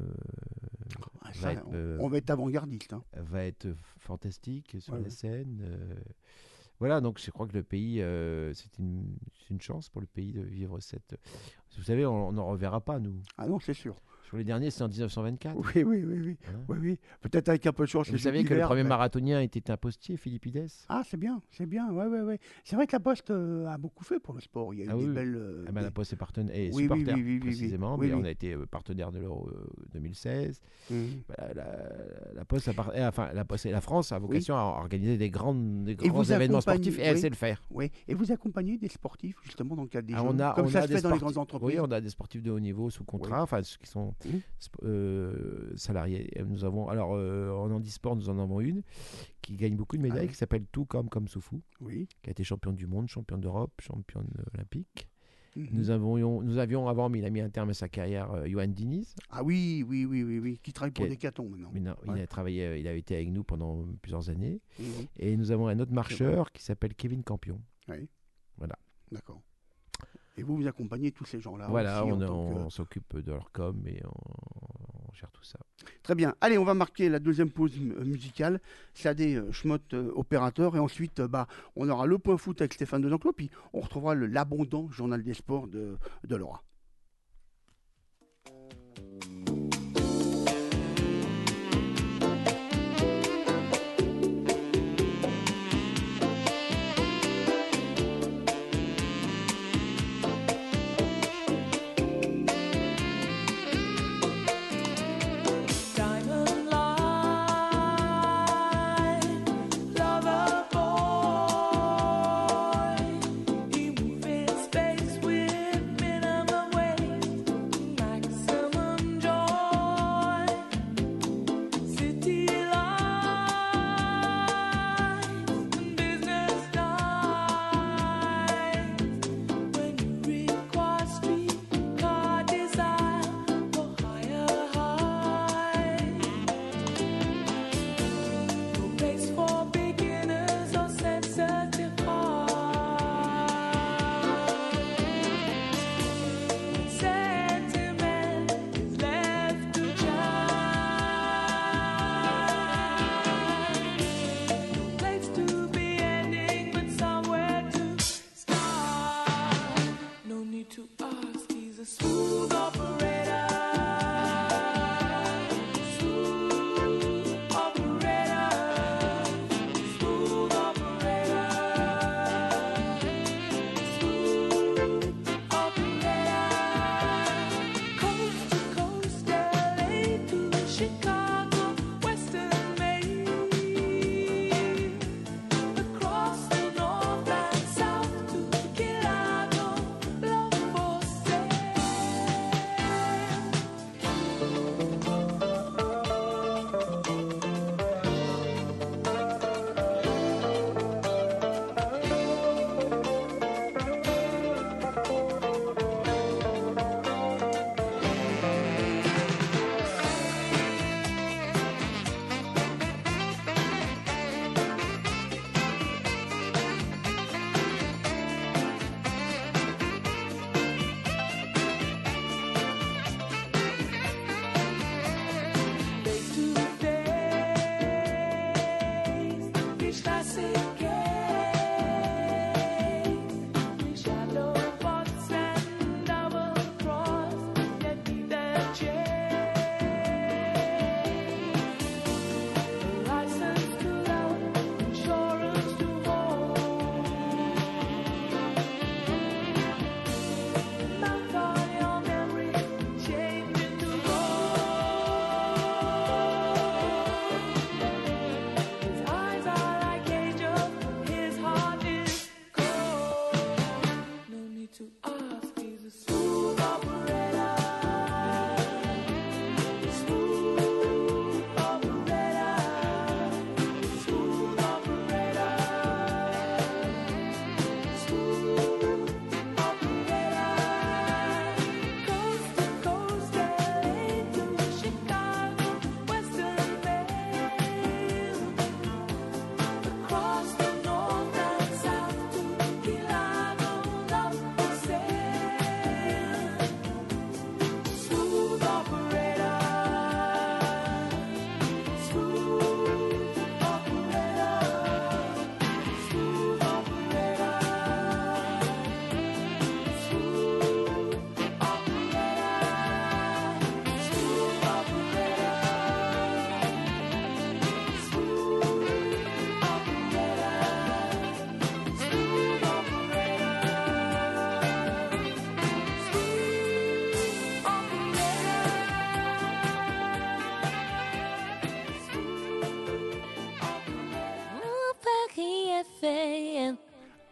Ah, va ça, être, on, euh, on va être avant-gardiste. Hein. va être fantastique sur Ouais, la ouais. scène. euh, voilà, donc je crois que le pays, euh, c'est une, c'est une chance pour le pays de vivre cette. Vous savez, on n'en reverra pas, nous. Ah non, c'est sûr. Sur les derniers, c'est en dix-neuf cent vingt-quatre. Oui, oui, oui, oui. Hein. oui, oui. Peut-être avec un peu de chance. Vous les savez Jeux que le d'hiver, premier mais- marathonien était un postier, Philippides. Ah, c'est bien, c'est bien, ouais, ouais, ouais. C'est vrai que la Poste euh, a beaucoup fait pour le sport. Il y a eu Ah des oui, oui. belles. euh, Ah ben, des- la Poste est partenaire, et Oui, oui, supporter oui, oui, oui, oui. précisément, Oui, mais oui. on a été euh, partenaire de l'Euro euh, deux mille seize. Mhm. Bah, la, la Poste, a par- eh, enfin la Poste et la France a vocation à organiser des grandes, des Et grands vous événements accompagnez- sportifs et elle oui. sait le faire. Oui, et vous accompagnez des sportifs justement dans le cadre des Ah, Jeux, on a, comme on ça a se des fait dans les sportifs- grandes entreprises. Oui, on a des sportifs de haut niveau sous contrat, Oui. enfin ceux qui sont Mhm. sp- euh, salariés. Et Nous avons, alors euh, en handisport, nous en avons une qui gagne beaucoup de médailles, Ah oui. qui s'appelle Tout comme comme Soufou, Oui. qui a été championne du monde, championne d'Europe, championne euh, olympique. Mhm. Nous avions, nous avions avant, mais il a mis un terme à sa carrière, euh, Johan Diniz. Ah oui, oui, oui, oui, oui, qui travaille pour Qui est- Decathlon maintenant. Mais non, il Ouais. a travaillé, euh, il a été avec nous pendant plusieurs années. Mhm. Et nous avons un autre marcheur qui s'appelle Kevin Campion. Oui. Voilà. D'accord. Et vous, vous accompagnez tous ces gens-là. voilà, aussi, en on, tant on que- s'occupe de leur com et on, on gère tout ça. Très bien. Allez, on va marquer la deuxième pause mu- musicale. Sadé euh, Schmott, euh, opérateur. Et ensuite, euh, bah, on aura le point foot avec Stéphane Desanclos. Puis on retrouvera le- l'abondant journal des sports de, de Laura. Diamond light, lover boy. You move in space with minimum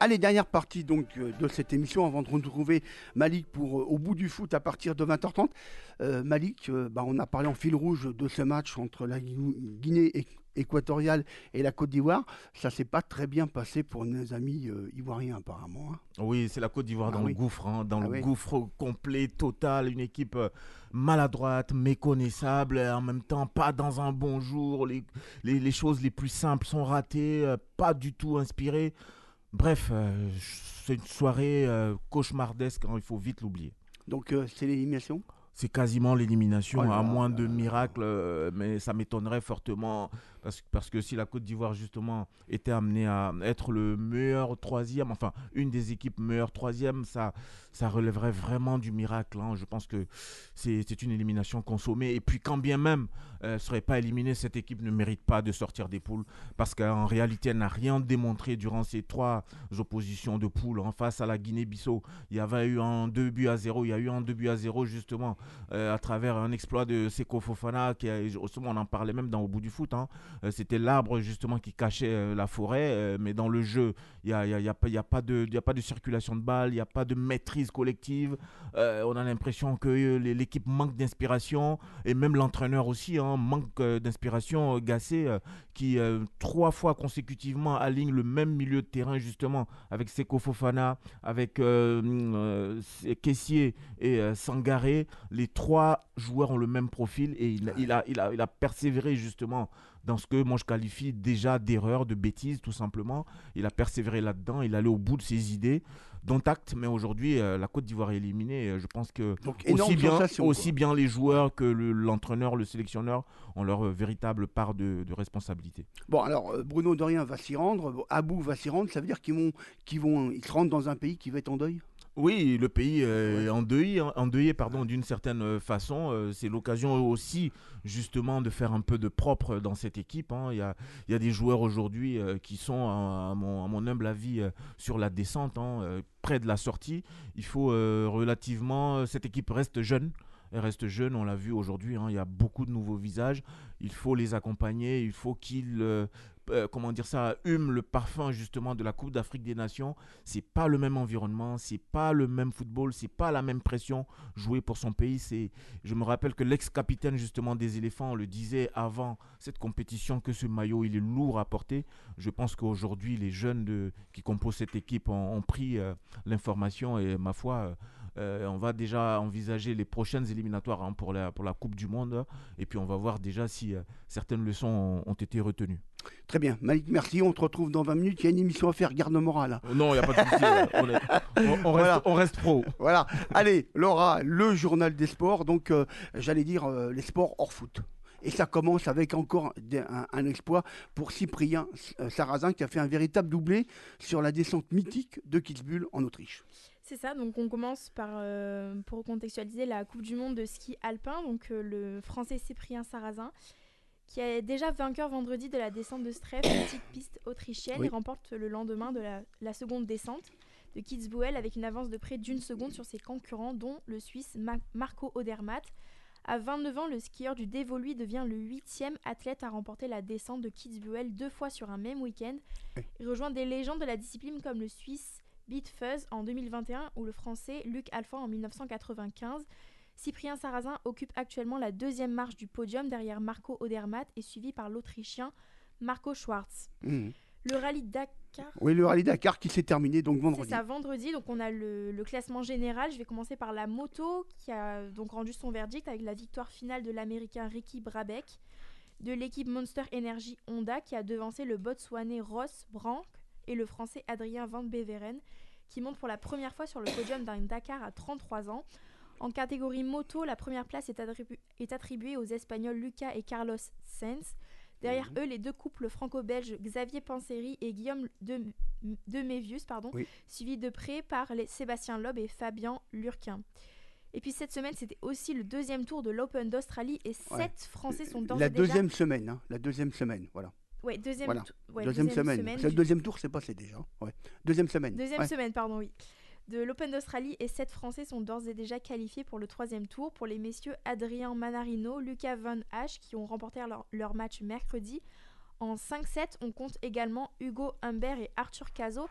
Allez, dernière partie donc euh, de cette émission avant de retrouver Malik pour euh, Au bout du foot à partir de vingt heures trente. Euh, Malik, euh, bah, on a parlé en fil rouge de ce match entre la Gui- Guinée é- équatoriale et la Côte d'Ivoire. Ça s'est pas très bien passé pour nos amis euh, ivoiriens apparemment, hein. Oui, c'est la Côte d'Ivoire Ah dans oui. le gouffre, hein, dans Ah le oui. gouffre complet, total, une équipe euh, maladroite, méconnaissable, et en même temps pas dans un bon jour, les, les, les choses les plus simples sont ratées, euh, pas du tout inspirées. Bref, euh, c'est une soirée euh, cauchemardesque, hein, il faut vite l'oublier. Donc euh, c'est l'élimination. C'est quasiment l'élimination, Oh là à là moins là de là là. miracles, euh, mais ça m'étonnerait fortement, parce, parce que si la Côte d'Ivoire, justement, était amenée à être le meilleur troisième, enfin, une des équipes meilleures troisième, ça, ça relèverait vraiment du miracle, hein. Je pense que c'est, c'est une élimination consommée, et puis quand bien même elle ne serait pas éliminée, cette équipe ne mérite pas de sortir des poules, parce qu'en réalité, elle n'a rien démontré durant ces trois oppositions de poules, hein. Face à la Guinée-Bissau, il y avait eu un deux buts à zéro, il y a eu un deux buts à zéro, justement, Euh, à travers un exploit de Seko Fofana, qui a, justement, on en parlait même dans Au bout du foot, hein. Euh, c'était l'arbre justement qui cachait euh, la forêt, euh, mais dans le jeu, il n'y a, y a, y a, pas- y a, pas de- y a pas de circulation de balles, il n'y a pas de maîtrise collective. Euh, on a l'impression que euh, les- l'équipe manque d'inspiration, et même l'entraîneur aussi, hein, manque euh, d'inspiration. euh, Gassé, euh, qui euh, trois fois consécutivement aligne le même milieu de terrain, justement, avec Seko Fofana, avec euh, euh, Kessié et euh, Sangaré. Les trois joueurs ont le même profil, et il, il, a, il, a, il a persévéré justement dans ce que moi je qualifie déjà d'erreur, de bêtise, tout simplement. Il a persévéré là-dedans, il allait au bout de ses idées, dont acte, mais aujourd'hui euh, la Côte d'Ivoire est éliminée. Euh, Je pense que Donc énorme aussi bien, sensation, aussi quoi. bien les joueurs que le- l'entraîneur, le sélectionneur ont leur euh, véritable part de, de responsabilité. Bon, alors euh, Bruno Dorien va s'y rendre, bon, Abou va s'y rendre, ça veut dire qu'ils vont, qu'ils vont, ils se rendent dans un pays qui va être en deuil. Oui, le pays euh, Ouais. est endeuillé, endeuillé pardon, d'une certaine euh, façon. Euh, c'est l'occasion aussi, justement, de faire un peu de propre dans cette équipe, hein. Il y a, il y a des joueurs aujourd'hui euh, qui sont, à, à mon, à mon humble avis, euh, sur la descente, hein, euh, près de la sortie. Il faut euh, relativement... Cette équipe reste jeune. Elle reste jeune, on l'a vu aujourd'hui, hein. Il y a beaucoup de nouveaux visages. Il faut les accompagner, il faut qu'ils... euh, euh, comment dire ça, hument le parfum justement de la Coupe d'Afrique des Nations. C'est pas le même environnement, c'est pas le même football, c'est pas la même pression jouée pour son pays. C'est, je me rappelle que l'ex-capitaine justement des éléphants le disait avant cette compétition, que ce maillot il est lourd à porter. Je pense qu'aujourd'hui les jeunes de, qui composent cette équipe ont, ont pris euh, l'information, et ma foi, euh, euh, on va déjà envisager les prochaines éliminatoires, hein, pour, la, pour la Coupe du Monde, et puis on va voir déjà si euh, certaines leçons ont, ont été retenues. Très bien, Malik, merci. On te retrouve dans vingt minutes. Il y a une émission à faire, garde morale. Non, il n'y a pas de souci. euh, on, est- on- on reste, Voilà. on reste pro. Voilà. Allez, Laura, le journal des sports. Donc, euh, j'allais dire euh, les sports hors foot. Et ça commence avec encore des- un, un exploit pour Cyprien euh, Sarrazin, qui a fait un véritable doublé sur la descente mythique de Kitzbühel en Autriche. C'est ça, donc on commence par, euh, pour contextualiser, la Coupe du Monde de ski alpin, donc euh, le Français Cyprien Sarrazin, qui est déjà vainqueur vendredi de la descente de Streff, petite piste autrichienne. Oui. Il remporte le lendemain de la, la seconde descente de Kitzbühel avec une avance de près d'une seconde sur ses concurrents, dont le Suisse Ma- Marco Odermatt. À vingt-neuf ans, le skieur du dévolu devient le huitième athlète à remporter la descente de Kitzbühel deux fois sur un même week-end. Il rejoint des légendes de la discipline comme le Suisse Beat Fuzz en deux mille vingt et un ou le Français Luc Alphand en mille neuf cent quatre-vingt-quinze. Cyprien Sarrazin occupe actuellement la deuxième marche du podium derrière Marco Odermatt et suivi par l'Autrichien Marco Schwarz. Mmh. Le rallye Dakar, Oui, le rallye Dakar qui s'est terminé donc c'est vendredi. ça, vendredi. Donc on a le, le classement général. Je vais commencer par la moto qui a donc rendu son verdict avec la victoire finale de l'Américain Ricky Brabeck, de l'équipe Monster Energy Honda qui a devancé le Botswanais Ross Branck et le Français Adrien Van Beveren qui monte pour la première fois sur le podium d'un Dakar à trente-trois ans. En catégorie moto, la première place est, attribu- est attribuée aux Espagnols Lucas et Carlos Sainz. Derrière eux, les deux couples franco-belges Xavier Panseri et Guillaume de, de Mévius, pardon, Oui. suivis de près par les Sébastien Loeb et Fabien Lurquin. Et puis cette semaine, c'était aussi le deuxième tour de l'Open d'Australie et Ouais. sept Français sont d'ores La et déjà... deuxième semaine, hein, la deuxième semaine, voilà. Ouais, deuxième, Voilà. tou- ouais, deuxième, semaine. C'est le du- deuxième tour, c'est passé déjà. Ouais. Deuxième semaine. Deuxième Ouais. semaine, pardon, oui. De l'Open d'Australie et sept Français sont d'ores et déjà qualifiés pour le troisième tour. Pour les messieurs Adrien Manarino, Lucas Van Hache qui ont remporté leur, leur match mercredi. En cinq sept, on compte également Hugo Humbert et Arthur Cazot.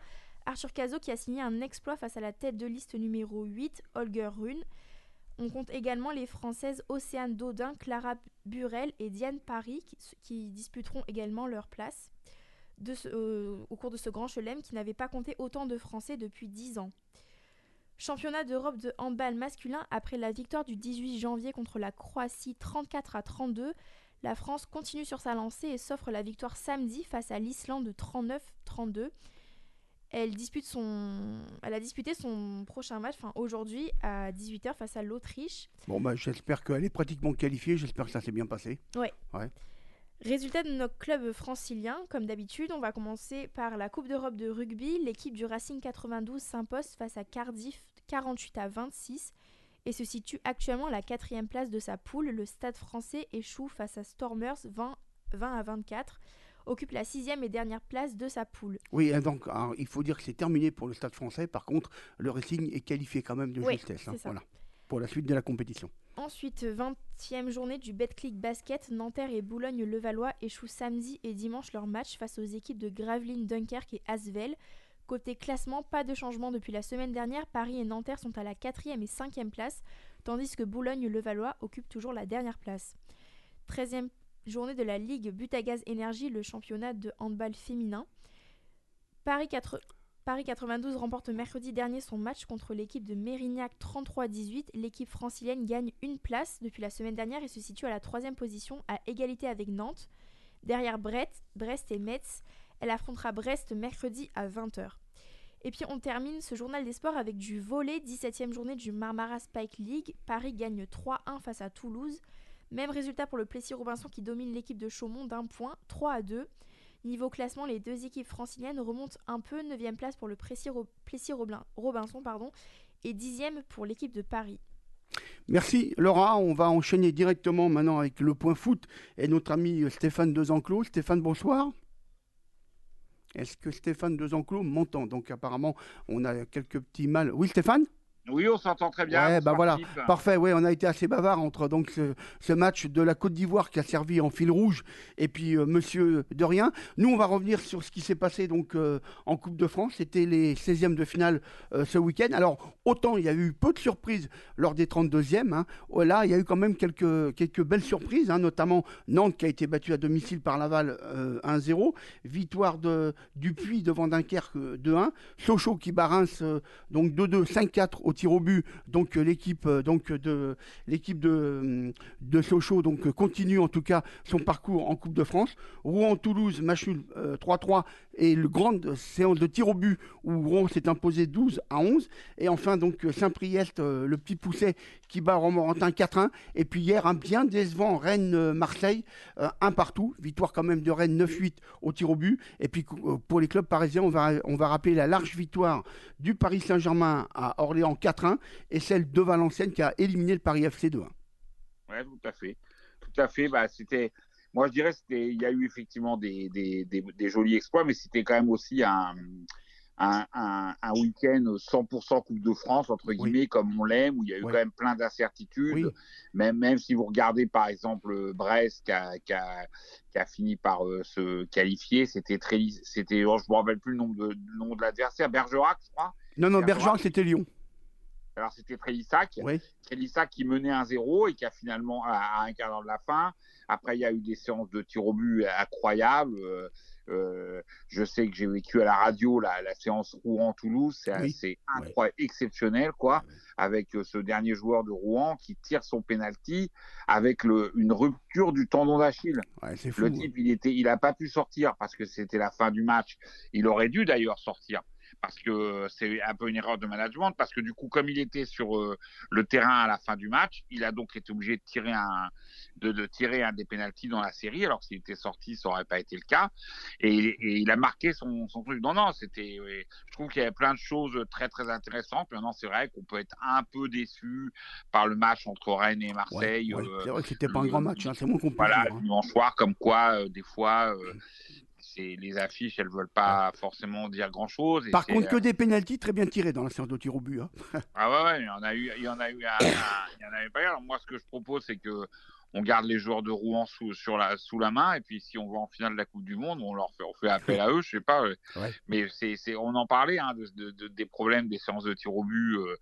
Arthur Cazot qui a signé un exploit face à la tête de liste numéro huit, Holger Rune. On compte également les Françaises Océane Dodin, Clara Burel et Diane Paris qui, qui disputeront également leur place de ce, euh, au cours de ce grand chelem qui n'avait pas compté autant de Français depuis dix ans. Championnat d'Europe de handball masculin, après la victoire du dix-huit janvier contre la Croatie trente-quatre à trente-deux, la France continue sur sa lancée et s'offre la victoire samedi face à l'Islande de trente-neuf à trente-deux. Elle, dispute son... Elle a disputé son prochain match enfin, aujourd'hui à dix-huit heures face à l'Autriche. Bon, bah, j'espère qu'elle est pratiquement qualifiée. J'espère que ça s'est bien passé. Ouais. ouais. Résultat de notre club francilien, comme d'habitude, on va commencer par la Coupe d'Europe de rugby. L'équipe du Racing quatre-vingt-douze s'impose face à Cardiff quarante-huit à vingt-six et se situe actuellement à la quatrième place de sa poule. Le Stade français échoue face à Stormers vingt à vingt-quatre. Occupe la sixième et dernière place de sa poule. Oui, donc alors, il faut dire que c'est terminé pour le Stade français. Par contre, le Racing est qualifié quand même de oui, justesse. Hein, ça. Voilà, pour la suite de la compétition. Ensuite, vingtième journée du Betclic Basket. Nanterre et Boulogne-Levallois échouent samedi et dimanche leur match face aux équipes de Gravelines, Dunkerque et Asvel. Côté classement, pas de changement depuis la semaine dernière. Paris et Nanterre sont à la quatrième et cinquième place, tandis que Boulogne-Levallois occupe toujours la dernière place. treizième journée de la Ligue Butagaz Énergie, le championnat de handball féminin. Paris, quatre... Paris quatre-vingt-douze remporte mercredi dernier son match contre l'équipe de Mérignac trente-trois à dix-huit. L'équipe francilienne gagne une place depuis la semaine dernière et se situe à la troisième position à égalité avec Nantes. Derrière Brest, Brest et Metz, elle affrontera Brest mercredi à vingt heures. Et puis on termine ce journal des sports avec du volley, dix-septième journée du Marmara Spike League. Paris gagne trois à un face à Toulouse. Même résultat pour le Plessis-Robinson qui domine l'équipe de Chaumont d'un point, trois à deux. Niveau classement, les deux équipes franciliennes remontent un peu, neuvième place pour le Plessis-Robinson pardon, et dixième pour l'équipe de Paris. Merci Laura, on va enchaîner directement maintenant avec le point foot et notre ami Stéphane Desenclos. Stéphane, bonsoir. Est-ce que Stéphane Desenclos m'entend? Donc apparemment, on a quelques petits mal. Oui Stéphane? Oui, on s'entend très bien. Ouais, bah voilà, parfait. Ouais, on a été assez bavard entre donc ce, ce match de la Côte d'Ivoire qui a servi en fil rouge et puis euh, Monsieur de rien. Nous, on va revenir sur ce qui s'est passé donc euh, en Coupe de France. C'était les seizièmes de finale euh, ce week-end. Alors autant il y a eu peu de surprises lors des trente-deuxièmes. Hein. Là, il y a eu quand même quelques quelques belles surprises, hein, notamment Nantes qui a été battue à domicile par Laval euh, un zéro. Victoire de Dupuis devant Dunkerque deux un. Sochaux qui bat Reims euh, donc deux deux, cinq quatre au tir au but, donc l'équipe donc de l'équipe de de Sochaux donc continue en tout cas son parcours en Coupe de France. Rouen-Toulouse match nul euh, trois trois et le grande séance de tir au but où Rouen s'est imposé douze à onze et enfin donc Saint-Priest euh, le petit Pousset qui bat Romorantin quatre un et puis hier un bien décevant Rennes-Marseille euh, un partout, victoire quand même de Rennes neuf huit au tir au but et puis euh, pour les clubs parisiens on va on va rappeler la large victoire du Paris Saint-Germain à Orléans quatre un et celle de Valenciennes qui a éliminé le Paris F C deux un. Oui, tout à fait. Tout à fait. Bah, c'était, moi, je dirais c'était, il y a eu effectivement des, des, des, des jolis exploits, mais c'était quand même aussi un, un, un, un week-end cent pour cent Coupe de France, entre guillemets, oui. Comme on l'aime, où il y a eu oui. quand même plein d'incertitudes. Oui. Même, même si vous regardez, par exemple, Brest qui a, qui a, qui a fini par euh, se qualifier, c'était très, c'était, je ne me rappelle plus le nom de, le nom de l'adversaire, Bergerac, je crois. Non, non, Bergerac, c'était Lyon. Alors, c'était Trélissac, oui. Trélissac qui menait un zéro et qui a finalement, à, à un quart d'heure de la fin, après, il y a eu des séances de tir au but incroyables. Euh, euh, je sais que j'ai vécu à la radio la, la séance Rouen-Toulouse, c'est, oui. c'est incroyable, oui. exceptionnel, quoi, oui. avec euh, ce dernier joueur de Rouen qui tire son penalty avec le, une rupture du tendon d'Achille. Ouais, c'est fou, le type, il était, il a pas pu sortir parce que c'était la fin du match. Il aurait dû d'ailleurs sortir. Parce que c'est un peu une erreur de management, parce que du coup, comme il était sur euh, le terrain à la fin du match, il a donc été obligé de tirer un, de, de tirer un des pénaltys dans la série, alors que s'il était sorti, ça n'aurait pas été le cas. Et, et il a marqué son, son truc. Non, non, c'était. Oui, je trouve qu'il y avait plein de choses très, très intéressantes. Maintenant, c'est vrai qu'on peut être un peu déçu par le match entre Rennes et Marseille. Ouais, ouais. Euh, c'est vrai que c'était pas un grand match, hein, c'est moins compliqué. Voilà, hein. dimanche soir, comme quoi, euh, des fois. Euh, C'est, les affiches, elles ne veulent pas ouais. forcément dire grand-chose. Et Par c'est, contre, que euh... des pénaltys très bien tirés dans la séance de tir au but. Hein. Ah ouais, ouais, il y en a eu, il y en a eu, un, un, il y en avait pas. Alors moi, ce que je propose, c'est que on garde les joueurs de Rouen sous, sur la, sous la main, et puis si on va en finale de la Coupe du Monde, on leur fait, on fait appel à eux, je sais pas. Ouais. Mais c'est, c'est, on en parlait hein, de, de, de, des problèmes des séances de tir au but euh,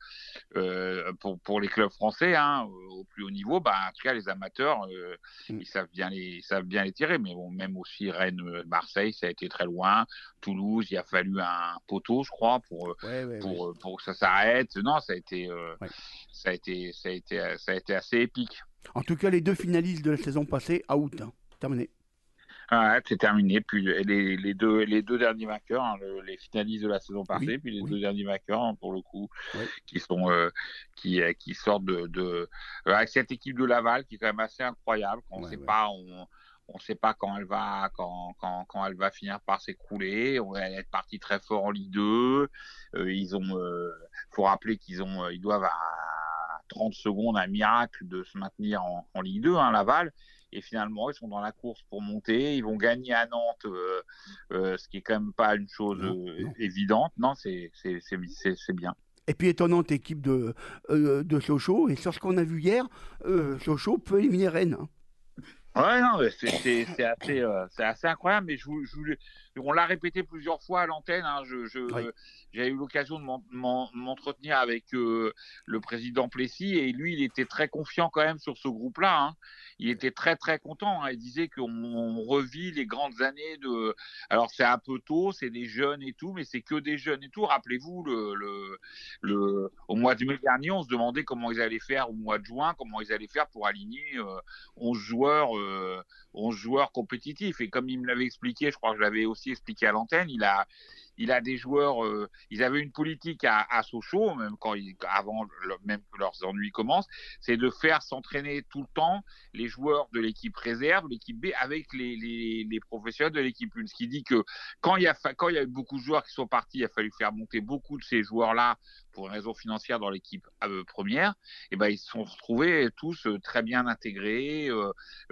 euh, pour, pour les clubs français hein, au plus haut niveau. Bah, en tout cas, les amateurs, euh, mm. ils savent bien les, ils savent bien les tirer. Mais bon, même aussi Rennes, Marseille, ça a été très loin. Toulouse, il a fallu un poteau, je crois, pour ouais, ouais, pour, ouais. pour que ça s'arrête. Non, ça a été, euh, ouais. ça a été, ça a été, ça a été assez épique. En tout cas, les deux finalistes de la saison passée, out, hein. Terminé. Ouais, c'est terminé. Puis les, les, deux, les deux derniers vainqueurs, hein, le, les finalistes de la saison passée, oui, puis les oui. deux derniers vainqueurs, hein, pour le coup, oui. qui sont euh, qui, qui sortent de, de euh, avec cette équipe de Laval qui est quand même assez incroyable. On ne ouais, sait ouais. pas, on on sait pas quand elle va quand quand quand elle va finir par s'écrouler. On va être parti très fort en Ligue deux. Euh, ils ont, euh, faut rappeler qu'ils ont, ils doivent à trente secondes un miracle de se maintenir en, en Ligue deux, hein, Laval. Et finalement, ils sont dans la course pour monter. Ils vont gagner à Nantes, euh, euh, ce qui est quand même pas une chose non, euh, non. évidente. Non, c'est, c'est, c'est, c'est, c'est bien. Et puis, étonnante équipe de, euh, de Sochaux. Et sur ce qu'on a vu hier, euh, Sochaux peut éliminer Rennes. Hein. Ouais, non, c'est, c'est, c'est, assez, euh, c'est assez incroyable. Mais je, je, on l'a répété plusieurs fois à l'antenne. Hein, je, je, oui. J'ai eu l'occasion de m'en, m'en, m'entretenir avec euh, le président Plessis. Et lui, il était très confiant quand même sur ce groupe-là. Hein. Il était très très content. Hein. Il disait qu'on on revit les grandes années de. Alors c'est un peu tôt, c'est des jeunes et tout, mais c'est que des jeunes et tout. Rappelez-vous, le, le, le, au mois de mai dernier, on se demandait comment ils allaient faire au mois de juin, comment ils allaient faire pour aligner euh, onze joueurs, euh, onze joueurs compétitifs. Et comme il me l'avait expliqué, je crois que je l'avais aussi expliqué à l'antenne, il a. Il a des joueurs, euh, ils avaient une politique à, à Sochaux, même quand ils, avant le, même que leurs ennuis commencent, c'est de faire s'entraîner tout le temps les joueurs de l'équipe réserve, l'équipe B, avec les, les, les professionnels de l'équipe un. Ce qui dit que quand il y a, quand il y a eu beaucoup de joueurs qui sont partis, il a fallu faire monter beaucoup de ces joueurs-là pour une raison financière dans l'équipe euh, première. Et ben ils se sont retrouvés tous euh, très bien intégrés. Euh,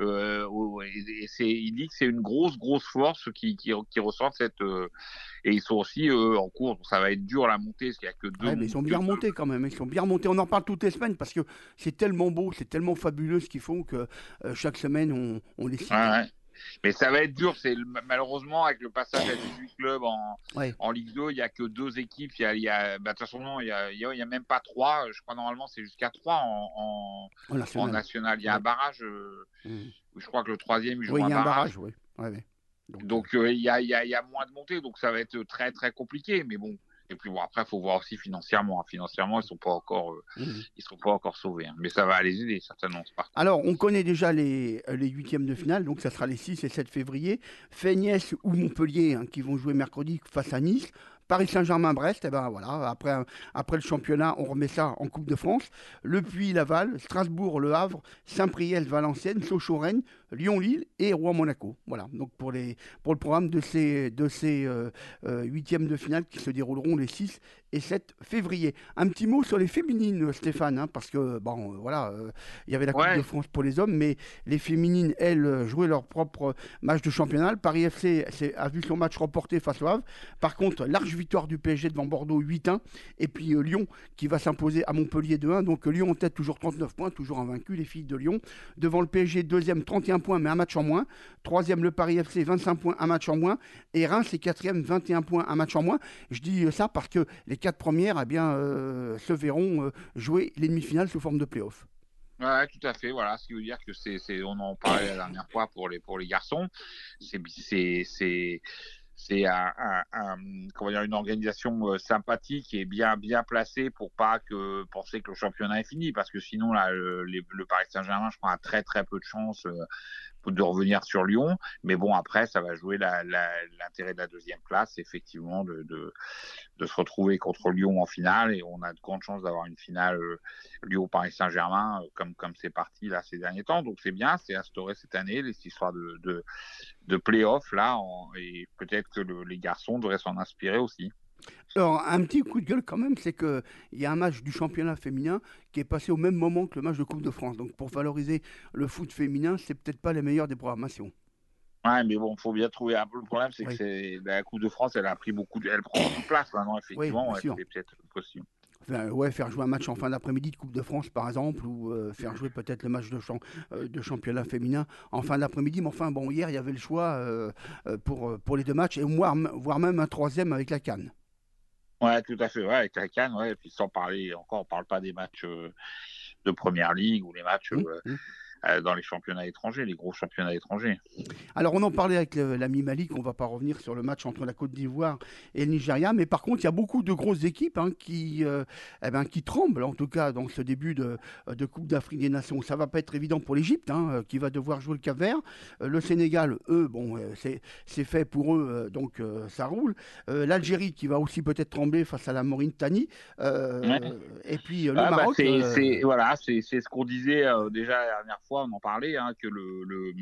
euh, et, et c'est, il dit que c'est une grosse grosse force qui qui, qui ressort cette euh, et ils sont aussi euh, en cours. Ça va être dur à la montée parce qu'il y a que deux. Ouais, mais ils sont bien remontés quand même. Ils sont bien remontés. On en parle toutes les semaines parce que c'est tellement beau, c'est tellement fabuleux ce qu'ils font que euh, chaque semaine on, on les cite. Ouais, ouais. Mais ça va être dur. C'est malheureusement avec le passage à dix-huit clubs en, ouais. en Ligue deux, il y a que deux équipes. Il y a, il y a bah, de toute façon non, il y a, il y a, il y a même pas trois. Je crois normalement c'est jusqu'à trois en, en, en, national. en national. Il y a ouais. un barrage. Euh, mmh. Je crois que le troisième il joue oui, un il y a barrage. un barrage. Oui. Ouais, ouais. Donc, donc euh, il y a, il y a, il y a moins de montées, donc ça va être très très compliqué. Mais bon. Et puis bon, après, il faut voir aussi financièrement. Financièrement, ils ne sont pas encore, euh, mmh. ils sont pas encore sauvés. Hein. Mais ça va les aider, certainement. Alors, on connaît déjà les, les huitièmes de finale, donc ça sera les six et sept février. Feignès ou Montpellier, hein, qui vont jouer mercredi face à Nice. Paris Saint-Germain-Brest, et ben voilà, après, après le championnat, on remet ça en Coupe de France. Le Puy-Laval, Strasbourg-Le Havre, Saint-Priest-Valenciennes, Sochaux-Rennes, Lyon-Lille et Rouen-Monaco. Voilà, donc pour, les, pour le programme de ces, de ces euh, euh, huitièmes de finale qui se dérouleront les six et sept février. Un petit mot sur les féminines, Stéphane, hein, parce que, bon, euh, voilà, il euh, y avait la Coupe ouais. de France pour les hommes, mais les féminines, elles, jouaient leur propre match de championnat. Paris F C a vu son match reporté face au Havre. Par contre, large victoire du P S G devant Bordeaux huit un, et puis euh, Lyon qui va s'imposer à Montpellier deux un. Donc euh, Lyon en tête, toujours trente-neuf points, toujours invaincu, les filles de Lyon. Devant le P S G, deuxième, trente et un points, mais un match en moins. Troisième, le Paris F C, vingt-cinq points, un match en moins. Et Reims est quatrième, vingt et un points, un match en moins. Je dis euh, ça parce que les quatre premières eh bien, euh, se verront euh, jouer les demi-finales sous forme de play-off. Ouais, tout à fait. Voilà, ce qui veut dire que c'est, c'est on en parlait la dernière fois pour les pour les garçons. C'est c'est c'est c'est un, un, un, comment dire, une organisation euh, sympathique et bien bien placée pour pas que penser que le championnat est fini, parce que sinon là le, le, le Paris Saint-Germain, je crois, a très très peu de chance euh, de revenir sur Lyon. Mais bon, après ça va jouer la, la, l'intérêt de la deuxième place, effectivement, de, de de se retrouver contre Lyon en finale, et on a de grandes chances d'avoir une finale euh, Lyon-Paris Saint-Germain euh, comme comme c'est parti là ces derniers temps. Donc c'est bien, c'est instauré cette année les histoires de de de play-off là, en, et peut-être que le, les garçons devraient s'en inspirer aussi. Alors, un petit coup de gueule quand même, c'est qu'il y a un match du championnat féminin qui est passé au même moment que le match de Coupe de France. Donc, pour valoriser le foot féminin, c'est peut-être pas les meilleures des programmations. Ouais, mais bon, il faut bien trouver un peu. Le problème, c'est oui. que c'est, la Coupe de France, elle a pris beaucoup de, elle prend beaucoup de place maintenant, effectivement. Oui, ouais, c'est peut-être possible. Enfin, ouais, faire jouer un match en fin d'après-midi de Coupe de France, par exemple, ou euh, faire jouer peut-être le match de, champ, euh, de championnat féminin en fin d'après-midi. Mais enfin, bon, hier, il y avait le choix euh, euh, pour, pour les deux matchs, et voire, voire même un troisième avec la CAN. Ouais, tout à fait, ouais, avec la CAN, ouais, et puis sans parler, encore, on parle pas des matchs euh, de Première Ligue ou les matchs Mmh, euh, mmh. euh, dans les championnats étrangers, les gros championnats étrangers. Alors, on en parlait avec le- l'ami Malik, on ne va pas revenir sur le match entre la Côte d'Ivoire et le Nigeria, mais par contre, il y a beaucoup de grosses équipes hein, qui, euh, eh ben, qui tremblent, en tout cas, dans ce début de, de Coupe d'Afrique des Nations. Ça ne va pas être évident pour l'Égypte, hein, euh, qui va devoir jouer le Cap-Vert. Euh, le Sénégal, eux, bon, euh, c'est c'est fait pour eux, euh, donc euh, ça roule. Euh, L'Algérie, qui va aussi peut-être trembler face à la Mauritanie. Euh, Ouais. Et puis euh, le Ah, bah, Maroc. c'est, euh, c'est, voilà, c'est, c'est ce qu'on disait euh, déjà la dernière fois, on en parlait, hein, que le, le,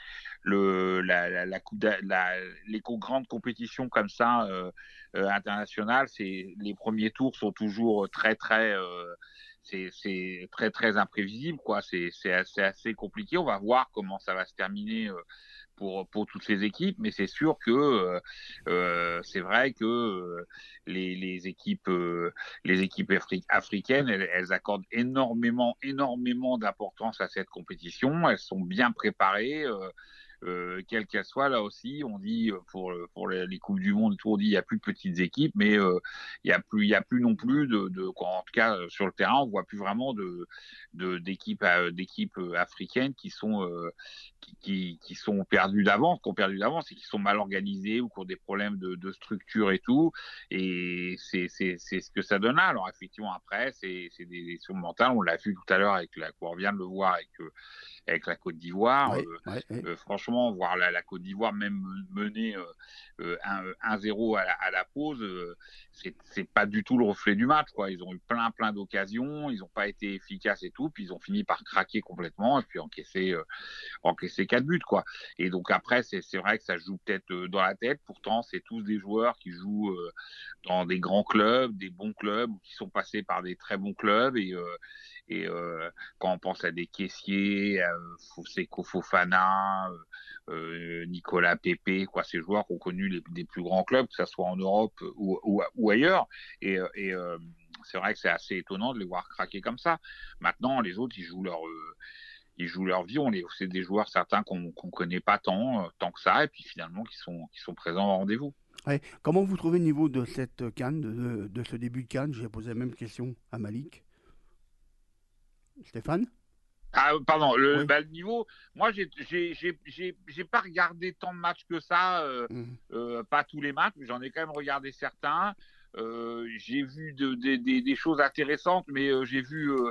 le, la, la, la coupe d'a- la, les co- grandes compétitions comme ça euh, euh, internationales, c'est, les premiers tours sont toujours très, très. Euh, c'est, c'est très, très imprévisible, quoi. C'est, c'est assez, assez compliqué. On va voir comment ça va se terminer. Euh, pour, pour toutes ces équipes, mais c'est sûr que euh, euh, c'est vrai que euh, les, les équipes, euh, les équipes afri- africaines, elles, elles accordent énormément, énormément d'importance à cette compétition. Elles sont bien préparées. Euh, euh, quelle qu'elle soit, là aussi, on dit pour pour les, les coupes du monde, tout, on dit il y a plus de petites équipes, mais euh, il y a plus il y a plus non plus de, de en tout cas sur le terrain, on voit plus vraiment de de d'équipes euh, d'équipes africaines qui sont euh, qui, qui qui sont perdues d'avance, qui ont perdu d'avance et qui sont mal organisées ou qui ont des problèmes de, de structure et tout. Et c'est c'est c'est ce que ça donne là. Alors effectivement après c'est c'est des questions mentales, on l'a vu tout à l'heure avec la, on vient de le voir avec euh, avec la Côte d'Ivoire. ouais, Euh, ouais, ouais. euh, franchement, voir la, la Côte d'Ivoire même mener euh, euh, un zéro à la, à la pause, euh, c'est, c'est pas du tout le reflet du match, quoi. Ils ont eu plein, plein d'occasions, ils n'ont pas été efficaces et tout, puis ils ont fini par craquer complètement et puis encaisser, euh, encaisser quatre buts, quoi. Et donc après, c'est, c'est vrai que ça joue peut-être euh, dans la tête. Pourtant, c'est tous des joueurs qui jouent euh, dans des grands clubs, des bons clubs, ou qui sont passés par des très bons clubs et euh, et euh, quand on pense à des caissiers, euh, Seko Fofana, euh, Nicolas Pepe, quoi, ces joueurs qui ont connu les, des plus grands clubs, que ce soit en Europe ou, ou, ou ailleurs. Et, et euh, c'est vrai que c'est assez étonnant de les voir craquer comme ça. Maintenant, les autres, ils jouent leur, euh, ils jouent leur vie. On les, c'est des joueurs certains qu'on qu'on connaît pas tant, euh, tant que ça, et puis finalement qui sont, qui sont présents au rendez-vous. Ouais. Comment vous trouvez le niveau de cette CAN, de, de ce début de CAN? J'ai posé la même question à Malik. Stéphane? Ah, pardon, le, Oui. bah, le niveau, moi, j'ai, j'ai, j'ai, j'ai, j'ai pas regardé tant de matchs que ça, euh, Mmh. euh, pas tous les matchs, mais j'en ai quand même regardé certains. Euh, j'ai vu de, de, de, des choses intéressantes, mais euh, j'ai vu euh,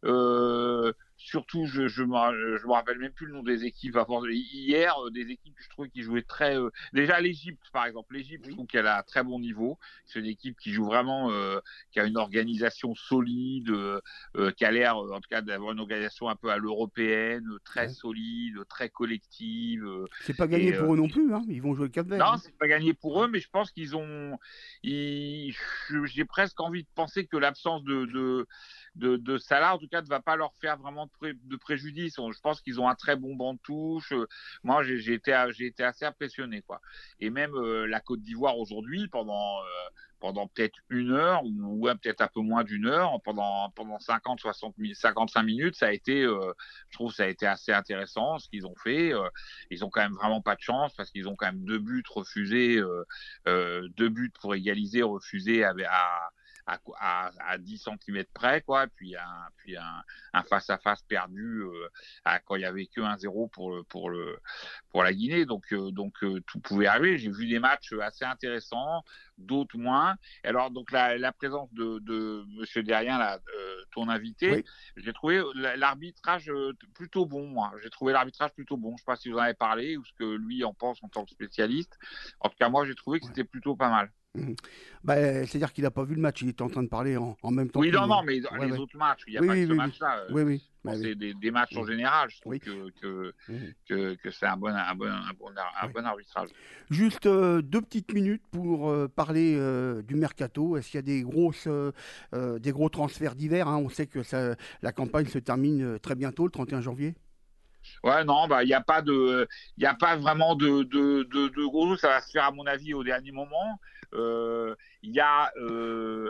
euh, surtout, je je me, je me rappelle même plus le nom des équipes. Avant, hier, euh, des équipes que je trouvais qui jouaient très. Euh, déjà l'Égypte, par exemple, l'Égypte, je trouve qu'elle a un très bon niveau. C'est une équipe qui joue vraiment, euh, qui a une organisation solide, euh, qui a l'air, en tout cas, d'avoir une organisation un peu à l'européenne, très Ouais. solide, très collective. Euh, C'est pas gagné et, pour euh, eux non plus, hein. Ils vont jouer le Cap-Vert. non, hein. c'est pas gagné pour eux, mais je pense qu'ils ont. Ils, j'ai presque envie de penser que l'absence de, de, de, de Salah, en tout cas, ne va pas leur faire vraiment de, pré, de préjudice. Je pense qu'ils ont un très bon banc de touche. Moi, j'ai, j'ai, été, j'ai été assez impressionné, quoi. Et même euh, la Côte d'Ivoire aujourd'hui, pendant. Euh, pendant peut-être une heure ou ouais, peut-être un peu moins d'une heure, pendant pendant cinquante, soixante, cinquante-cinq minutes, ça a été, euh, je trouve, ça a été assez intéressant ce qu'ils ont fait. Euh, ils ont quand même vraiment pas de chance parce qu'ils ont quand même deux buts refusés, euh, euh, deux buts pour égaliser refusés à, à À, à, à dix centimètres près, quoi, puis un, puis un, un face-à-face perdu euh, à, quand il n'y avait que un zéro pour, le, pour, le, pour la Guinée. Donc, euh, donc euh, tout pouvait arriver. J'ai vu des matchs assez intéressants, d'autres moins. Et alors, donc, la, la présence de, de M. Derrien, là, euh, ton invité, Oui. j'ai trouvé l'arbitrage euh, plutôt bon, moi. J'ai trouvé l'arbitrage plutôt bon. Je ne sais pas si vous en avez parlé ou ce que lui en pense en tant que spécialiste. En tout cas, moi, j'ai trouvé que c'était plutôt pas mal. Mmh. Bah, c'est-à-dire qu'il n'a pas vu le match, il était en train de parler en, en même temps. Oui, que non, nous, non, hein. mais Ouais, les ouais. autres matchs, il n'y a Oui, pas oui, que ce oui, match-là. oui, oui. Bon, Bah, c'est oui. des, des matchs en Oui. général. Je trouve Oui. que, que, Mmh. que, que c'est un bon, un, bon, un, bon, un Ouais. bon arbitrage. Juste euh, deux petites minutes pour euh, parler euh, du mercato. Est-ce qu'il y a des, grosses, euh, euh, des gros transferts d'hiver, hein? On sait que ça, la campagne se termine euh, très bientôt, le trente et un janvier. Ouais, non, bah, il n'y a pas de, il y a pas vraiment de, de, de, de gros. Ça va se faire, à mon avis, au dernier moment. Euh, Il y a, euh,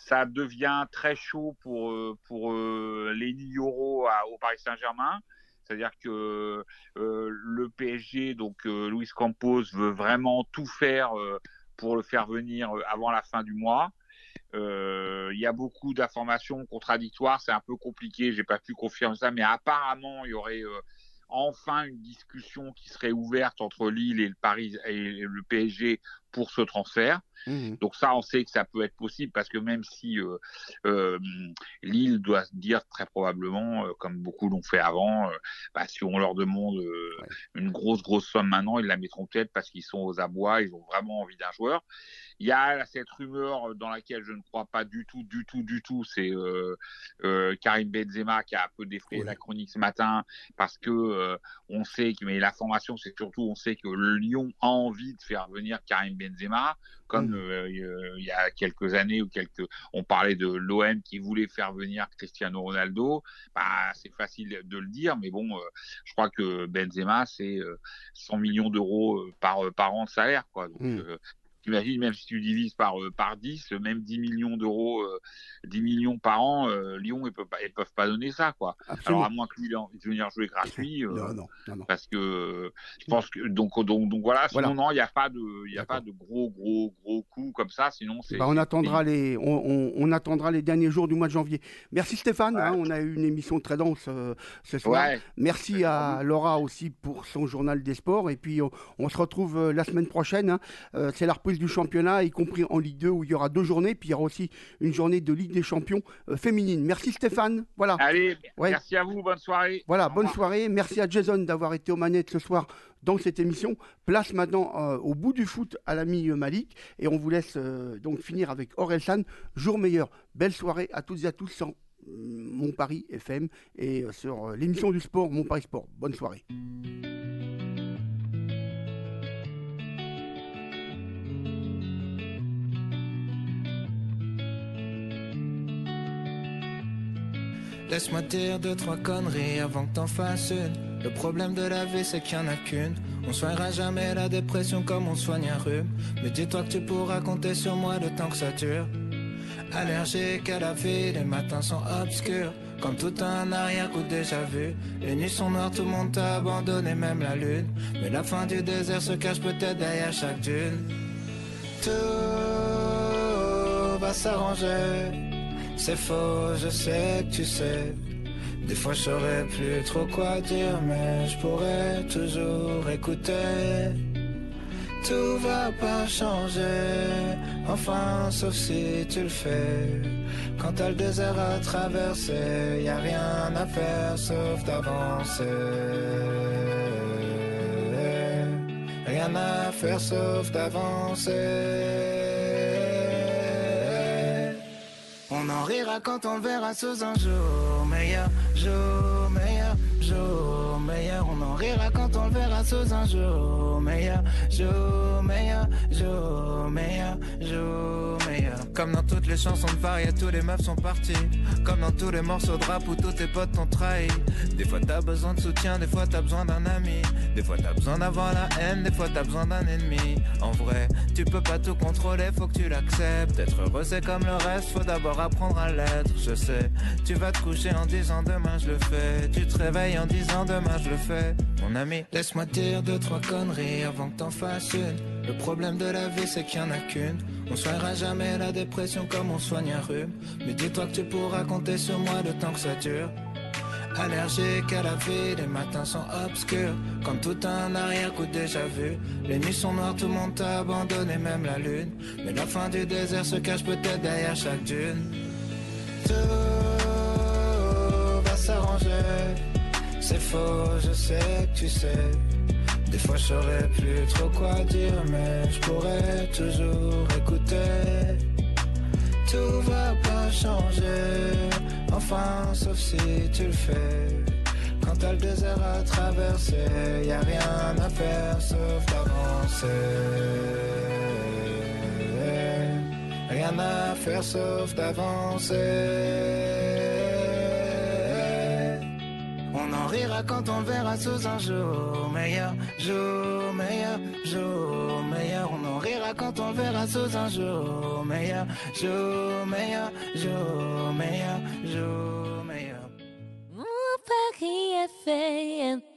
ça devient très chaud pour, euh, pour euh, Lenny Yoro à, au Paris Saint-Germain. C'est-à-dire que euh, le P S G, donc euh, Luis Campos, veut vraiment tout faire euh, pour le faire venir avant la fin du mois. Il euh, y a beaucoup d'informations contradictoires, c'est un peu compliqué, j'ai pas pu confirmer ça, mais apparemment il y aurait euh, enfin une discussion qui serait ouverte entre Lille et le Paris et le P S G pour ce transfert. Mmh. Donc ça, on sait que ça peut être possible parce que même si euh, euh, Lille doit se dire très probablement, euh, comme beaucoup l'ont fait avant, euh, bah, si on leur demande euh, ouais. une grosse grosse somme maintenant, ils la mettront peut-être parce qu'ils sont aux abois, ils ont vraiment envie d'un joueur. Il y a cette rumeur dans laquelle je ne crois pas du tout, du tout, du tout, c'est euh, euh, Karim Benzema qui a un peu défrayé oui. la chronique ce matin parce que euh, on sait que, mais l'information c'est surtout on sait que le Lyon a envie de faire venir Karim Benzema, comme mmh. euh, il y a quelques années ou quelques, on parlait de l'O M qui voulait faire venir Cristiano Ronaldo. Bah c'est facile de le dire, mais bon, euh, je crois que Benzema c'est euh, cent millions d'euros par par an de salaire, quoi. Donc mmh. euh, t'imagines, même si tu divises par, euh, par dix, même dix millions d'euros, euh, dix millions par an, euh, Lyon, ils ne peuvent, peuvent pas donner ça, quoi. Absolument. Alors, à moins que lui, il ait envie de venir jouer gratuit. Euh, non, non, non, non. Parce que je pense que. Donc, donc, donc voilà, sinon, voilà. non, il n'y a pas de, il y a pas de gros, gros, gros coups comme ça. Sinon, c'est. Bah, on, attendra les, on, on, on attendra les derniers jours du mois de janvier. Merci Stéphane, ouais. hein, on a eu une émission très dense euh, ce soir. Ouais. Merci ouais. à Laura aussi pour son journal des sports. Et puis, on, on se retrouve euh, la semaine prochaine. Hein. Euh, c'est la reprise du championnat, y compris en Ligue deux où il y aura deux journées, puis il y aura aussi une journée de Ligue des Champions euh, féminine. Merci Stéphane. Voilà. Allez, ouais. merci à vous, bonne soirée. Voilà, bonne soirée. Merci à Jason d'avoir été aux manettes ce soir dans cette émission. Place maintenant euh, au bout du foot à l'ami Malik et on vous laisse euh, donc finir avec Orelsan, jour meilleur. Belle soirée à toutes et à tous sur euh, Mon Paris F M et euh, sur euh, l'émission du sport Mon Paris Sport. Bonne soirée. Laisse-moi dire deux, trois conneries avant que t'en fasses une. Le problème de la vie, c'est qu'il n'y en a qu'une. On soignera jamais la dépression comme on soigne un rhume. Mais dis-toi que tu pourras compter sur moi le temps que ça dure. Allergique à la vie, les matins sont obscurs. Comme tout un arrière-coup déjà vu. Les nuits sont noires, tout le monde t'a abandonné, même la lune. Mais la fin du désert se cache peut-être derrière chaque dune. Tout va s'arranger. C'est faux, je sais que tu sais. Des fois je saurais plus trop quoi dire, mais je pourrais toujours écouter. Tout va pas changer, enfin sauf si tu le fais. Quand t'as le désert à traverser, y a rien à faire sauf d'avancer. Rien à faire sauf d'avancer. On en rira quand on le verra sous un jour meilleur, jour meilleur, jour meilleur. On en rira quand on le verra sous un jour meilleur, jour meilleur, jour meilleur, jour meilleur. Comme dans toutes les chansons de Paris, tous les meufs sont partis. Comme dans tous les morceaux de rap où tous tes potes t'ont trahi. Des fois t'as besoin de soutien, des fois t'as besoin d'un ami. Des fois t'as besoin d'avoir la haine, des fois t'as besoin d'un ennemi. En vrai, tu peux pas tout contrôler, faut que tu l'acceptes. Être heureux c'est comme le reste, faut d'abord apprendre à l'être. Je sais, tu vas te coucher en disant demain je le fais. Tu te réveilles en disant demain je le fais. Mon ami, laisse-moi dire deux, trois conneries avant que t'en fasses une. Le problème de la vie c'est qu'il y en a qu'une. On soignera jamais la dépression comme on soigne un rhume. Mais dis-toi que tu pourras compter sur moi le temps que ça dure. Allergique à la vie, les matins sont obscurs. Comme tout un arrière-coup déjà vu. Les nuits sont noires, tout le monde t'a abandonné, même la lune. Mais la fin du désert se cache peut-être derrière chaque dune. Tout va s'arranger. C'est faux, je sais que tu sais. Des fois je saurais plus trop quoi dire, mais je pourrais toujours écouter. Tout va pas changer, enfin sauf si tu le fais. Quand t'as le désert à traverser, y a rien à faire sauf d'avancer. Rien à faire sauf d'avancer. On en rira quand on le verra sous un jour meilleur, jour meilleur, jour meilleur. On en rira quand on le verra sous un jour meilleur, jour meilleur, jour meilleur, jour meilleur. Mon Paris F M.